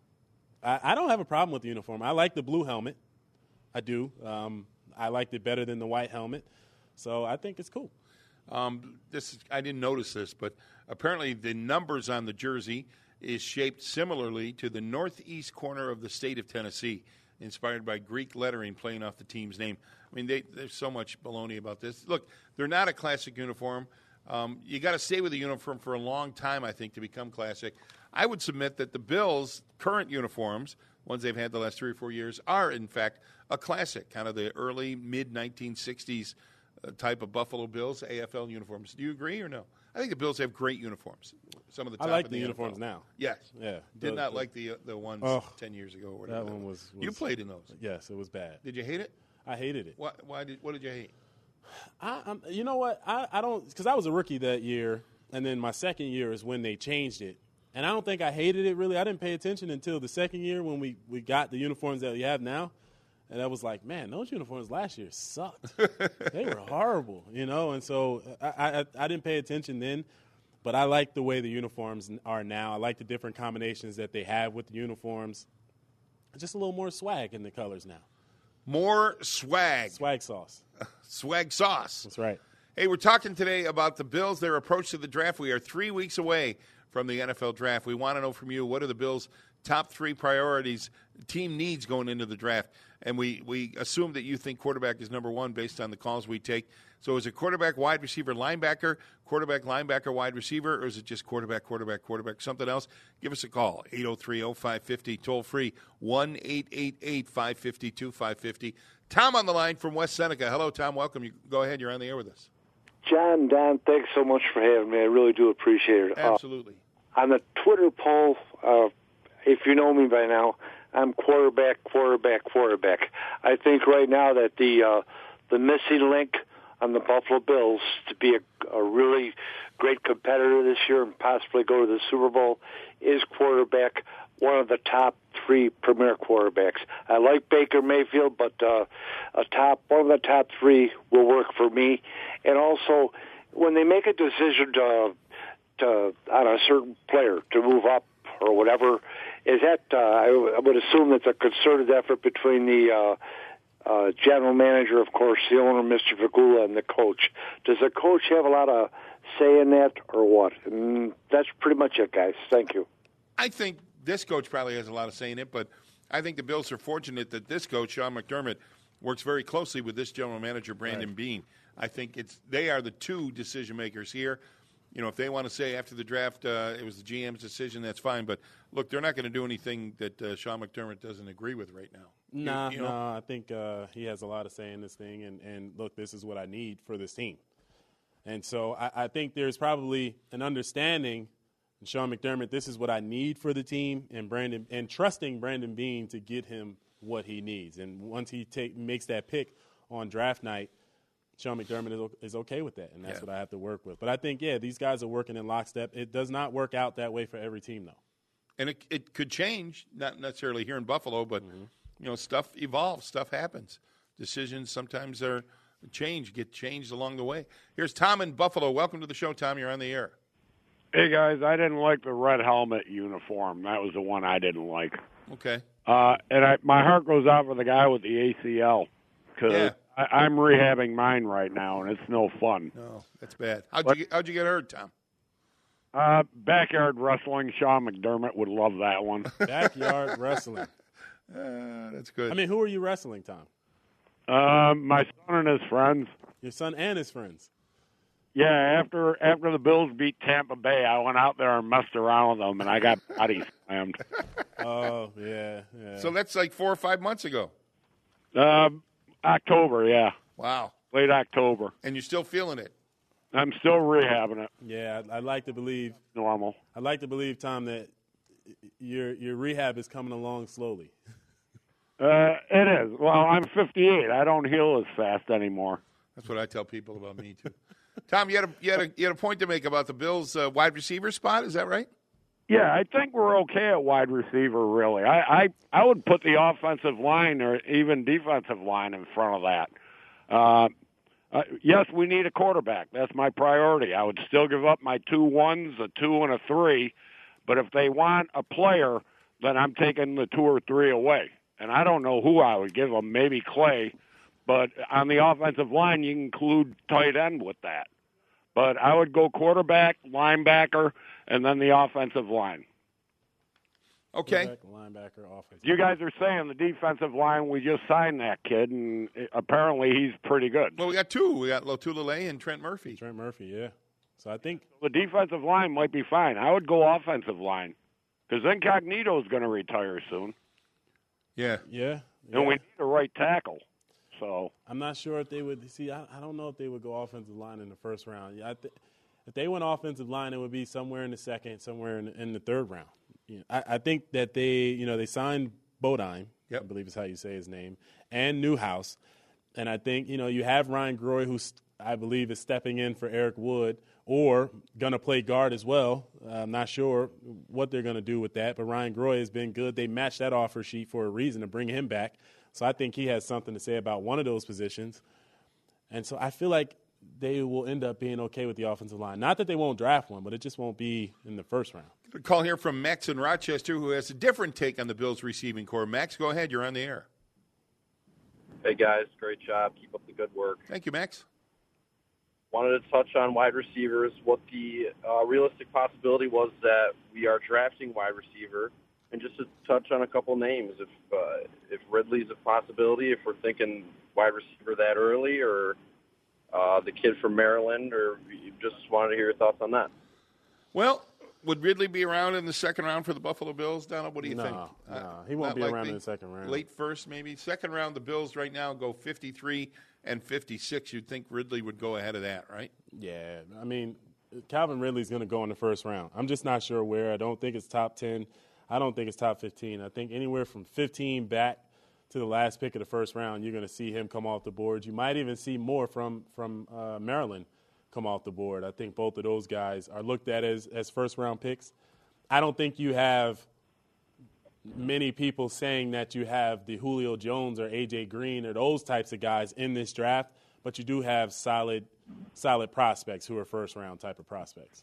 I, I don't have a problem with the uniform. I like the blue helmet. I do. Um, I liked it better than the white helmet. So I think it's cool. Um, this is, I didn't notice this, but apparently the numbers on the jersey is shaped similarly to the northeast corner of the state of Tennessee, inspired by Greek lettering playing off the team's name. I mean, they, there's so much baloney about this. Look, they're not a classic uniform. Um, you got to stay with the uniform for a long time, I think, to become classic. I would submit that the Bills' current uniforms, ones they've had the last three or four years, are, in fact, a classic, kind of the early, mid nineteen sixties uh, type of Buffalo Bills A F L uniforms. Do you agree or no? I think the Bills have great uniforms. Some of the top I like in the, the uniforms N F L. now. Yes. Yeah. Did The- not the- like the uh, the ones Oh, ten years ago or whatever. That one was, was. You played in those. Yes, it was bad. Did you hate it? I hated it. Why, why did, what did you hate? I, I'm, you know what? I, I don't, because I was a rookie that year, and then my second year is when they changed it. And I don't think I hated it really. I didn't pay attention until the second year when we, we got the uniforms that we have now. And I was like, man, those uniforms last year sucked. They were horrible, you know. And so I, I, I didn't pay attention then, but I like the way the uniforms are now. I like the different combinations that they have with the uniforms. Just a little more swag in the colors now. More swag. Swag sauce. Swag sauce. That's right. Hey, we're talking today about the Bills, their approach to the draft. We are three weeks away from the N F L draft. We want to know from you, what are the Bills' top three priorities, team needs going into the draft? And we, we assume that you think quarterback is number one based on the calls we take. So is it quarterback, wide receiver, linebacker, quarterback, linebacker, wide receiver, or is it just quarterback, quarterback, quarterback, something else? Give us a call, eight oh three oh five five oh, toll free, one eight eight eight five five two five five oh. Tom on the line from West Seneca. Hello, Tom. Welcome. You go ahead. You're on the air with us. John, Don, thanks so much for having me. I really do appreciate it. Absolutely. Uh, on the Twitter poll, uh, if you know me by now, I'm quarterback, quarterback, quarterback. I think right now that the uh, the missing link on the Buffalo Bills to be a, a really great competitor this year and possibly go to the Super Bowl is quarterback, one of the top three premier quarterbacks. I like Baker Mayfield, but uh, a top one of the top three will work for me. And also, when they make a decision to, to on a certain player to move up or whatever, is that uh, I would assume that's a concerted effort between the uh, uh, general manager, of course, the owner, Mister Vagula, and the coach. Does the coach have a lot of say in that, or what? And that's pretty much it, guys. Thank you. I think this coach probably has a lot of say in it, but I think the Bills are fortunate that this coach, Sean McDermott, works very closely with this general manager, Brandon right. Beane. I think it's they are the two decision makers here. You know, if they want to say after the draft uh, it was the G M's decision, that's fine. But look, they're not going to do anything that uh, Sean McDermott doesn't agree with right now. Nah, you, you know? nah. I think uh, he has a lot of say in this thing. And, and look, this is what I need for this team. And so I, I think there's probably an understanding, Sean McDermott, this is what I need for the team, and Brandon and trusting Brandon Beane to get him what he needs. And once he take, makes that pick on draft night, Sean McDermott is, is okay with that, and that's yeah. what I have to work with. But I think, yeah, these guys are working in lockstep. It does not work out that way for every team, though. And it, it could change, not necessarily here in Buffalo, but, mm-hmm. you know, stuff evolves, stuff happens. Decisions sometimes are changed, get changed along the way. Here's Tom in Buffalo. Welcome to the show, Tom. You're on the air. Hey, guys, I didn't like the red helmet uniform. That was the one I didn't like. Okay. Uh, and I, my heart goes out for the guy with the A C L because yeah. I'm rehabbing mine right now, and it's no fun. No, that's bad. How'd, but, you, how'd you get hurt, Tom? Uh, backyard wrestling. Sean McDermott would love that one. Backyard wrestling. Uh, that's good. I mean, who are you wrestling, Tom? Uh, my son and his friends. Your son and his friends. Yeah, after after the Bills beat Tampa Bay, I went out there and messed around with them, and I got body slammed. Oh, yeah, yeah. So that's like four or five months ago. Uh, October, yeah. Wow. Late October. And you're still feeling it? I'm still rehabbing it. Yeah, I'd like to believe. Normal. I'd like to believe, Tom, that your your rehab is coming along slowly. Uh, it is. Well, I'm fifty-eight. I don't heal as fast anymore. That's what I tell people about me, too. Tom, you had a you had a you had a point to make about the Bills' uh, wide receiver spot. Is that right? Yeah, I think we're okay at wide receiver. Really, I I, I would put the offensive line or even defensive line in front of that. Uh, uh, yes, we need a quarterback. That's my priority. I would still give up my two ones, a two and a three, but if they want a player, then I'm taking the two or three away. And I don't know who I would give them. Maybe Clay. But on the offensive line, you can include tight end with that. But I would go quarterback, linebacker, and then the offensive line. Okay. Linebacker, offensive. You guys are saying the defensive line, we just signed that kid, and apparently he's pretty good. Well, we got two. We got Lotulelei and Trent Murphy. Trent Murphy, yeah. So I think the defensive line might be fine. I would go offensive line because Incognito's going to retire soon. Yeah. Yeah. And yeah. we need a right tackle. So I'm not sure if they would see. I, I don't know if they would go offensive line in the first round. Yeah, I th- if they went offensive line, it would be somewhere in the second, somewhere in the, in the third round. You know, I, I think that they, you know, they signed Bodine, yep. I believe is how you say his name, and Newhouse, and I think you know you have Ryan Groy, who I believe is stepping in for Eric Wood, or going to play guard as well. Uh, I'm not sure what they're going to do with that, but Ryan Groy has been good. They matched that offer sheet for a reason to bring him back. So I think he has something to say about one of those positions. And so I feel like they will end up being okay with the offensive line. Not that they won't draft one, but it just won't be in the first round. A call here from Max in Rochester, who has a different take on the Bills' receiving core. Max, go ahead. You're on the air. Hey, guys. Great job. Keep up the good work. Thank you, Max. Wanted to touch on wide receivers, what the uh, realistic possibility was that we are drafting wide receiver. And just to touch on a couple names, if uh, if Ridley's a possibility, if we're thinking wide receiver that early, or uh, the kid from Maryland, or you just wanted to hear your thoughts on that. Well, Would Ridley be around in the second round for the Buffalo Bills, Donald? What do you no, think? No, uh, he won't be likely. around in the second round. Late first, maybe. Second round, the Bills right now go fifty-three and fifty-six. You'd think Ridley would go ahead of that, right? Yeah. I mean, Calvin Ridley's going to go in the first round. I'm just not sure where. I don't think it's top ten. I don't think it's top fifteen. I think anywhere from fifteen back to the last pick of the first round, you're going to see him come off the board. You might even see more from, from uh, Maryland come off the board. I think both of those guys are looked at as, as first-round picks. I don't think you have many people saying that you have the Julio Jones or A J Green or those types of guys in this draft, but you do have solid solid prospects who are first-round type of prospects.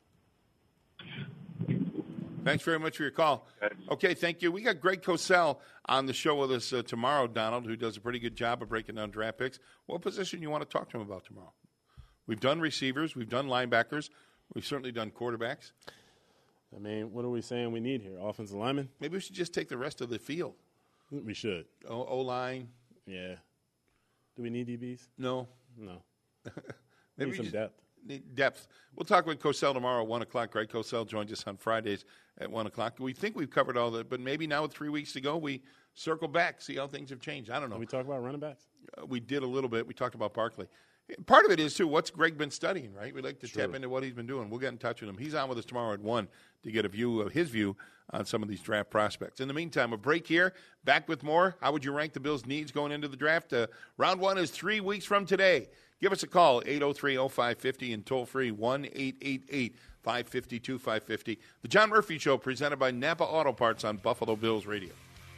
Thanks very much for your call. Okay, thank you. We got Greg Cosell on the show with us uh, tomorrow, Donald, who does a pretty good job of breaking down draft picks. What position you want to talk to him about tomorrow? We've done receivers. We've done linebackers. We've certainly done quarterbacks. I mean, what are we saying we need here? Offensive lineman? Maybe we should just take the rest of the field. We should. O- O-line. Yeah. Do we need D Bs? No. No. Maybe need some just depth. Need depth. We'll talk with Cosell tomorrow at one o'clock. Greg Cosell joins us on Fridays at one o'clock. We think we've covered all that, but maybe now with three weeks to go, we circle back, see how things have changed. I don't know. Did we talk about running backs? Uh, we did a little bit. We talked about Barkley. Part of it is, too, what's Greg been studying, right? We like to True. tap into what he's been doing. We'll get in touch with him. He's on with us tomorrow at one to get a view of his view on some of these draft prospects. In the meantime, a break here. Back with more. How would you rank the Bills' needs going into the draft? Uh, round one is three weeks from today. Give us a call, eight oh three oh five five oh, and toll-free, one eight eight eight, five five two, five five zero. The John Murphy Show, presented by Napa Auto Parts on Buffalo Bills Radio.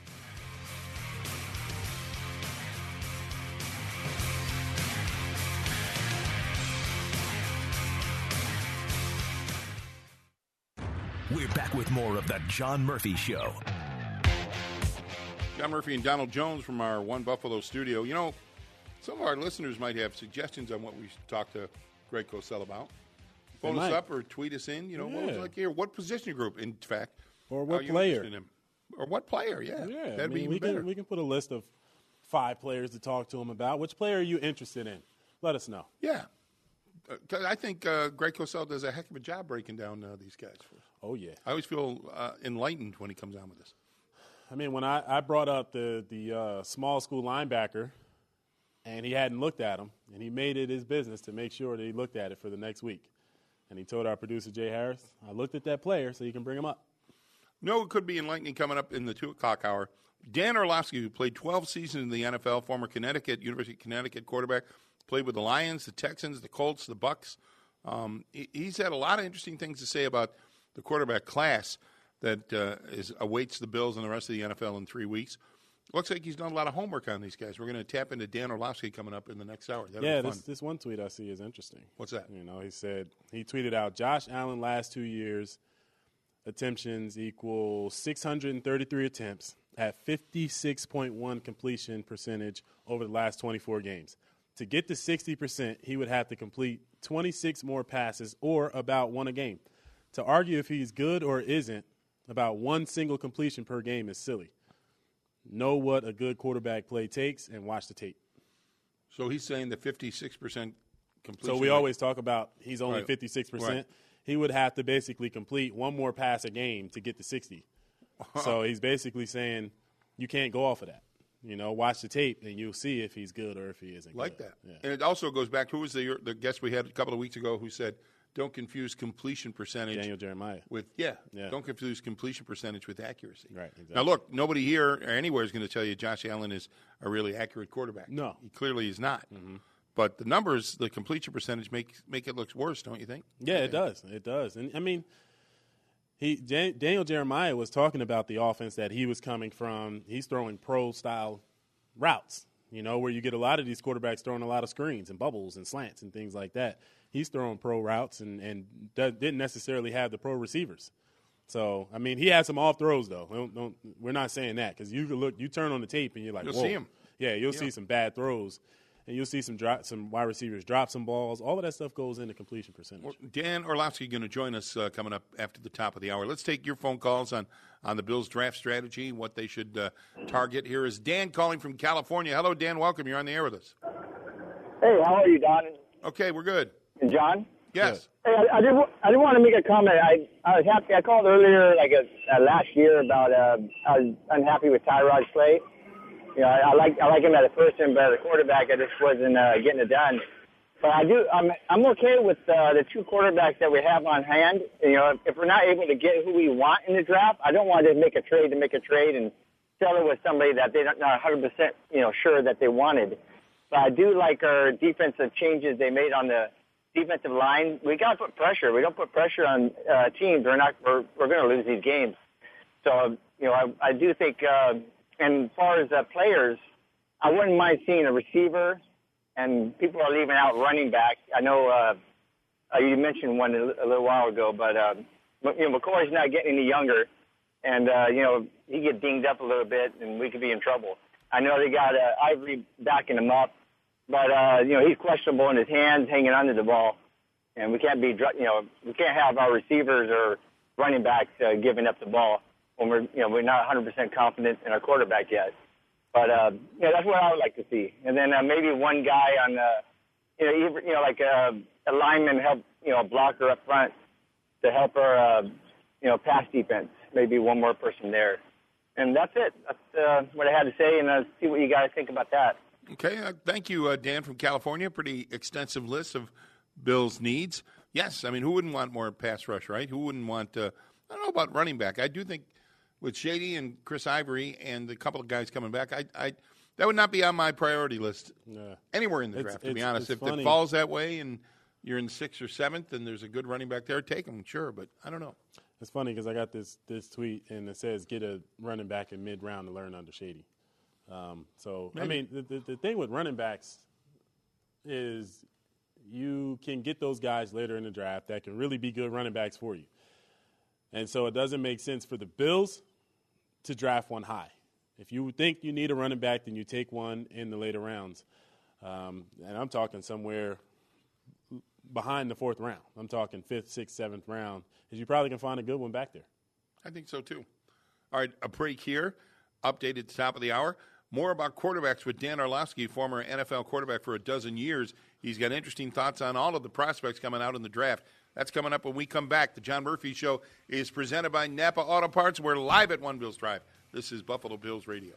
We're back with more of the John Murphy Show. John Murphy and Donald Jones from our One Buffalo studio. You know, some of our listeners might have suggestions on what we should talk to Greg Cosell about. Phone They us might. up or tweet us in. You know, what would you Yeah. like to hear? What position group, in fact, Or what are you player? interested in? Or what player, yeah. Yeah, That'd I be mean, even we better. can we can put a list of five players to talk to him about. Which player are you interested in? Let us know. Yeah. Uh, 'cause I think uh, Greg Cosell does a heck of a job breaking down uh, these guys. Oh, yeah. I always feel uh, enlightened when he comes on with us. I mean, when I, I brought up the, the uh, small school linebacker, and he hadn't looked at him, and he made it his business to make sure that he looked at it for the next week. And he told our producer, Jay Harris, I looked at that player so you can bring him up. No, it could be enlightening coming up in the two o'clock hour. Dan Orlovsky, who played twelve seasons in the N F L, former Connecticut, University of Connecticut quarterback, played with the Lions, the Texans, the Colts, the Bucks. Um, he, he's had a lot of interesting things to say about the quarterback class that uh, is, awaits the Bills and the rest of the N F L in three weeks. Looks like he's done a lot of homework on these guys. We're going to tap into Dan Orlovsky coming up in the next hour. That'll yeah, be fun. this, this one tweet I see is interesting. What's that? You know, he said, he tweeted out, Josh Allen last two years, attemptions equal six hundred thirty-three attempts at fifty-six point one completion percentage over the last twenty-four games. To get to sixty percent, he would have to complete twenty-six more passes or about one a game. To argue if he's good or isn't, about one single completion per game is silly. Know what a good quarterback play takes and watch the tape. So he's saying that fifty-six percent completion. So we rate- always talk about he's only Right. fifty-six percent. Right. He would have to basically complete one more pass a game to get to sixty. So he's basically saying you can't go off of that. You know, watch the tape and you'll see if he's good or if he isn't like good. that. Yeah. And it also goes back, who was the, the guest we had a couple of weeks ago who said, don't confuse completion percentage. Daniel Jeremiah. With, yeah, Yeah. don't confuse completion percentage with accuracy. Right, exactly. Now, look, nobody here or anywhere is going to tell you Josh Allen is a really accurate quarterback. No. He clearly is not. Mm-hmm. But the numbers, the completion percentage, make make it look worse, don't you think? Yeah, it does. It does. And, I mean, he Jan- Daniel Jeremiah was talking about the offense that he was coming from. He's throwing pro-style routes, you know, where you get a lot of these quarterbacks throwing a lot of screens and bubbles and slants and things like that. He's throwing pro routes and, and d- didn't necessarily have the pro receivers. So, I mean, he had some off throws, though. Don't, don't, we're not saying that because you look, you turn on the tape and you're like, You'll whoa. see him. Yeah, you'll Yeah. see some bad throws. And you'll see some drop, some wide receivers drop some balls. All of that stuff goes into completion percentage. Well, Dan Orlovsky going to join us uh, coming up after the top of the hour. Let's take your phone calls on, on the Bills draft strategy, what they should uh, target. Here is Dan calling from California. Hello, Dan. Welcome. You're on the air with us. Hey, how are you, Don? Okay, we're good. And John? Yes. Hey, I, I did. I did want to make a comment. I, I was happy. I called earlier, like a, uh, last year, about uh, I was unhappy with Tyrod's play. You know, I, I like I like him at a person, but at a quarterback, I just wasn't uh, getting it done. But I do. I'm I'm okay with uh, the two quarterbacks that we have on hand. You know, if, if we're not able to get who we want in the draft, I don't want to make a trade to make a trade and sell it with somebody that they're not one hundred percent, you know, sure that they wanted. But I do like our defensive changes they made on the defensive line. We got to put pressure. We don't put pressure on uh, teams, we're not. We're we're going to lose these games. So you know, I I do think. Uh, and as far as uh, players, I wouldn't mind seeing a receiver. And people are leaving out running back. I know uh, uh, you mentioned one a, a little while ago, but uh, you know, McCoy's not getting any younger, and uh, you know he get dinged up a little bit, and we could be in trouble. I know they got uh, Ivory backing him up, but uh, you know he's questionable in his hands, hanging under the ball, and we can't be, you know, we can't have our receivers or running backs uh, giving up the ball when we're, you know, we're not one hundred percent confident in our quarterback yet. But, uh, yeah, that's what I would like to see. And then uh, maybe one guy on, uh, you know, either, you know, like a, a lineman help, you know, a blocker up front to help our, uh, you know, pass defense. Maybe one more person there. And that's it. That's uh, what I had to say, and uh, see what you guys think about that. Okay. Uh, thank you, uh, Dan from California. Pretty extensive list of Bills' needs. Yes, I mean, who wouldn't want more pass rush, right? Who wouldn't want, uh, I don't know about running back. I do think with Shady and Chris Ivory and a couple of guys coming back, I, I that would not be on my priority list yeah. anywhere in the it's, draft, to it's, be honest. If funny. it falls that way and you're in sixth or seventh and there's a good running back there, take him, sure, but I don't know. It's funny because I got this this tweet, and it says get a running back in mid-round to learn under Shady. Um, so, Maybe. I mean, the, the, the thing with running backs is you can get those guys later in the draft that can really be good running backs for you. And so it doesn't make sense for the Bills to draft one high. If you think you need a running back, then you take one in the later rounds. Um, and I'm talking somewhere behind the fourth round. I'm talking fifth, sixth, seventh round, because you probably can find a good one back there. I think so, too. All right, a break here. Update at the top of the hour. More about quarterbacks with Dan Orlovsky, former N F L quarterback for a dozen years. He's got interesting thoughts on all of the prospects coming out in the draft. That's coming up when we come back. The John Murphy Show is presented by Napa Auto Parts. We're live at One Bills Drive. This is Buffalo Bills Radio.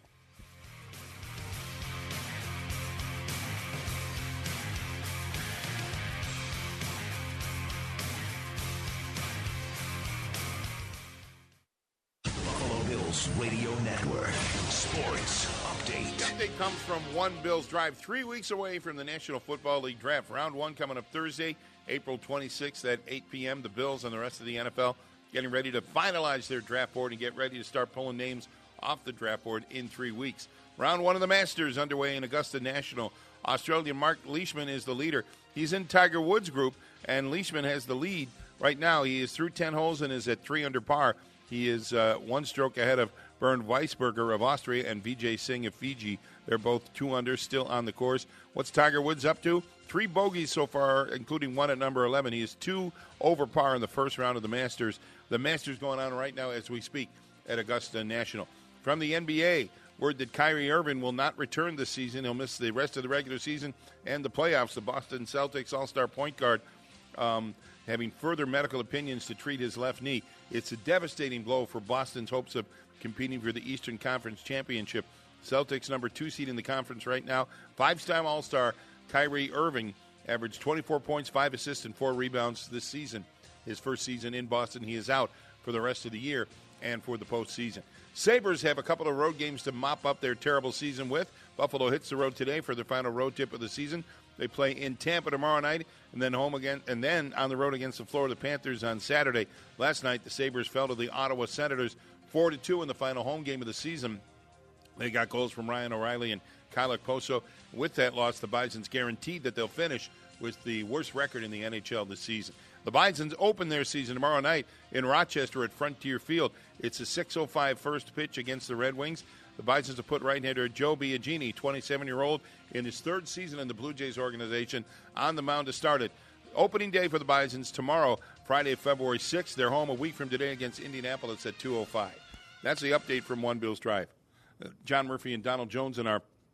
Buffalo Bills Radio Network. Sports Update. The update comes from One Bills Drive. Three weeks away from the National Football League Draft. Round one coming up Thursday, April twenty-sixth at eight p.m. The Bills and the rest of the N F L getting ready to finalize their draft board and get ready to start pulling names off the draft board in three weeks. Round one of the Masters underway in Augusta National. Australian Mark Leishman is the leader. He's in Tiger Woods' group, and Leishman has the lead right now. He is through ten holes and is at three under par. He is uh, one stroke ahead of Bernd Weisberger of Austria and Vijay Singh of Fiji. They're both two under, still on the course. What's Tiger Woods up to? Three bogeys so far, including one at number eleven. He is two over par in the first round of the Masters. The Masters going on right now as we speak at Augusta National. From the N B A, word that Kyrie Irving will not return this season. He'll miss the rest of the regular season and the playoffs. The Boston Celtics all-star point guard um, having further medical opinions to treat his left knee. It's a devastating blow for Boston's hopes of competing for the Eastern Conference Championship. Celtics number two seed in the conference right now. Five-time all-star Kyrie Irving averaged twenty-four points, five assists, and four rebounds this season. His first season in Boston. He is out for the rest of the year and for the postseason. Sabres have a couple of road games to mop up their terrible season with. Buffalo hits the road today for their final road trip of the season. They play in Tampa tomorrow night, and then home again, and then on the road against the Florida Panthers on Saturday. Last night, the Sabres fell to the Ottawa Senators four to two in the final home game of the season. They got goals from Ryan O'Reilly and Kyle Okposo. With that loss, the Bisons guaranteed that they'll finish with the worst record in the N H L this season. The Bisons open their season tomorrow night in Rochester at Frontier Field. It's a six oh five first pitch against the Red Wings. The Bisons have put right-hander Joe Biagini, twenty-seven-year-old, in his third season in the Blue Jays organization, on the mound to start it. Opening day for the Bisons tomorrow, Friday, February sixth. They're home a week from today against Indianapolis at two oh five. That's the update from One Bills Drive. Uh, John Murphy and Donald Jones in our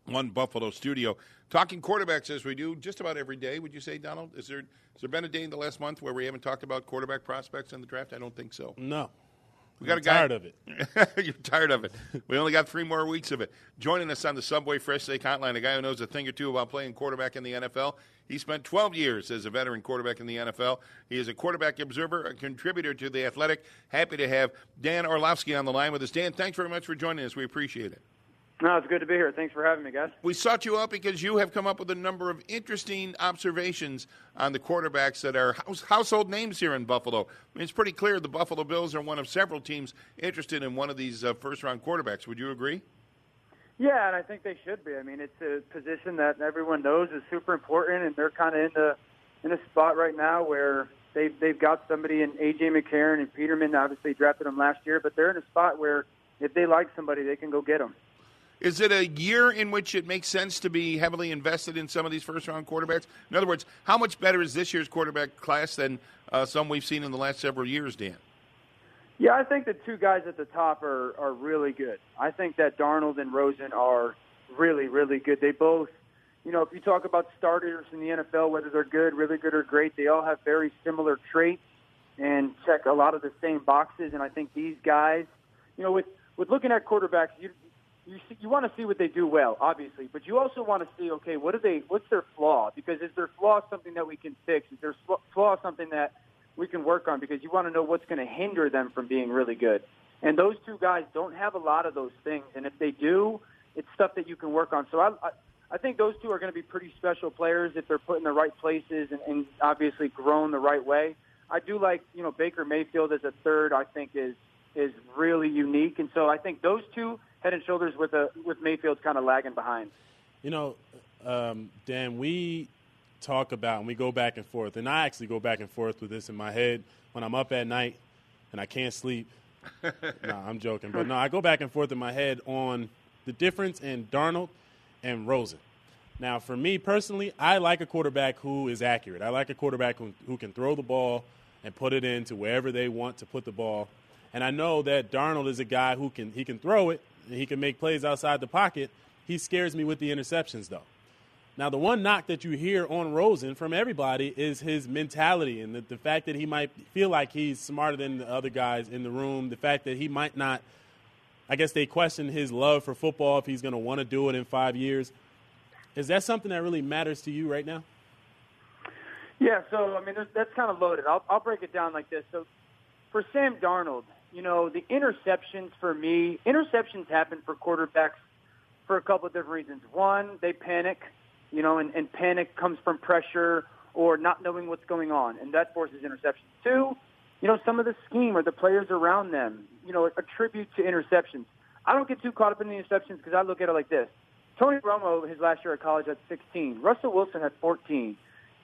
One Buffalo studio. Talking quarterbacks as we do just about every day, would you say, Donald? Is there has there been a day in the last month where we haven't talked about quarterback prospects in the draft? I don't think so. No. We got I'm a guy. tired of it. You're tired of it. We only got three more weeks of it. Joining us on the Subway Fresh Steak Hotline, a guy who knows a thing or two about playing quarterback in the N F L. He spent twelve years as a veteran quarterback in the N F L. He is a quarterback observer, a contributor to The Athletic. Happy to have Dan Orlovsky on the line with us. Dan, thanks very much for joining us. We appreciate it. No, it's good to be here. Thanks for having me, guys. We sought you out because you have come up with a number of interesting observations on the quarterbacks that are house, household names here in Buffalo. I mean, it's pretty clear the Buffalo Bills are one of several teams interested in one of these uh, first-round quarterbacks. Would you agree? Yeah, and I think they should be. I mean, it's a position that everyone knows is super important, and they're kind of in the in a spot right now where they've they've got somebody in A J McCarron and Peterman. Obviously, drafted them last year, but they're in a spot where if they like somebody, they can go get them. Is it a year in which it makes sense to be heavily invested in some of these first-round quarterbacks? In other words, how much better is this year's quarterback class than uh, some we've seen in the last several years, Dan? Yeah, I think the two guys at the top are, are really good. I think that Darnold and Rosen are really, really good. They both, you know, if you talk about starters in the N F L, whether they're good, really good, or great, they all have very similar traits and check a lot of the same boxes. And I think these guys, you know, with, with looking at quarterbacks, you You see, you want to see what they do well, obviously, but you also want to see, okay, what do they? What's their flaw? Because is their flaw something that we can fix? Is their flaw something that we can work on? Because you want to know what's going to hinder them from being really good. And those two guys don't have a lot of those things, and if they do, it's stuff that you can work on. So I, I, I think those two are going to be pretty special players if they're put in the right places and, and obviously grown the right way. I do like, you know, Baker Mayfield as a third. I think is is really unique, and so I think those two. Head and shoulders with a with Mayfield's kind of lagging behind. You know, um, Dan, we talk about and we go back and forth, and I actually go back and forth with this in my head when I'm up at night and I can't sleep. No, I'm joking, but no, I go back and forth in my head on the difference in Darnold and Rosen. Now, for me personally, I like a quarterback who is accurate. I like a quarterback who, who can throw the ball and put it into wherever they want to put the ball. And I know that Darnold is a guy who can he can throw it. He can make plays outside the pocket. He scares me with the interceptions, though. Now, the one knock that you hear on Rosen from everybody is his mentality and the, the fact that he might feel like he's smarter than the other guys in the room, the fact that he might not – I guess they question his love for football if he's going to want to do it in five years. Is that something that really matters to you right now? Yeah, so, I mean, that's kind of loaded. I'll, I'll break it down like this. So, for Sam Darnold – you know, the interceptions for me, interceptions happen for quarterbacks for a couple of different reasons. One, they panic, you know, and, and panic comes from pressure or not knowing what's going on, and that forces interceptions. Two, you know, some of the scheme or the players around them, you know, attribute to interceptions. I don't get too caught up in the interceptions because I look at it like this. Tony Romo, his last year at college, had sixteen. Russell Wilson had fourteen.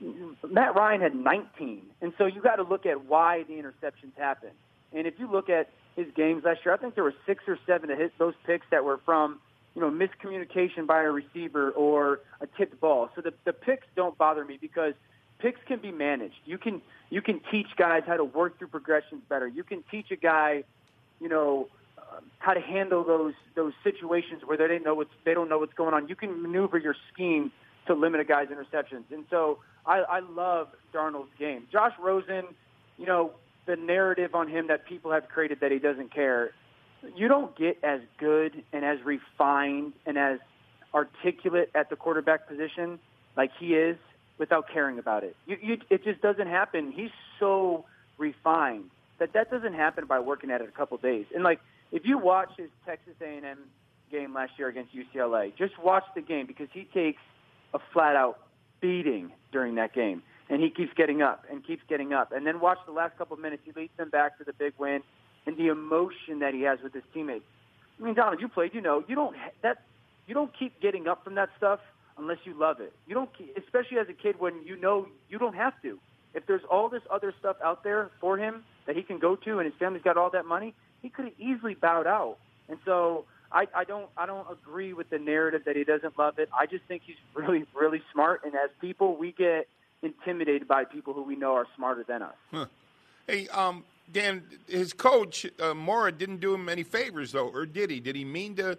Matt Ryan had nineteen. And so you got to look at why the interceptions happen. And if you look at his games last year, I think there were six or seven of his, those picks that were from, you know, miscommunication by a receiver or a tipped ball. So the, the picks don't bother me because picks can be managed. You can you can teach guys how to work through progressions better. You can teach a guy, you know, uh, how to handle those those situations where they don't know what's they don't know what's going on. You can maneuver your scheme to limit a guy's interceptions. And so I, I love Darnold's game. Josh Rosen, you know. The narrative on him that people have created that he doesn't care, you don't get as good and as refined and as articulate at the quarterback position like he is without caring about it. You, you, it just doesn't happen. He's so refined that that doesn't happen by working at it a couple days. And, like, if you watch his Texas A and M game last year against U C L A, just watch the game because he takes a flat-out beating during that game. And he keeps getting up and keeps getting up. And then watch the last couple of minutes. He leads them back to the big win and the emotion that he has with his teammates. I mean, Donald, you played, you know, you don't that you don't keep getting up from that stuff unless you love it. You don't, keep, especially as a kid when you know you don't have to. If there's all this other stuff out there for him that he can go to and his family's got all that money, he could have easily bowed out. And so I, I don't I don't agree with the narrative that he doesn't love it. I just think he's really, really smart. And as people, we get intimidated by people who we know are smarter than us. Huh. Hey, um, Dan, his coach, uh, Mora, didn't do him any favors, though, or did he? Did he mean to,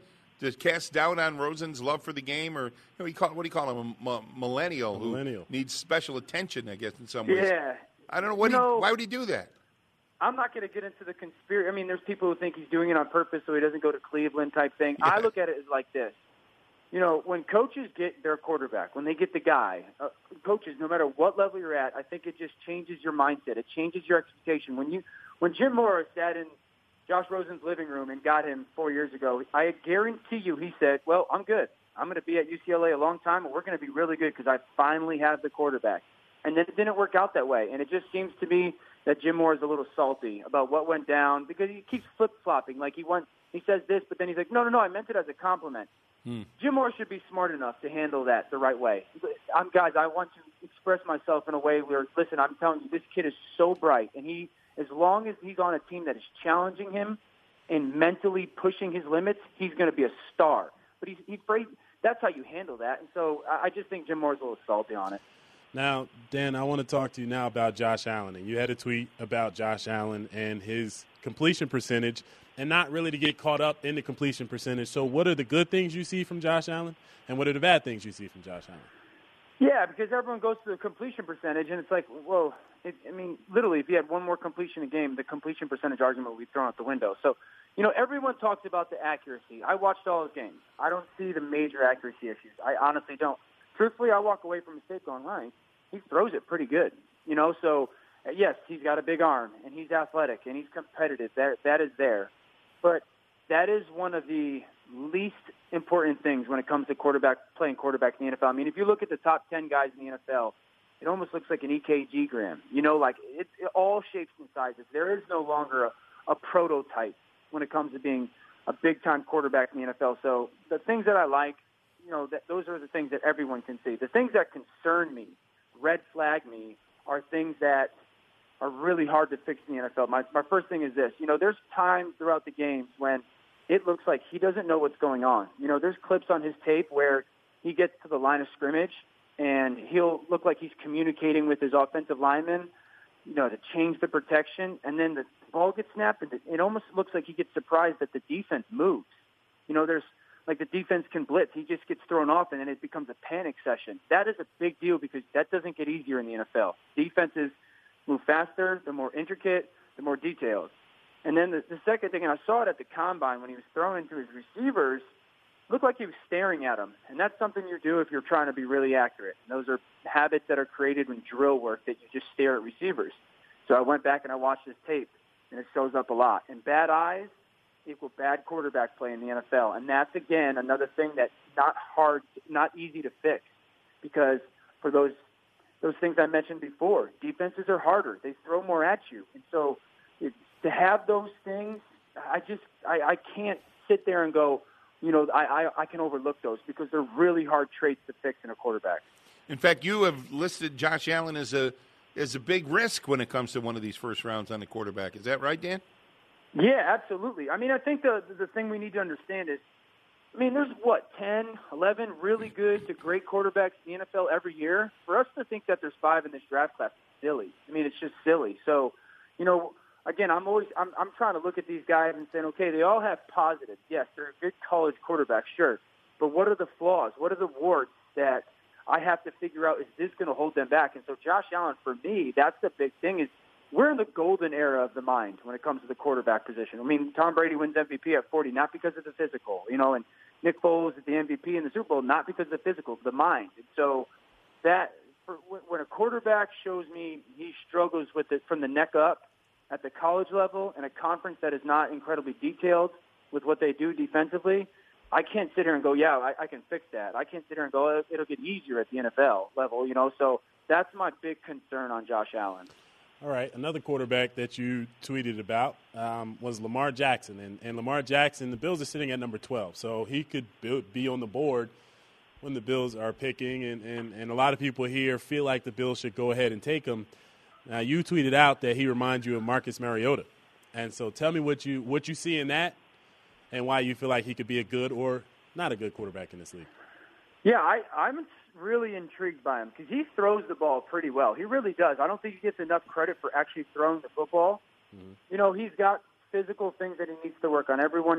to cast doubt on Rosen's love for the game, or you know, he call, what do you call him, a m- millennial, who millennial. needs special attention, I guess, in some ways. Yeah. I don't know what. You he, know, why would he do that? I'm not going to get into the conspiracy. I mean, there's people who think he's doing it on purpose so he doesn't go to Cleveland type thing. Yeah. I look at it as like this. You know, when coaches get their quarterback, when they get the guy, uh, coaches, no matter what level you're at, I think it just changes your mindset. It changes your expectation. When you, when Jim Mora sat in Josh Rosen's living room and got him four years ago, I guarantee you he said, well, I'm good. I'm going to be at U C L A a long time, and we're going to be really good because I finally have the quarterback. And then it didn't work out that way. And it just seems to me that Jim Mora is a little salty about what went down because he keeps flip-flopping. Like he went, he says this, but then he's like, no, no, no, I meant it as a compliment. Hmm. Jim Mora should be smart enough to handle that the right way. I'm, guys, I want to express myself in a way where, listen, I'm telling you, this kid is so bright, and he, as long as he's on a team that is challenging him and mentally pushing his limits, he's going to be a star. But he's, he's afraid. That's how you handle that. And so I just think Jim Mora's a little salty on it. Now, Dan, I want to talk to you now about Josh Allen. And you had a tweet about Josh Allen and his completion percentage, and not really to get caught up in the completion percentage. So what are the good things you see from Josh Allen, and what are the bad things you see from Josh Allen? Yeah, because everyone goes to the completion percentage, and it's like, whoa, it, I mean, literally, if you had one more completion a game, the completion percentage argument would be thrown out the window. So, you know, everyone talks about the accuracy. I watched all his games. I don't see the major accuracy issues. I honestly don't. Truthfully, I walk away from his tape going, right, he throws it pretty good. You know, so, uh, yes, he's got a big arm, and he's athletic, and he's competitive. That, that is there. But that is one of the least important things when it comes to quarterback playing quarterback in the N F L. I mean, if you look at the top ten guys in the N F L, it almost looks like an E K G gram. You know, like it, it all shapes and sizes. There is no longer a, a prototype when it comes to being a big-time quarterback in the N F L. So the things that I like, you know, that those are the things that everyone can see. The things that concern me, red flag me, are things that are really hard to fix in the N F L. My, my first thing is this. You know, there's times throughout the games when it looks like he doesn't know what's going on. You know, there's clips on his tape where he gets to the line of scrimmage and he'll look like he's communicating with his offensive lineman, you know, to change the protection, and then the ball gets snapped, and it almost looks like he gets surprised that the defense moves. You know, there's like the defense can blitz. He just gets thrown off, and then it becomes a panic session. That is a big deal because that doesn't get easier in the N F L. Defenses move faster, they're more intricate, they're more detailed. And then the, the second thing, and I saw it at the Combine when he was throwing into his receivers, looked like he was staring at them. And that's something you do if you're trying to be really accurate. And those are habits that are created in drill work, that you just stare at receivers. So I went back and I watched his tape, and it shows up a lot. And bad eyes equal bad quarterback play in the N F L. And that's, again, another thing that's not hard, not easy to fix, because for those those things I mentioned before, defenses are harder. They throw more at you. And so it, to have those things, I just I, I can't sit there and go, you know, I, I, I can overlook those because they're really hard traits to fix in a quarterback. In fact, you have listed Josh Allen as a as a big risk when it comes to one of these first rounds on the quarterback. Is that right, Dan? Yeah, absolutely. I mean, I think the the thing we need to understand is, I mean, there's, what, ten, eleven really good to great quarterbacks in the N F L every year. For us to think that there's five in this draft class is silly. I mean, it's just silly. So, you know, again, I'm always I'm, I'm trying to look at these guys and saying, okay, they all have positives. Yes, they're good college quarterbacks, sure. But what are the flaws? What are the warts that I have to figure out, is this going to hold them back? And so Josh Allen, for me, that's the big thing, is we're in the golden era of the mind when it comes to the quarterback position. I mean, Tom Brady wins M V P at forty, not because of the physical, you know, and Nick Foles is the M V P in the Super Bowl, not because of the physical, the mind. And so that, for, when a quarterback shows me he struggles with it from the neck up at the college level in a conference that is not incredibly detailed with what they do defensively, I can't sit here and go, yeah, I, I can fix that. I can't sit here and go, oh, it'll get easier at the N F L level, you know. So that's my big concern on Josh Allen. All right, another quarterback that you tweeted about um, was Lamar Jackson. And, and Lamar Jackson, the Bills are sitting at number twelve, so he could be on the board when the Bills are picking. And, and, and a lot of people here feel like the Bills should go ahead and take him. Now, you tweeted out that he reminds you of Marcus Mariota. And so tell me what you what you see in that and why you feel like he could be a good or not a good quarterback in this league. Yeah, I, I'm really intrigued by him because he throws the ball pretty well. He really does. I don't think he gets enough credit for actually throwing the football. Mm-hmm. You know, he's got physical things that he needs to work on. Everyone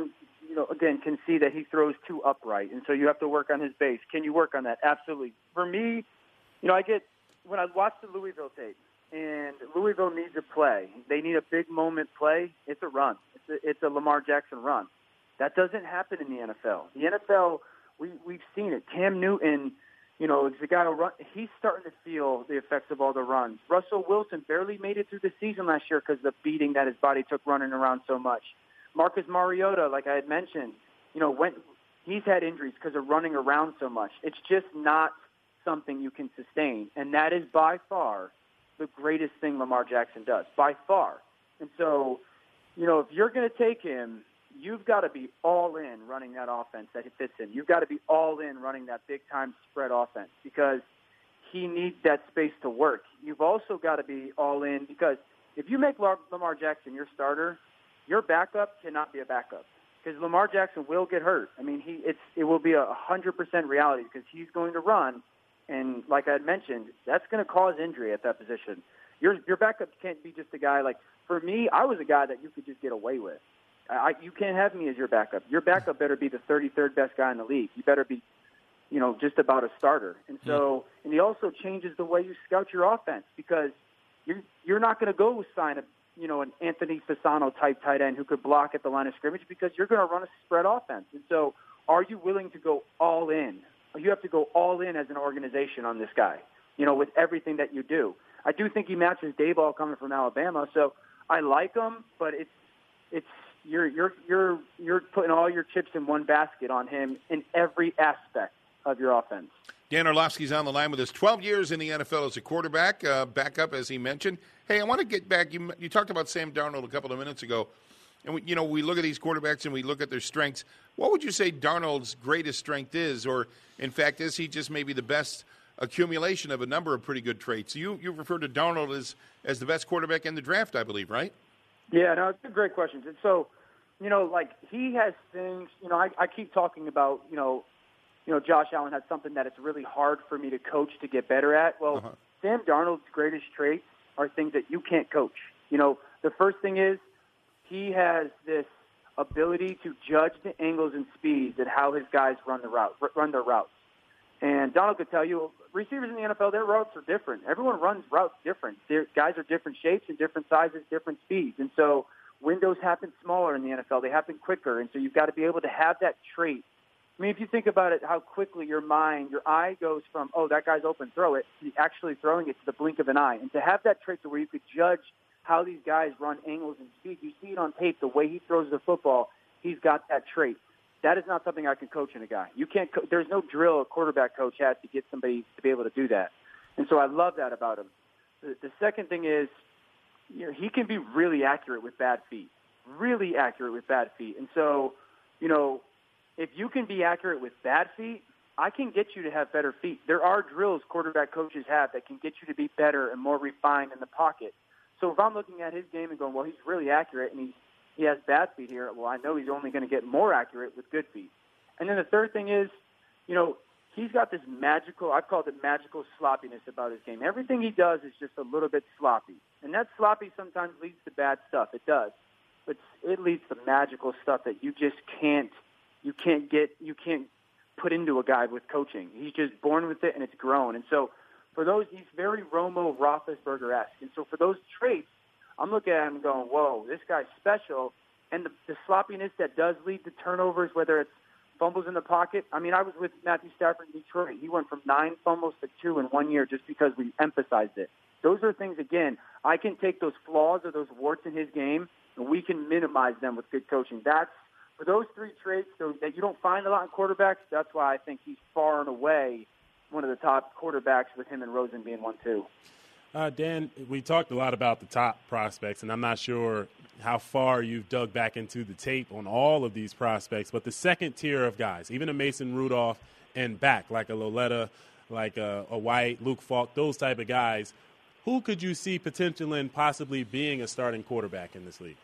you know, again, can see that he throws too upright, and so you have to work on his base. Can you work on that? Absolutely. For me, you know, I get when I watch the Louisville tape, and Louisville needs a play. They need a big moment play. It's a run. It's a, it's a Lamar Jackson run. That doesn't happen in the N F L. The N F L, we we've seen it. Cam Newton, you know, is the guy who run. He's starting to feel the effects of all the runs. Russell Wilson barely made it through the season last year because of the beating that his body took running around so much. Marcus Mariota, like I had mentioned, you know, when he's had injuries because of running around so much. It's just not something you can sustain, and that is by far the greatest thing Lamar Jackson does, by far. And so, you know, if you're going to take him, you've got to be all in running that offense that he fits in. You've got to be all in running that big-time spread offense because he needs that space to work. You've also got to be all in because if you make Lamar Jackson your starter, your backup cannot be a backup because Lamar Jackson will get hurt. I mean, he it's it will be a one hundred percent reality because he's going to run, and like I had mentioned, that's going to cause injury at that position. Your your backup can't be just a guy like, for me, I was a guy that you could just get away with. I, you can't have me as your backup. Your backup better be the thirty-third best guy in the league. You better be, you know, just about a starter. And so, and he also changes the way you scout your offense because you're you're not going to go sign a you know, an Anthony Fasano type tight end who could block at the line of scrimmage because you're going to run a spread offense. And so are you willing to go all in? You have to go all in as an organization on this guy, you know, with everything that you do. I do think he matches Dayball coming from Alabama, so I like him, but it's it's you're you're you're you're putting all your chips in one basket on him in every aspect of your offense. Dan Orlovsky's on the line with us. twelve years in the N F L as a quarterback, uh, backup, as he mentioned. Hey, I want to get back. You, you talked about Sam Darnold a couple of minutes ago. And, we, you know, we look at these quarterbacks and we look at their strengths. What would you say Darnold's greatest strength is? Or, in fact, is he just maybe the best accumulation of a number of pretty good traits? You you refer to Darnold as, as the best quarterback in the draft, I believe, right? Yeah, no, it's a great question. And so, you know, like he has things, you know, I, I keep talking about, you know, you know, Josh Allen has something that it's really hard for me to coach to get better at. Well, uh-huh. Sam Darnold's greatest traits are things that you can't coach. You know, the first thing is he has this ability to judge the angles and speeds and how his guys run the route, run their routes. And Donald could tell you, receivers in the N F L, their routes are different. Everyone runs routes different. Their guys are different shapes and different sizes, different speeds. And so windows happen smaller in the N F L. They happen quicker. And so you've got to be able to have that trait. I mean, if you think about it, how quickly your mind, your eye goes from, oh, that guy's open, throw it, to actually throwing it to the blink of an eye. And to have that trait to where you could judge how these guys run angles and speed, you see it on tape, the way he throws the football, he's got that trait. That is not something I can coach in a guy. You can't. Co- there's no drill a quarterback coach has to get somebody to be able to do that. And so I love that about him. The, the second thing is, you know, he can be really accurate with bad feet, really accurate with bad feet. And so, you know, if you can be accurate with bad feet, I can get you to have better feet. There are drills quarterback coaches have that can get you to be better and more refined in the pocket. So if I'm looking at his game and going, well, he's really accurate and he's, he has bad feet here, well, I know he's only going to get more accurate with good feet. And then the third thing is, you know, he's got this magical, I've called it magical sloppiness about his game. Everything he does is just a little bit sloppy. And that sloppy sometimes leads to bad stuff. It does. But it leads to magical stuff that you just can't, you can't get, you can't put into a guy with coaching. He's just born with it and it's grown. And so for those, he's very Romo Roethlisberger-esque. And so for those traits, I'm looking at him going, whoa, this guy's special. And the, the sloppiness that does lead to turnovers, whether it's fumbles in the pocket. I mean, I was with Matthew Stafford in Detroit. He went from nine fumbles to two in one year just because we emphasized it. Those are things, again, I can take those flaws or those warts in his game, and we can minimize them with good coaching. That's, for those three traits so that you don't find a lot in quarterbacks, that's why I think he's far and away one of the top quarterbacks, with him and Rosen being one, too. Uh, Dan, we talked a lot about the top prospects, and I'm not sure how far you've dug back into the tape on all of these prospects, but the second tier of guys, even a Mason Rudolph and back, like a Loletta, like a, a White, Luke Falk, those type of guys, who could you see potential in possibly being a starting quarterback in this league?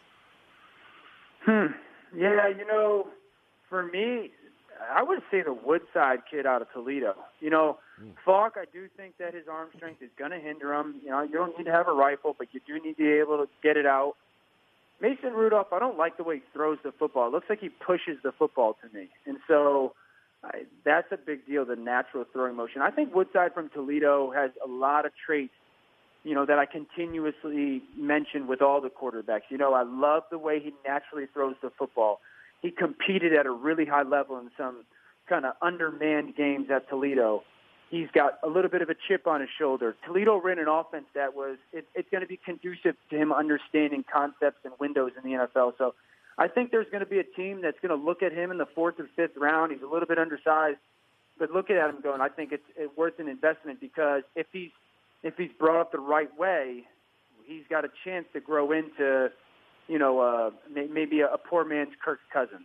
Hmm. Yeah, you know, for me, I would say the Woodside kid out of Toledo. You know, mm. Falk, I do think that his arm strength is going to hinder him. You know, you don't need to have a rifle, but you do need to be able to get it out. Mason Rudolph, I don't like the way he throws the football. It looks like he pushes the football to me. And so I, that's a big deal, the natural throwing motion. I think Woodside from Toledo has a lot of traits, you know, that I continuously mention with all the quarterbacks. You know, I love the way he naturally throws the football. He competed at a really high level in some kind of undermanned games at Toledo. He's got a little bit of a chip on his shoulder. Toledo ran an offense that was, it, it's going to be conducive to him understanding concepts and windows in the N F L. So I think there's going to be a team that's going to look at him in the fourth or fifth round. He's a little bit undersized, but looking at him going, I think it's, it's worth an investment because if he's, if he's brought up the right way, he's got a chance to grow into, you know, uh, maybe a, a poor man's Kirk Cousins.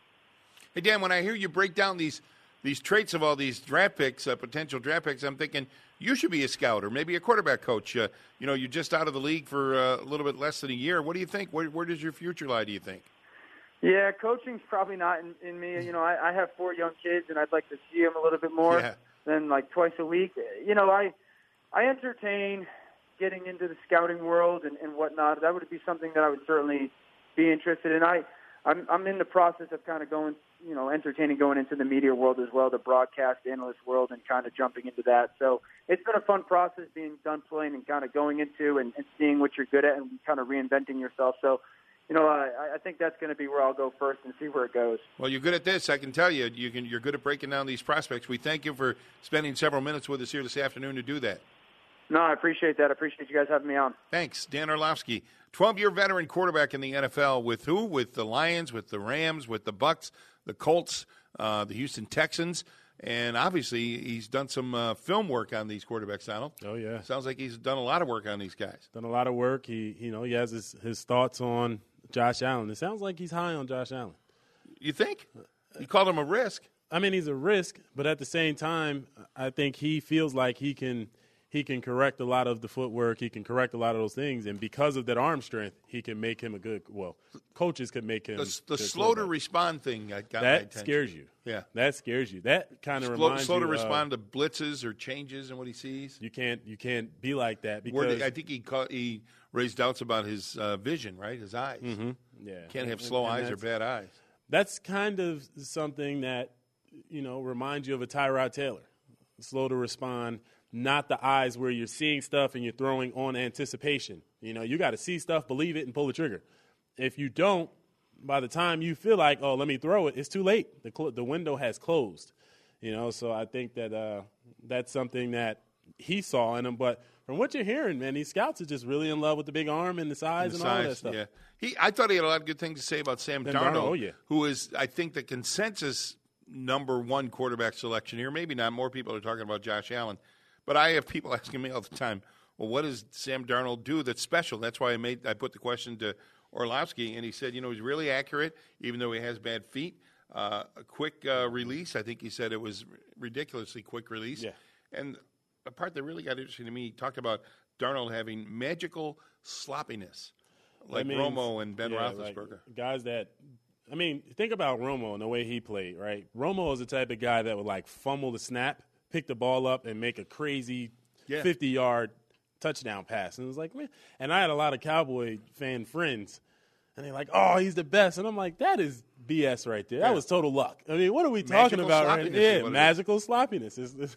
Hey, Dan, when I hear you break down these these traits of all these draft picks, uh, potential draft picks, I'm thinking you should be a scout or maybe a quarterback coach. Uh, you know, you're just out of the league for uh, a little bit less than a year. What do you think? Where, where does your future lie, do you think? Yeah, coaching's probably not in, in me. You know, I, I have four young kids, and I'd like to see them a little bit more yeah. than like twice a week. You know, I I entertain getting into the scouting world and, and whatnot. That would be something that I would certainly be interested in. I, I'm, I'm in the process of kind of going, you know, entertaining going into the media world as well, the broadcast analyst world, and kind of jumping into that. So it's been a fun process being done playing and kind of going into and, and seeing what you're good at and kind of reinventing yourself. So, you know, I, I think that's going to be where I'll go first and see where it goes. Well, you're good at this. I can tell you, you can, you're good at breaking down these prospects. We thank you for spending several minutes with us here this afternoon to do that. No, I appreciate that. I appreciate you guys having me on. Thanks. Dan Orlovsky, twelve-year veteran quarterback in the N F L with who? With the Lions, with the Rams, with the Bucks, the Colts, uh, the Houston Texans, and obviously he's done some uh, film work on these quarterbacks, Donald. Oh, yeah. Sounds like he's done a lot of work on these guys. Done a lot of work. He, you know, he has his, his thoughts on Josh Allen. It sounds like he's high on Josh Allen. You think? You called him a risk. I mean, he's a risk, but at the same time, I think he feels like he can he can correct a lot of the footwork. He can correct a lot of those things, and because of that arm strength, he can make him a good. Well, coaches could make him the, the slow to respond thing. Got that my attention. scares you. Yeah, that scares you. That kind of slow, reminds slow you to of, respond to blitzes or changes in what he sees. You can't you can't be like that because Where, I think he caught, he raised doubts about his uh, vision, right? His eyes. Mm-hmm. Yeah, can't have slow and, and eyes or bad eyes. That's kind of something that, you know, reminds you of a Tyrod Taylor. Slow to respond, not the eyes where you're seeing stuff and you're throwing on anticipation. You know, you got to see stuff, believe it, and pull the trigger. If you don't, by the time you feel like, oh, let me throw it, it's too late. The cl- the window has closed. You know, so I think that uh, that's something that he saw in him. But from what you're hearing, man, these scouts are just really in love with the big arm and the size and, and, and size, all that stuff. Yeah, he. I thought he had a lot of good things to say about Sam Sam Darnold, Darnold, oh, yeah. who is, I think, the consensus number one quarterback selection here. Maybe not. More people are talking about Josh Allen, but I have people asking me all the time, well, what does Sam Darnold do that's special? That's why I made I put the question to Orlovsky, and he said, you know, he's really accurate, even though he has bad feet. Uh, a quick uh, release. I think he said it was ridiculously quick release. Yeah. And the part that really got interesting to me, he talked about Darnold having magical sloppiness, like means, Romo and Ben yeah, Roethlisberger. Like guys that, I mean, think about Romo and the way he played, right? Romo is the type of guy that would, like, fumble the snap, pick the ball up, and make a crazy Yeah. fifty-yard touchdown pass. And it was like, man. And I had a lot of Cowboy fan friends, and they're like, oh, he's the best. And I'm like, that is B S right there. That Yeah. was total luck. I mean, what are we Magical talking about right sloppiness now? is Yeah, what it magical is. sloppiness. It's, it's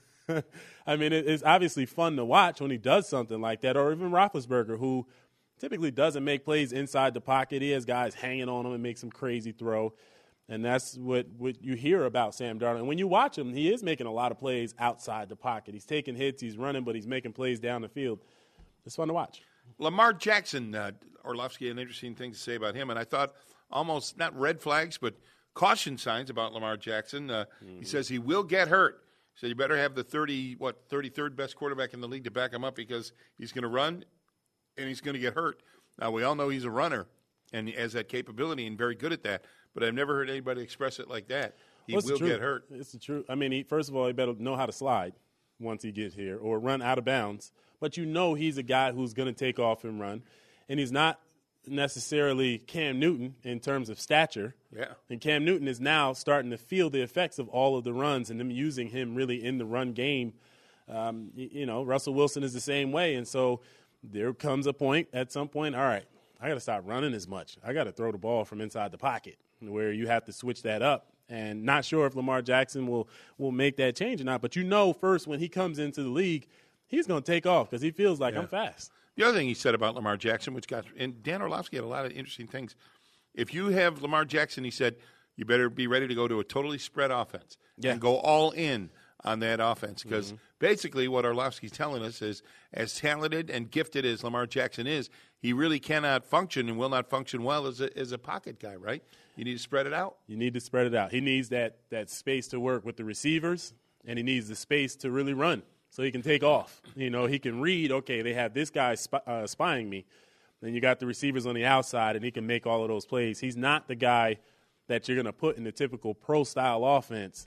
I mean, it, it's obviously fun to watch when he does something like that, or even Roethlisberger, who typically doesn't make plays inside the pocket. He has guys hanging on him and make some crazy throw. And that's what, what you hear about Sam Darnold. And when you watch him, he is making a lot of plays outside the pocket. He's taking hits, he's running, but he's making plays down the field. It's fun to watch. Lamar Jackson, uh, Orlovsky, an interesting thing to say about him. And I thought almost not red flags, but caution signs about Lamar Jackson. Uh, mm-hmm. He says he will get hurt. So you better have the thirty what thirty-third best quarterback in the league to back him up because he's going to run and he's going to get hurt. Now, we all know he's a runner and he has that capability and very good at that, but I've never heard anybody express it like that. He well, will get hurt. It's the truth. I mean, he, first of all, he better know how to slide once he gets here or run out of bounds. But you know he's a guy who's going to take off and run, and he's not necessarily Cam Newton in terms of stature. Yeah. And Cam Newton is now starting to feel the effects of all of the runs and them using him really in the run game. Um, you, you know, Russell Wilson is the same way. And so there comes a point, at some point, all right, I got to stop running as much. I got to throw the ball from inside the pocket, where you have to switch that up. And not sure if Lamar Jackson will will make that change or not. But you know, first when he comes into the league, he's going to take off because he feels like Yeah. I'm fast. The other thing he said about Lamar Jackson, which got – and Dan Orlovsky had a lot of interesting things. If you have Lamar Jackson, he said, you better be ready to go to a totally spread offense Yeah. and go all in on that offense because Mm-hmm. basically what Orlovsky's telling us is as talented and gifted as Lamar Jackson is, he really cannot function and will not function well as a, as a pocket guy, right? You need to spread it out. You need to spread it out. He needs that that space to work with the receivers, and he needs the space to really run so he can take off. You know, he can read, okay, they have this guy spy, uh, spying me. Then you got the receivers on the outside, and he can make all of those plays. He's not the guy that you're going to put in the typical pro-style offense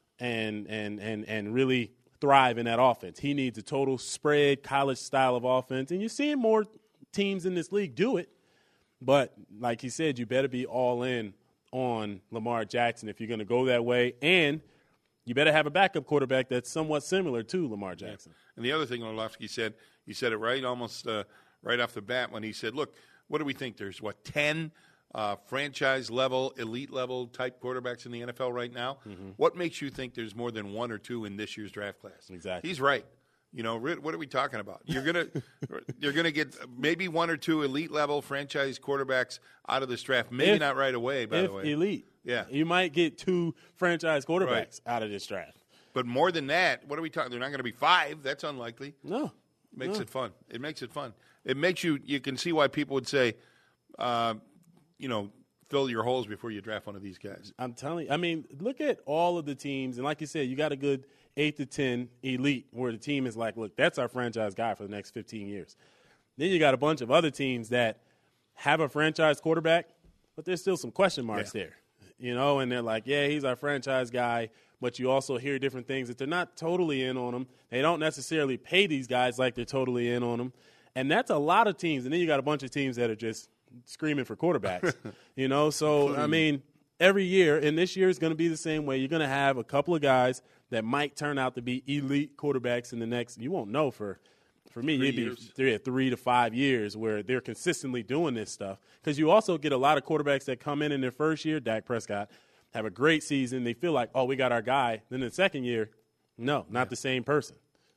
and and and and really thrive in that offense. He needs a total spread college style of offense, and you're seeing more teams in this league do it. But like he said, you better be all in on Lamar Jackson if you're going to go that way, and you better have a backup quarterback that's somewhat similar to Lamar Jackson. Yeah. And the other thing Orlovsky said, he said it right almost uh, right off the bat when he said, look, what do we think? There's, what, ten uh, franchise-level, elite-level type quarterbacks in the N F L right now? Mm-hmm. What makes you think there's more than one or two in this year's draft class? Exactly. He's right. You know, what are we talking about? You're gonna, you're gonna get maybe one or two elite level franchise quarterbacks out of this draft. Maybe If- not right away. By if the way, elite, yeah, you might get two franchise quarterbacks Right. out of this draft. But more than that, what are we talking? They're not going to be five. That's unlikely. No, makes no. it fun. It makes it fun. It makes you. You can see why people would say, uh, you know, fill your holes before you draft one of these guys. I'm telling you. I mean, look at all of the teams, and like you said, you got a good eight to ten elite where the team is like, look, that's our franchise guy for the next fifteen years. Then you got a bunch of other teams that have a franchise quarterback, but there's still some question marks Yeah. there, you know, and they're like, yeah, he's our franchise guy, but you also hear different things that they're not totally in on him. They don't necessarily pay these guys like they're totally in on them, and that's a lot of teams. And then you got a bunch of teams that are just screaming for quarterbacks, you know. So, I mean, every year, and this year is going to be the same way. You're going to have a couple of guys that might turn out to be elite quarterbacks in the next – you won't know for – For me, Three it'd be years. three, three to five years where they're consistently doing this stuff. Because you also get a lot of quarterbacks that come in in their first year, Dak Prescott, have a great season. They feel like, oh, we got our guy. Then in the second year, no, not the same person.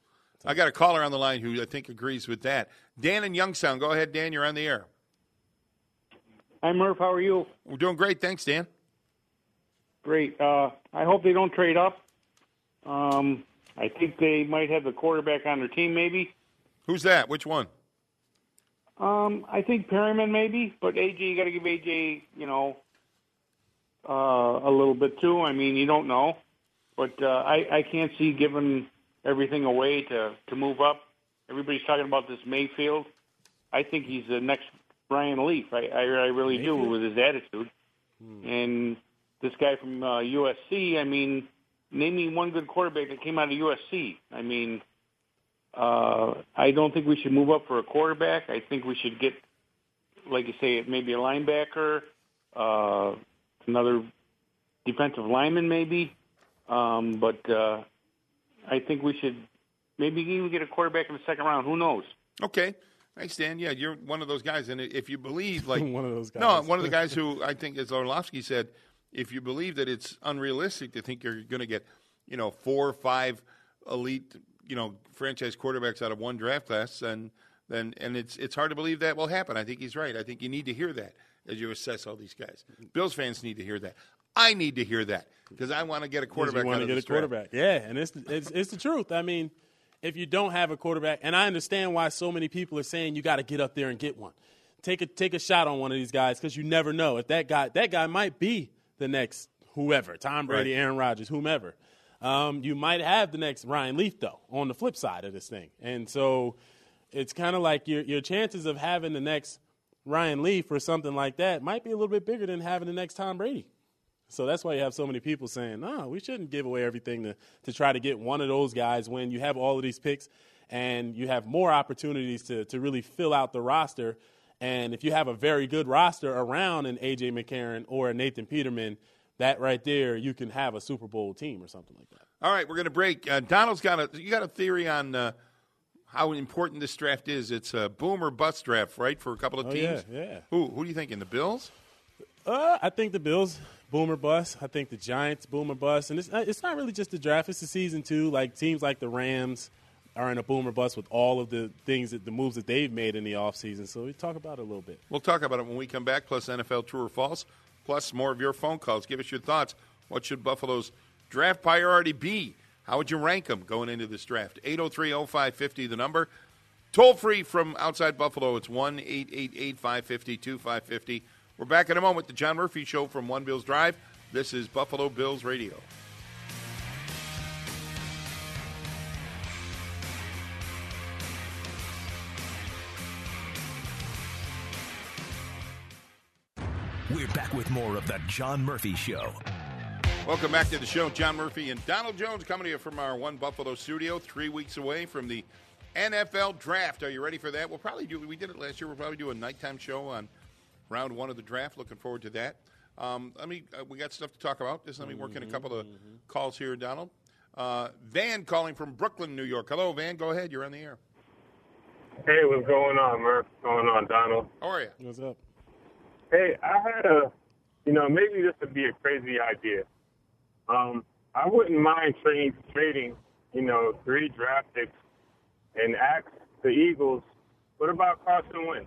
I got a caller on the line who I think agrees with that. Dan in Youngstown. Go ahead, Dan. You're on the air. Hi, Murph. How are you? We're doing great. Thanks, Dan. Great. Uh, I hope they don't trade up. Um, I think they might have the quarterback on their team, maybe. Who's that? Which one? Um, I think Perryman, maybe. But A J, you got to give A J, you know, uh, a little bit too. I mean, you don't know, but uh, I I can't see giving everything away to to move up. Everybody's talking about this Mayfield. I think he's the next Ryan Leaf. I I, I really do Mayfield? with his attitude. Hmm. And this guy from uh, U S C. I mean, name me one good quarterback that came out of U S C. I mean. Uh, I don't think we should move up for a quarterback. I think we should get, like you say, maybe a linebacker, uh, another defensive lineman maybe. Um, but uh, I think we should maybe even get a quarterback in the second round. Who knows? Okay. Thanks, Dan. Yeah, you're one of those guys. And if you believe, like. One of those guys. No, one of the guys who I think, as Orlovsky said, if you believe that it's unrealistic to think you're going to get, you know, four or five elite, you know, franchise quarterbacks out of one draft class, and then and it's it's hard to believe that will happen. I think he's right. I think you need to hear that as you assess all these guys. Bills fans need to hear that. I need to hear that because I want to get a quarterback. You want out to of get this a quarterback, draft. yeah, and it's, it's it's the truth. I mean, if you don't have a quarterback, and I understand why so many people are saying you got to get up there and get one, take a take a shot on one of these guys because you never know if that guy that guy might be the next whoever, Tom Brady, Right. Aaron Rodgers, whomever. Um, you might have the next Ryan Leaf, though, on the flip side of this thing. And so it's kind of like your your chances of having the next Ryan Leaf or something like that might be a little bit bigger than having the next Tom Brady. So that's why you have so many people saying, no, we shouldn't give away everything to, to try to get one of those guys when you have all of these picks and you have more opportunities to, to really fill out the roster. And if you have a very good roster around an A J McCarron or a Nathan Peterman, that right there, you can have a Super Bowl team or something like that. All right, we're going to break. Uh, Donald's got a. You got a theory on uh, how important this draft is. It's a boom or bust draft, right, for a couple of Oh, teams? yeah, yeah. Who who do you think, in the Bills? Uh, I think the Bills, boom or bust. I think the Giants, boom or bust. And it's, it's not really just the draft. It's the season, too. Like, teams like the Rams are in a boom or bust with all of the things, that the moves that they've made in the offseason. So we talk about it a little bit. We'll talk about it when we come back, plus N F L True or False, plus more of your phone calls. Give us your thoughts. What should Buffalo's draft priority be? How would you rank them going into this draft? eight oh three oh five five oh, the number. Toll free from outside Buffalo. It's one eight eight eight, five five zero, two five five zero. We're back in a moment. The John Murphy Show from One Bills Drive. This is Buffalo Bills Radio. We're back with more of the John Murphy Show. Welcome back to the show. John Murphy and Donald Jones coming to you from our One Buffalo studio, three weeks away from the N F L Draft. Are you ready for that? We'll probably do, we did it last year, we'll probably do a nighttime show on round one of the draft. Looking forward to that. Um, let me, uh, we got stuff to talk about. Just let me work in a couple of calls here, Donald. Uh, Van calling from Brooklyn, New York. Hello, Van. Go ahead. You're on the air. Hey, what's going on, Murph? What's going on, Donald? How are you? What's up? Hey, I had a, you know, maybe this would be a crazy idea. Um, I wouldn't mind trading, trading, you know, three draft picks and ask the Eagles, what about Carson Wentz?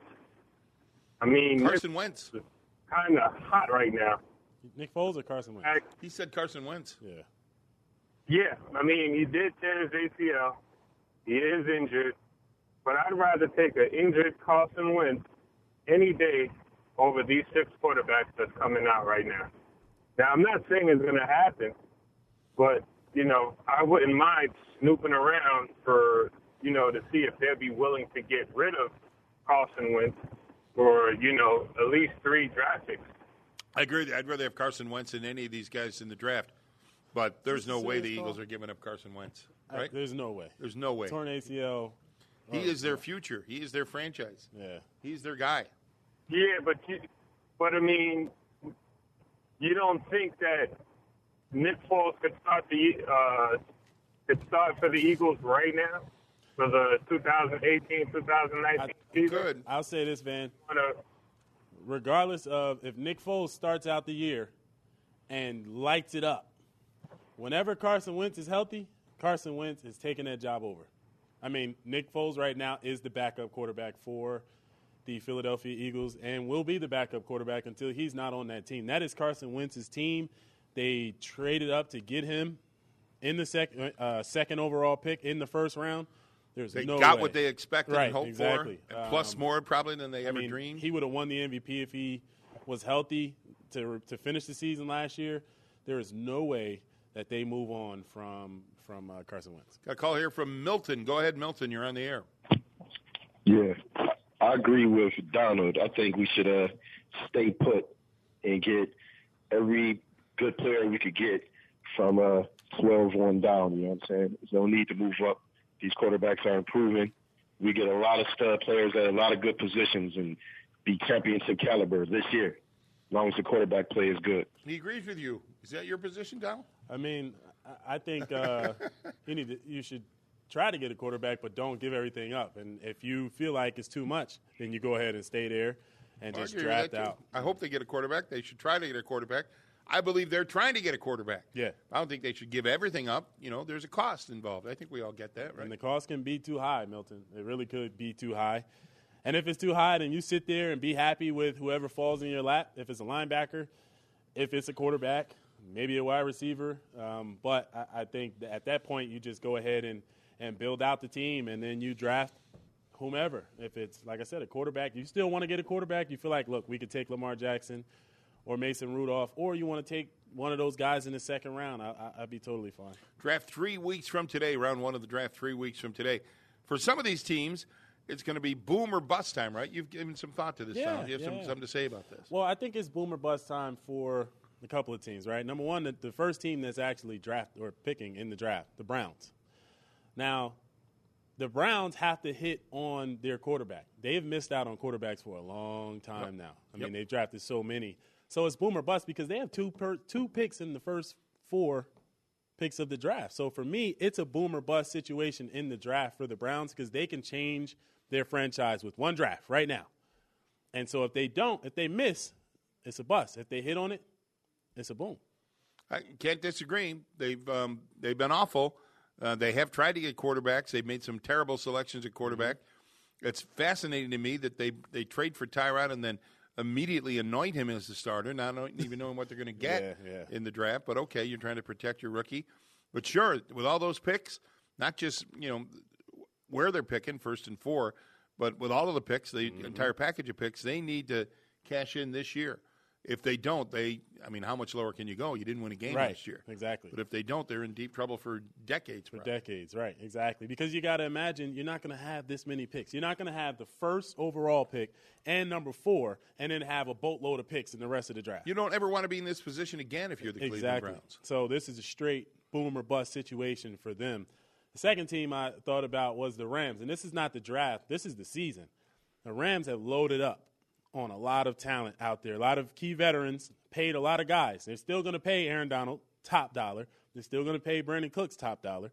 I mean, Carson Wentz. Kind of hot right now. Nick Foles or Carson Wentz? He said Carson Wentz. Yeah. Yeah, I mean, he did tear his A C L. He is injured. But I'd rather take an injured Carson Wentz any day over these six quarterbacks that's coming out right now. Now, I'm not saying it's going to happen, but, you know, I wouldn't mind snooping around for, you know, to see if they'd be willing to get rid of Carson Wentz for, you know, at least three draft picks. I agree. I'd rather have Carson Wentz than any of these guys in the draft. But there's no way the Eagles are giving up Carson Wentz, right? There's no way. There's no way. Torn A C L. He is their future. He is their franchise. Yeah. He's their guy. Yeah, but you, but I mean, you don't think that Nick Foles could start the uh, could start for the Eagles right now for the twenty eighteen twenty nineteen season? Good. I'll say this, Van. Regardless of if Nick Foles starts out the year and lights it up, whenever Carson Wentz is healthy, Carson Wentz is taking that job over. I mean, Nick Foles right now is the backup quarterback for the Philadelphia Eagles and will be the backup quarterback until he's not on that team. That is Carson Wentz's team. They traded up to get him in the sec- uh, second overall pick in the first round. There's They no got way. what they expected right, and hoped exactly. for, and plus Um, more probably than they I ever mean, dreamed. He would have won the M V P if he was healthy to to finish the season last year. There is no way that they move on from from uh, Carson Wentz. Got a call here from Milton. Go ahead, Milton. You're on the air. Yeah, I agree with Donald. I think we should uh, stay put and get every good player we could get from uh, twelve on down. You know what I'm saying? There's no need to move up. These quarterbacks are improving. We get a lot of stud players at a lot of good positions and be championship caliber this year, as long as the quarterback play is good. He agrees with you. Is that your position, Donald? I mean, I I think uh, you need to, you should try to get a quarterback, but don't give everything up. And if you feel like it's too much, then you go ahead and stay there and I just agree with draft that, too. out. I hope they get a quarterback. They should try to get a quarterback. I believe they're trying to get a quarterback. Yeah. I don't think they should give everything up. You know, there's a cost involved. I think we all get that, right? And the cost can be too high, Milton. It really could be too high. And if it's too high, then you sit there and be happy with whoever falls in your lap. If it's a linebacker, if it's a quarterback, maybe a wide receiver. Um, but I, I think that at that point, you just go ahead and, and build out the team, and then you draft whomever. If it's, like I said, a quarterback, you still want to get a quarterback. You feel like, look, we could take Lamar Jackson or Mason Rudolph, or you want to take one of those guys in the second round, I, I, I'd be totally fine. Draft three weeks from today, round one of the draft three weeks from today. For some of these teams, it's going to be boom or bust time, right? You've given some thought to this, Yeah, Tom. You have yeah. some, something to say about this. Well, I think it's boom or bust time for a couple of teams, right? Number one, the, the first team that's actually draft or picking in the draft, the Browns. Now, the Browns have to hit on their quarterback. They have missed out on quarterbacks for a long time now. I mean, Yep. they've drafted so many. So it's boom or bust because they have two per, two picks in the first four picks of the draft. So for me, it's a boom or bust situation in the draft for the Browns because they can change their franchise with one draft right now. And so if they don't, if they miss, it's a bust. If they hit on it, it's a boom. I can't disagree. They've um, they've been awful. Uh, they have tried to get quarterbacks. They've made some terrible selections at quarterback. Mm-hmm. It's fascinating to me that they they trade for Tyrod and then immediately anoint him as the starter, not even knowing what they're going to get yeah, yeah. in the draft. But okay, you're trying to protect your rookie. But sure, with all those picks, not just you know where they're picking first and four, but with all of the picks, the mm-hmm. entire package of picks, they need to cash in this year. If they don't, they I mean, how much lower can you go? You didn't win a game right, last year. Exactly. But if they don't, they're in deep trouble for decades. For probably. decades, right, exactly. Because you got to imagine you're not going to have this many picks. You're not going to have the first overall pick and number four and then have a boatload of picks in the rest of the draft. You don't ever want to be in this position again if you're the exactly. Cleveland Browns. So this is a straight boom or bust situation for them. The second team I thought about was the Rams, and this is not the draft. This is the season. The Rams have loaded up on a lot of talent out there, a lot of key veterans, paid a lot of guys. They're still going to pay Aaron Donald top dollar. They're still going to pay Brandon Cooks top dollar.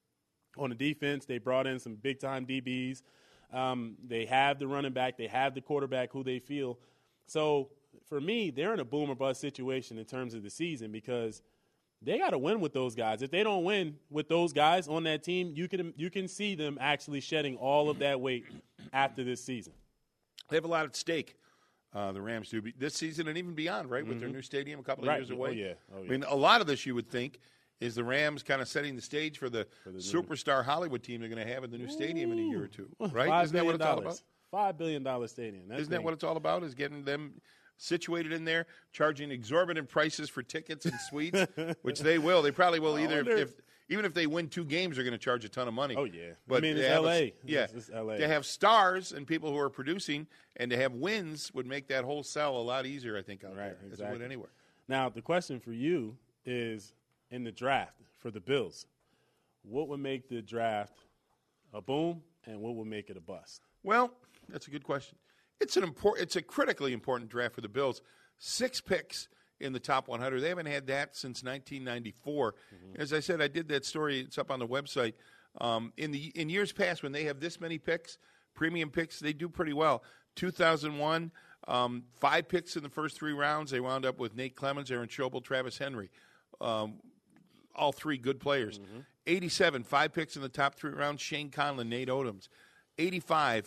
On the defense, they brought in some big-time D Bs. Um, they have the running back. They have the quarterback who they feel. So for me, they're in a boom or bust situation in terms of the season because they got to win with those guys. If they don't win with those guys on that team, you can you can see them actually shedding all of that weight after this season. They have a lot at stake. Uh, the Rams do this season and even beyond, right, with mm-hmm. their new stadium a couple of right. years away. Oh, yeah. Oh, yeah. I mean, a lot of this you would think is the Rams kind of setting the stage for the, for the superstar new... Hollywood team they're going to have in the new Ooh. stadium in a year or two, right? Five Isn't that what it's all about? Five billion dollar stadium. That's Isn't that what it's all about? Is getting them situated in there, charging exorbitant prices for tickets and suites, which they will. They probably will either if, if even if they win two games, they're going to charge a ton of money. Oh yeah, but I mean it's L A. A, yeah, it's, it's L A. To have stars and people who are producing and to have wins would make that whole sell a lot easier. I think out right, there exactly. as it would anywhere. Now the question for you is in the draft for the Bills, what would make the draft a boom and what would make it a bust? Well, that's a good question. It's an important. It's a critically important draft for the Bills. Six picks in the top one hundred. They haven't had that since nineteen ninety-four. Mm-hmm. As I said, I did that story. It's up on the website. Um, in the in years past, when they have this many picks, premium picks, they do pretty well. two thousand one, um, five picks in the first three rounds. They wound up with Nate Clemens, Aaron Schobel, Travis Henry. Um, all three good players. Mm-hmm. eighty-seven, five picks in the top three rounds. Shane Conlon, Nate Odoms. eighty-five,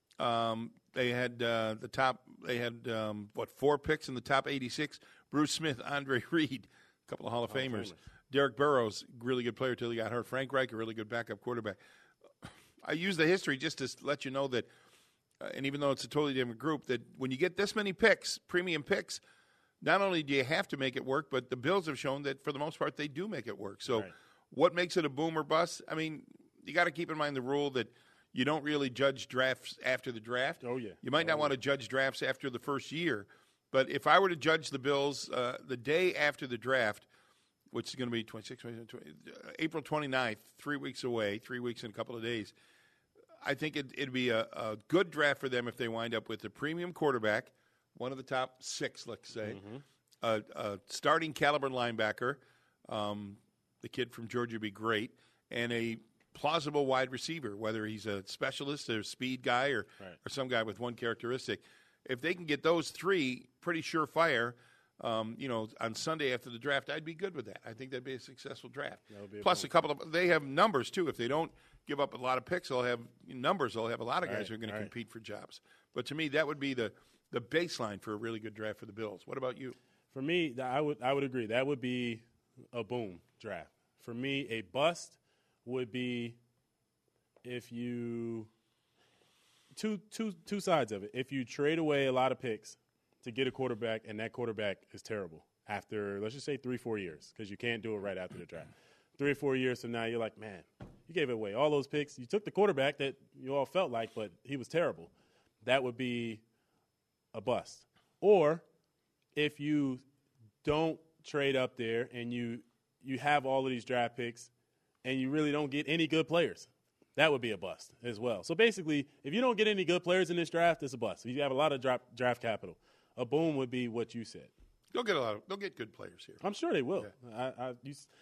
um, they had uh, the top. They had um, what four picks in the top eighty-six. Bruce Smith, Andre Reed, a couple of Hall of Famers. Hall of Famers. Derek Burrows, really good player till he got hurt. Frank Reich, a really good backup quarterback. I use the history just to let you know that, uh, and even though it's a totally different group, that when you get this many picks, premium picks, not only do you have to make it work, but the Bills have shown that for the most part they do make it work. So, right. What makes it a boom or bust? I mean, you got to keep in mind the rule that you don't really judge drafts after the draft. Oh yeah. You might not oh, want yeah. to judge drafts after the first year. But if I were to judge the Bills uh, the day after the draft, which is going to be twenty-six, twenty, twenty, uh, April twenty-ninth, three weeks away, three weeks and a couple of days, I think it, it'd be a, a good draft for them if they wind up with a premium quarterback, one of the top six, let's say, mm-hmm. a, a starting caliber linebacker, um, the kid from Georgia would be great, and a plausible wide receiver, whether he's a specialist or a speed guy or, right. or some guy with one characteristic. If they can get those three pretty surefire, um, you know, on Sunday after the draft, I'd be good with that. I think that'd be a successful draft. Be Plus, a, a couple of they have numbers too. If they don't give up a lot of picks, they'll have numbers. They'll have a lot of guys right, who are going right. to compete for jobs. But to me, that would be the the baseline for a really good draft for the Bills. What about you? For me, I would I would agree. That would be a boom draft. For me, a bust would be if you. Two, two, two sides of it. If you trade away a lot of picks to get a quarterback, and that quarterback is terrible after, let's just say, three, four years, because you can't do it right after the draft. Three or four years from now, you're like, man, you gave away all those picks. You took the quarterback that you all felt like, but he was terrible. That would be a bust. Or if you don't trade up there and you you have all of these draft picks and you really don't get any good players, that would be a bust as well. So basically, if you don't get any good players in this draft, it's a bust. If you have a lot of draft, draft capital, a boom would be what you said. They'll get a lot of, they'll get good players here. I'm sure they will. Yeah. I, I, you,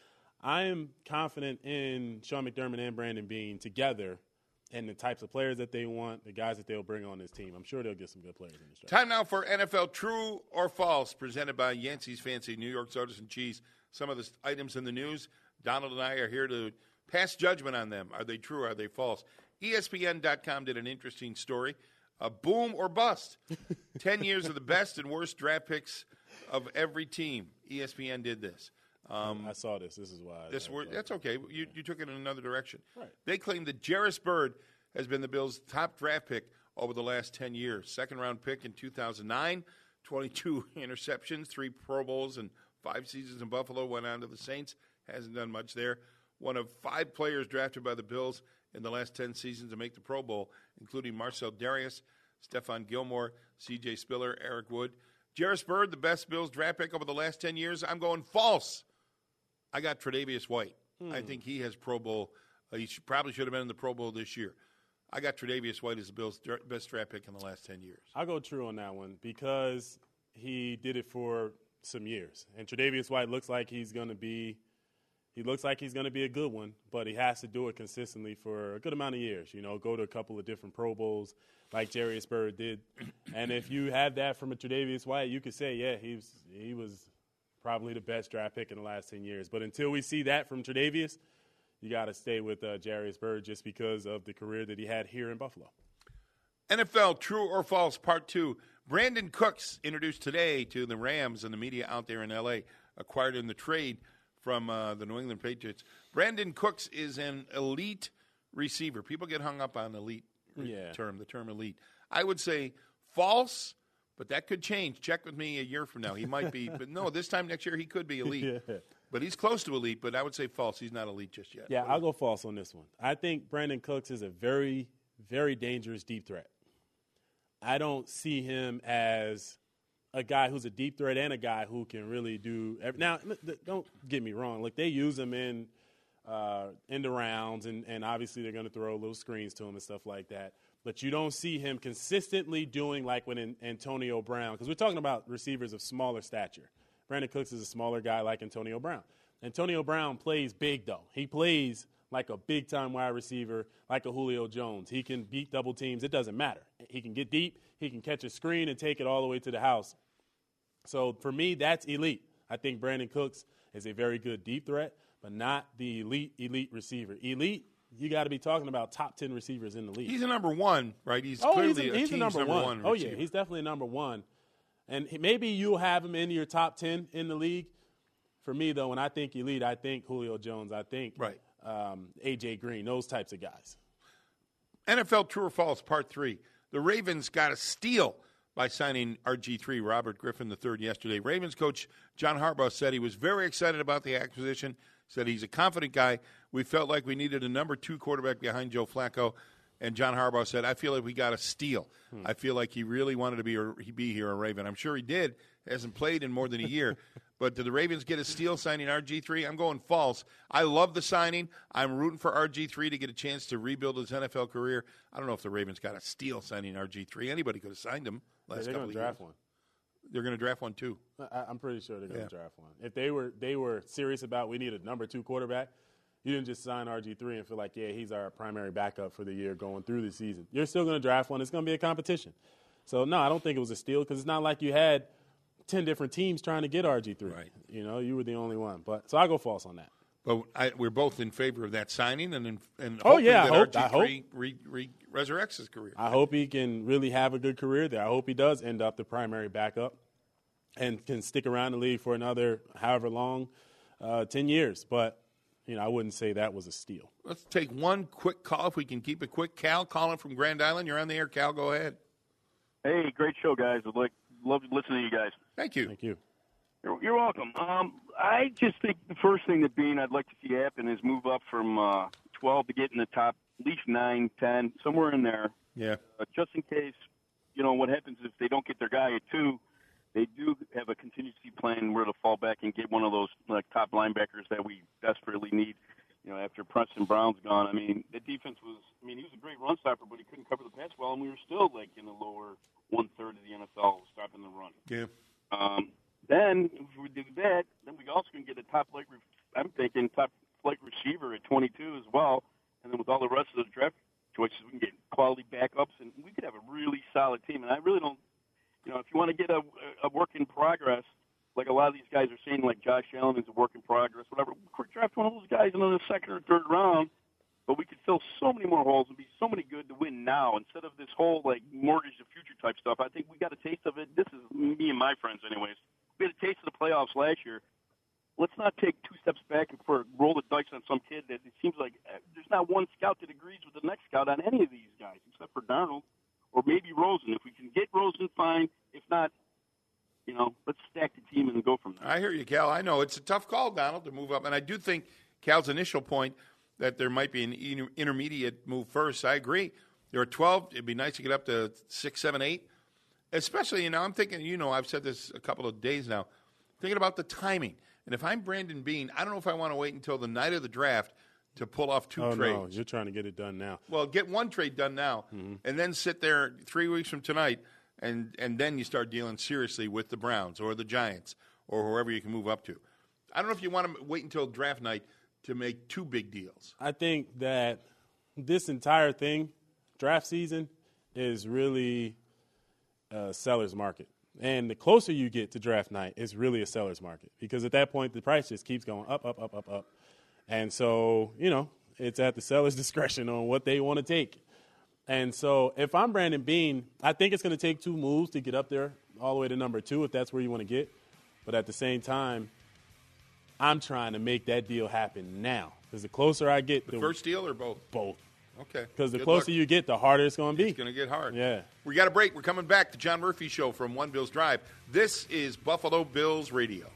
I am confident in Sean McDermott and Brandon Beane together and the types of players that they want, the guys that they'll bring on this team. I'm sure they'll get some good players in this draft. Time now for N F L True or False, presented by Yancey's Fancy New York Sodas and Cheese. Some of the items in the news, Donald and I are here to pass judgment on them. Are they true or are they false? E S P N dot com did an interesting story. A boom or bust. Ten years of the best and worst draft picks of every team. E S P N did this. Um, I saw this. This is why. This word, that's okay. You, you took it in another direction. Right. They claim that Jarris Byrd has been the Bills' top draft pick over the last ten years. Second-round pick in two thousand nine, twenty-two interceptions, three Pro Bowls, and five seasons in Buffalo. Went on to the Saints. Hasn't done much there. One of five players drafted by the Bills in the last ten seasons to make the Pro Bowl, including Marcel Darius, Stephon Gilmore, C J Spiller, Eric Wood. Jarris Byrd, the best Bills draft pick over the last ten years. I'm going false. I got Tre'Davious White. Hmm. I think he has Pro Bowl. Uh, he should, probably should have been in the Pro Bowl this year. I got Tre'Davious White as the Bills' best draft pick in the last ten years. I'll go true on that one because he did it for some years. And Tre'Davious White looks like he's going to be he looks like he's going to be a good one, but he has to do it consistently for a good amount of years. You know, go to a couple of different Pro Bowls like Jarris Byrd did. And if you had that from a Tre'Davious White, you could say, yeah, he was he was probably the best draft pick in the last ten years. But until we see that from Tre'Davious, you got to stay with uh, Jarris Byrd just because of the career that he had here in Buffalo. N F L True or False Part two. Brandon Cooks, introduced today to the Rams and the media out there in L A, acquired in the trade from uh, the New England Patriots. Brandon Cooks is an elite receiver. People get hung up on elite yeah. term, the term elite. I would say false, but that could change. Check with me a year from now. He might be, but no, this time next year he could be elite. yeah. But he's close to elite, but I would say false. He's not elite just yet. Yeah, I'll go false on this one. I think Brandon Cooks is a very, very dangerous deep threat. I don't see him as a guy who's a deep threat and a guy who can really do – now, don't get me wrong. Like, they use him in uh, in the rounds, and, and obviously they're going to throw little screens to him and stuff like that. But you don't see him consistently doing like when Antonio Brown – because we're talking about receivers of smaller stature. Brandon Cooks is a smaller guy like Antonio Brown. Antonio Brown plays big, though. He plays like a big-time wide receiver, like a Julio Jones. He can beat double teams. It doesn't matter. He can get deep. He can catch a screen and take it all the way to the house. So, for me, that's elite. I think Brandon Cooks is a very good deep threat, but not the elite, elite receiver. Elite, you got to be talking about top ten receivers in the league. He's a number one, right? He's oh, clearly he's a, a he's team's a number, number one. one oh, receiver. yeah, he's definitely a number one. And maybe you'll have him in your top ten in the league. For me, though, when I think elite, I think Julio Jones. I think right. um, A J Green, those types of guys. N F L True or False, Part three. The Ravens got a steal by signing R G three, Robert Griffin the third, yesterday. Ravens coach John Harbaugh said he was very excited about the acquisition, said he's a confident guy. We felt like we needed a number two quarterback behind Joe Flacco. And John Harbaugh said, I feel like we got a steal. Hmm. I feel like he really wanted to be, a, be here a Raven. I'm sure he did. Hasn't played in more than a year. But did the Ravens get a steal signing R G three? I'm going false. I love the signing. I'm rooting for R G three to get a chance to rebuild his N F L career. I don't know if the Ravens got a steal signing R G three. Anybody could have signed him last yeah, they're couple gonna of draft years. one. They're going to draft one, too. I, I'm pretty sure they're going to yeah. draft one. If they were they were serious about we need a number two quarterback, you didn't just sign R G three and feel like, yeah, he's our primary backup for the year going through the season. You're still going to draft one. It's going to be a competition. So, no, I don't think it was a steal because it's not like you had ten different teams trying to get R G three. Right. You know, you were the only one. But so I'll go false on that. But I, we're both in favor of that signing and, in, and oh, hoping yeah, that I hope, R G three I hope. Re, re, resurrects his career. I hope he can really have a good career there. I hope he does end up the primary backup and can stick around the league for another however long, uh, ten years. But, you know, I wouldn't say that was a steal. Let's take one quick call if we can keep it quick. Cal calling from Grand Island. You're on the air, Cal. Go ahead. Hey, great show, guys. I'd like love listening to you guys. Thank you. Thank you. You're, you're welcome. Um, I just think the first thing that Bean I'd like to see happen is move up from uh, twelve to get in the top, at least nine, ten, somewhere in there. Yeah. Uh, just in case, you know, what happens if they don't get their guy at two, they do have a contingency plan where to fall back and get one of those like top linebackers that we desperately need. You know, after Preston Brown's gone, I mean, the defense was, I mean, he was a great run stopper, but he couldn't cover the pass well, and we were still, like, in the lower one-third of the N F L stopping the run. Yeah. Um, then, if we do that, then we also can get a top, like, I'm thinking top with all the rest of the draft choices, we can get quality backups, and we could have a really solid team. And I really don't, you know, if you want to get a, a work in progress, like a lot of these guys are saying, like Josh Allen is a work in progress, whatever, we draft one of those guys in the second or third round, but we could fill so many more holes and be so many good to win now instead of this whole, like, mortgage the future type stuff. I think we got a taste of it. This is me and my friends anyways. We had a taste of the playoffs last year. Let's not take two steps back and for roll the dice on some kid that it seems like there's not one scout that agrees with the next scout on any of these guys except for Darnold or maybe Rosen. If we can get Rosen, fine. If not, you know, let's stack the team and go from there. I hear you, Cal. I know it's a tough call, Donald, to move up. And I do think Cal's initial point that there might be an inter- intermediate move first. I agree. There are twelve. It'd be nice to get up to six, seven, eight. Especially, you know, I'm thinking, you know, I've said this a couple of days now, thinking about the timing. And if I'm Brandon Beane, I don't know if I want to wait until the night of the draft to pull off two oh, trades. No, you're trying to get it done now. Well, get one trade done now, mm-hmm. and then sit there three weeks from tonight, and, and then you start dealing seriously with the Browns or the Giants or whoever you can move up to. I don't know if you want to wait until draft night to make two big deals. I think that this entire thing, draft season, is really a seller's market. And the closer you get to draft night, it's really a seller's market because at that point the price just keeps going up, up, up, up, up. And so, you know, it's at the seller's discretion on what they want to take. And so if I'm Brandon Beane, I think it's going to take two moves to get up there all the way to number two if that's where you want to get. But at the same time, I'm trying to make that deal happen now because the closer I get. The, the first deal or both? Both. Okay. Because the Good closer luck. you get, the harder it's going to be. It's going to get hard. Yeah. We got a break. We're coming back. The John Murphy Show from One Bills Drive. This is Buffalo Bills Radio.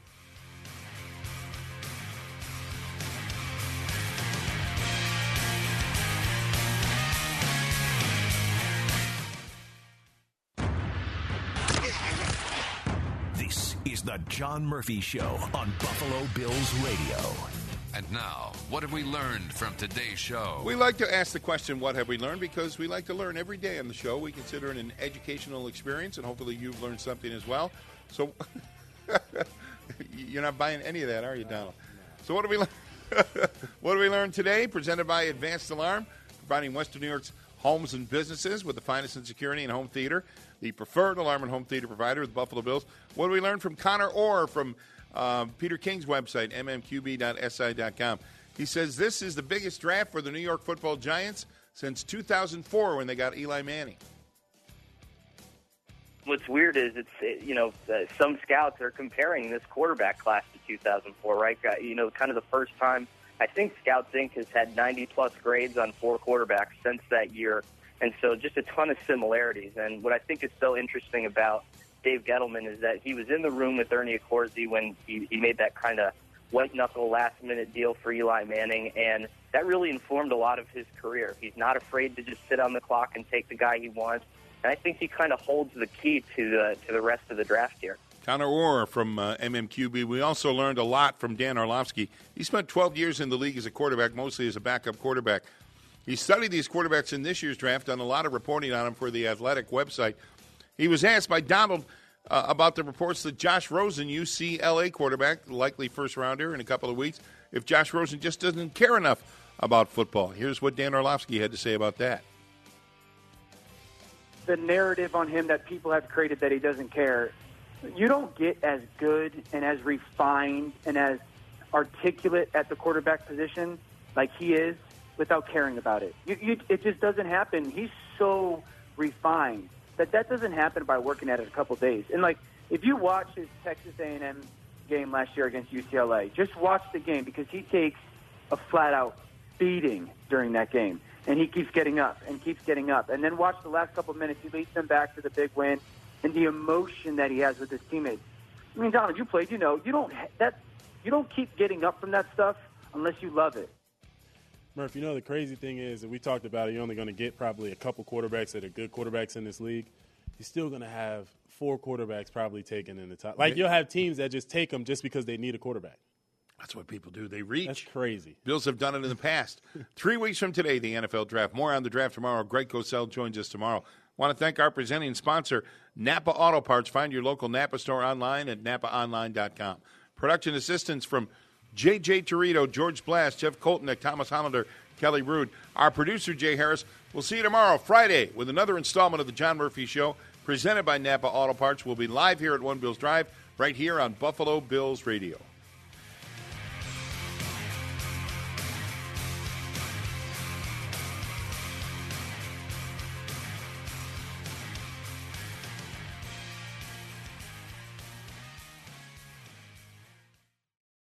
This is the John Murphy Show on Buffalo Bills Radio. And now, what have we learned from today's show? We like to ask the question, what have we learned? Because we like to learn every day on the show. We consider it an educational experience, and hopefully you've learned something as well. So you're not buying any of that, are you, Donald? So what have we learned? What have we learned today? Presented by Advanced Alarm, providing Western New York's homes and businesses with the finest in security and home theater, the preferred alarm and home theater provider with Buffalo Bills. What do we learn from Connor Orr from uh, Peter King's website, m m q b dot s i dot com? He says this is the biggest draft for the New York Football Giants since two thousand four when they got Eli Manning. What's weird is it's, you know, uh, some scouts are comparing this quarterback class to two thousand four, right? You know, kind of the first time I think Scouts Incorporated has had ninety-plus grades on four quarterbacks since that year. And so just a ton of similarities. And what I think is so interesting about Dave Gettleman is that he was in the room with Ernie Accorsi when he, he made that kind of white-knuckle last-minute deal for Eli Manning, and that really informed a lot of his career. He's not afraid to just sit on the clock and take the guy he wants. And I think he kind of holds the key to the to the rest of the draft here. Connor Orr from uh, M M Q B. We also learned a lot from Dan Orlovsky. He spent twelve years in the league as a quarterback, mostly as a backup quarterback. He studied these quarterbacks in this year's draft, done a lot of reporting on them for the Athletic website. He was asked by Donald uh, about the reports that Josh Rosen, U C L A quarterback, likely first-rounder in a couple of weeks, if Josh Rosen just doesn't care enough about football. Here's what Dan Orlovsky had to say about that. The narrative on him that people have created that he doesn't care, you don't get as good and as refined and as articulate at the quarterback position like he is without caring about it. You, you, it just doesn't happen. He's so refined that that doesn't happen by working at it a couple days. And, like, if you watch his Texas A and M game last year against U C L A, just watch the game because he takes a flat-out beating during that game. And he keeps getting up and keeps getting up. And then watch the last couple of minutes. He leads them back to the big win and the emotion that he has with his teammates. I mean, Donald, you played, you know, you don't that you don't keep getting up from that stuff unless you love it. Murph, you know, the crazy thing is that we talked about it, you're only going to get probably a couple quarterbacks that are good quarterbacks in this league. You're still going to have four quarterbacks probably taken in the top. Like, you'll have teams that just take them just because they need a quarterback. That's what people do. They reach. That's crazy. Bills have done it in the past. Three weeks from today, the N F L Draft. More on the draft tomorrow. Greg Cosell joins us tomorrow. Want to thank our presenting sponsor, Napa Auto Parts. Find your local Napa store online at napa online dot com. Production assistance from J J Torito, George Blast, Jeff Colton, Thomas Hollander, Kelly Rude. Our producer, Jay Harris. We'll see you tomorrow, Friday, with another installment of the John Murphy Show, presented by Napa Auto Parts. We'll be live here at One Bills Drive, right here on Buffalo Bills Radio.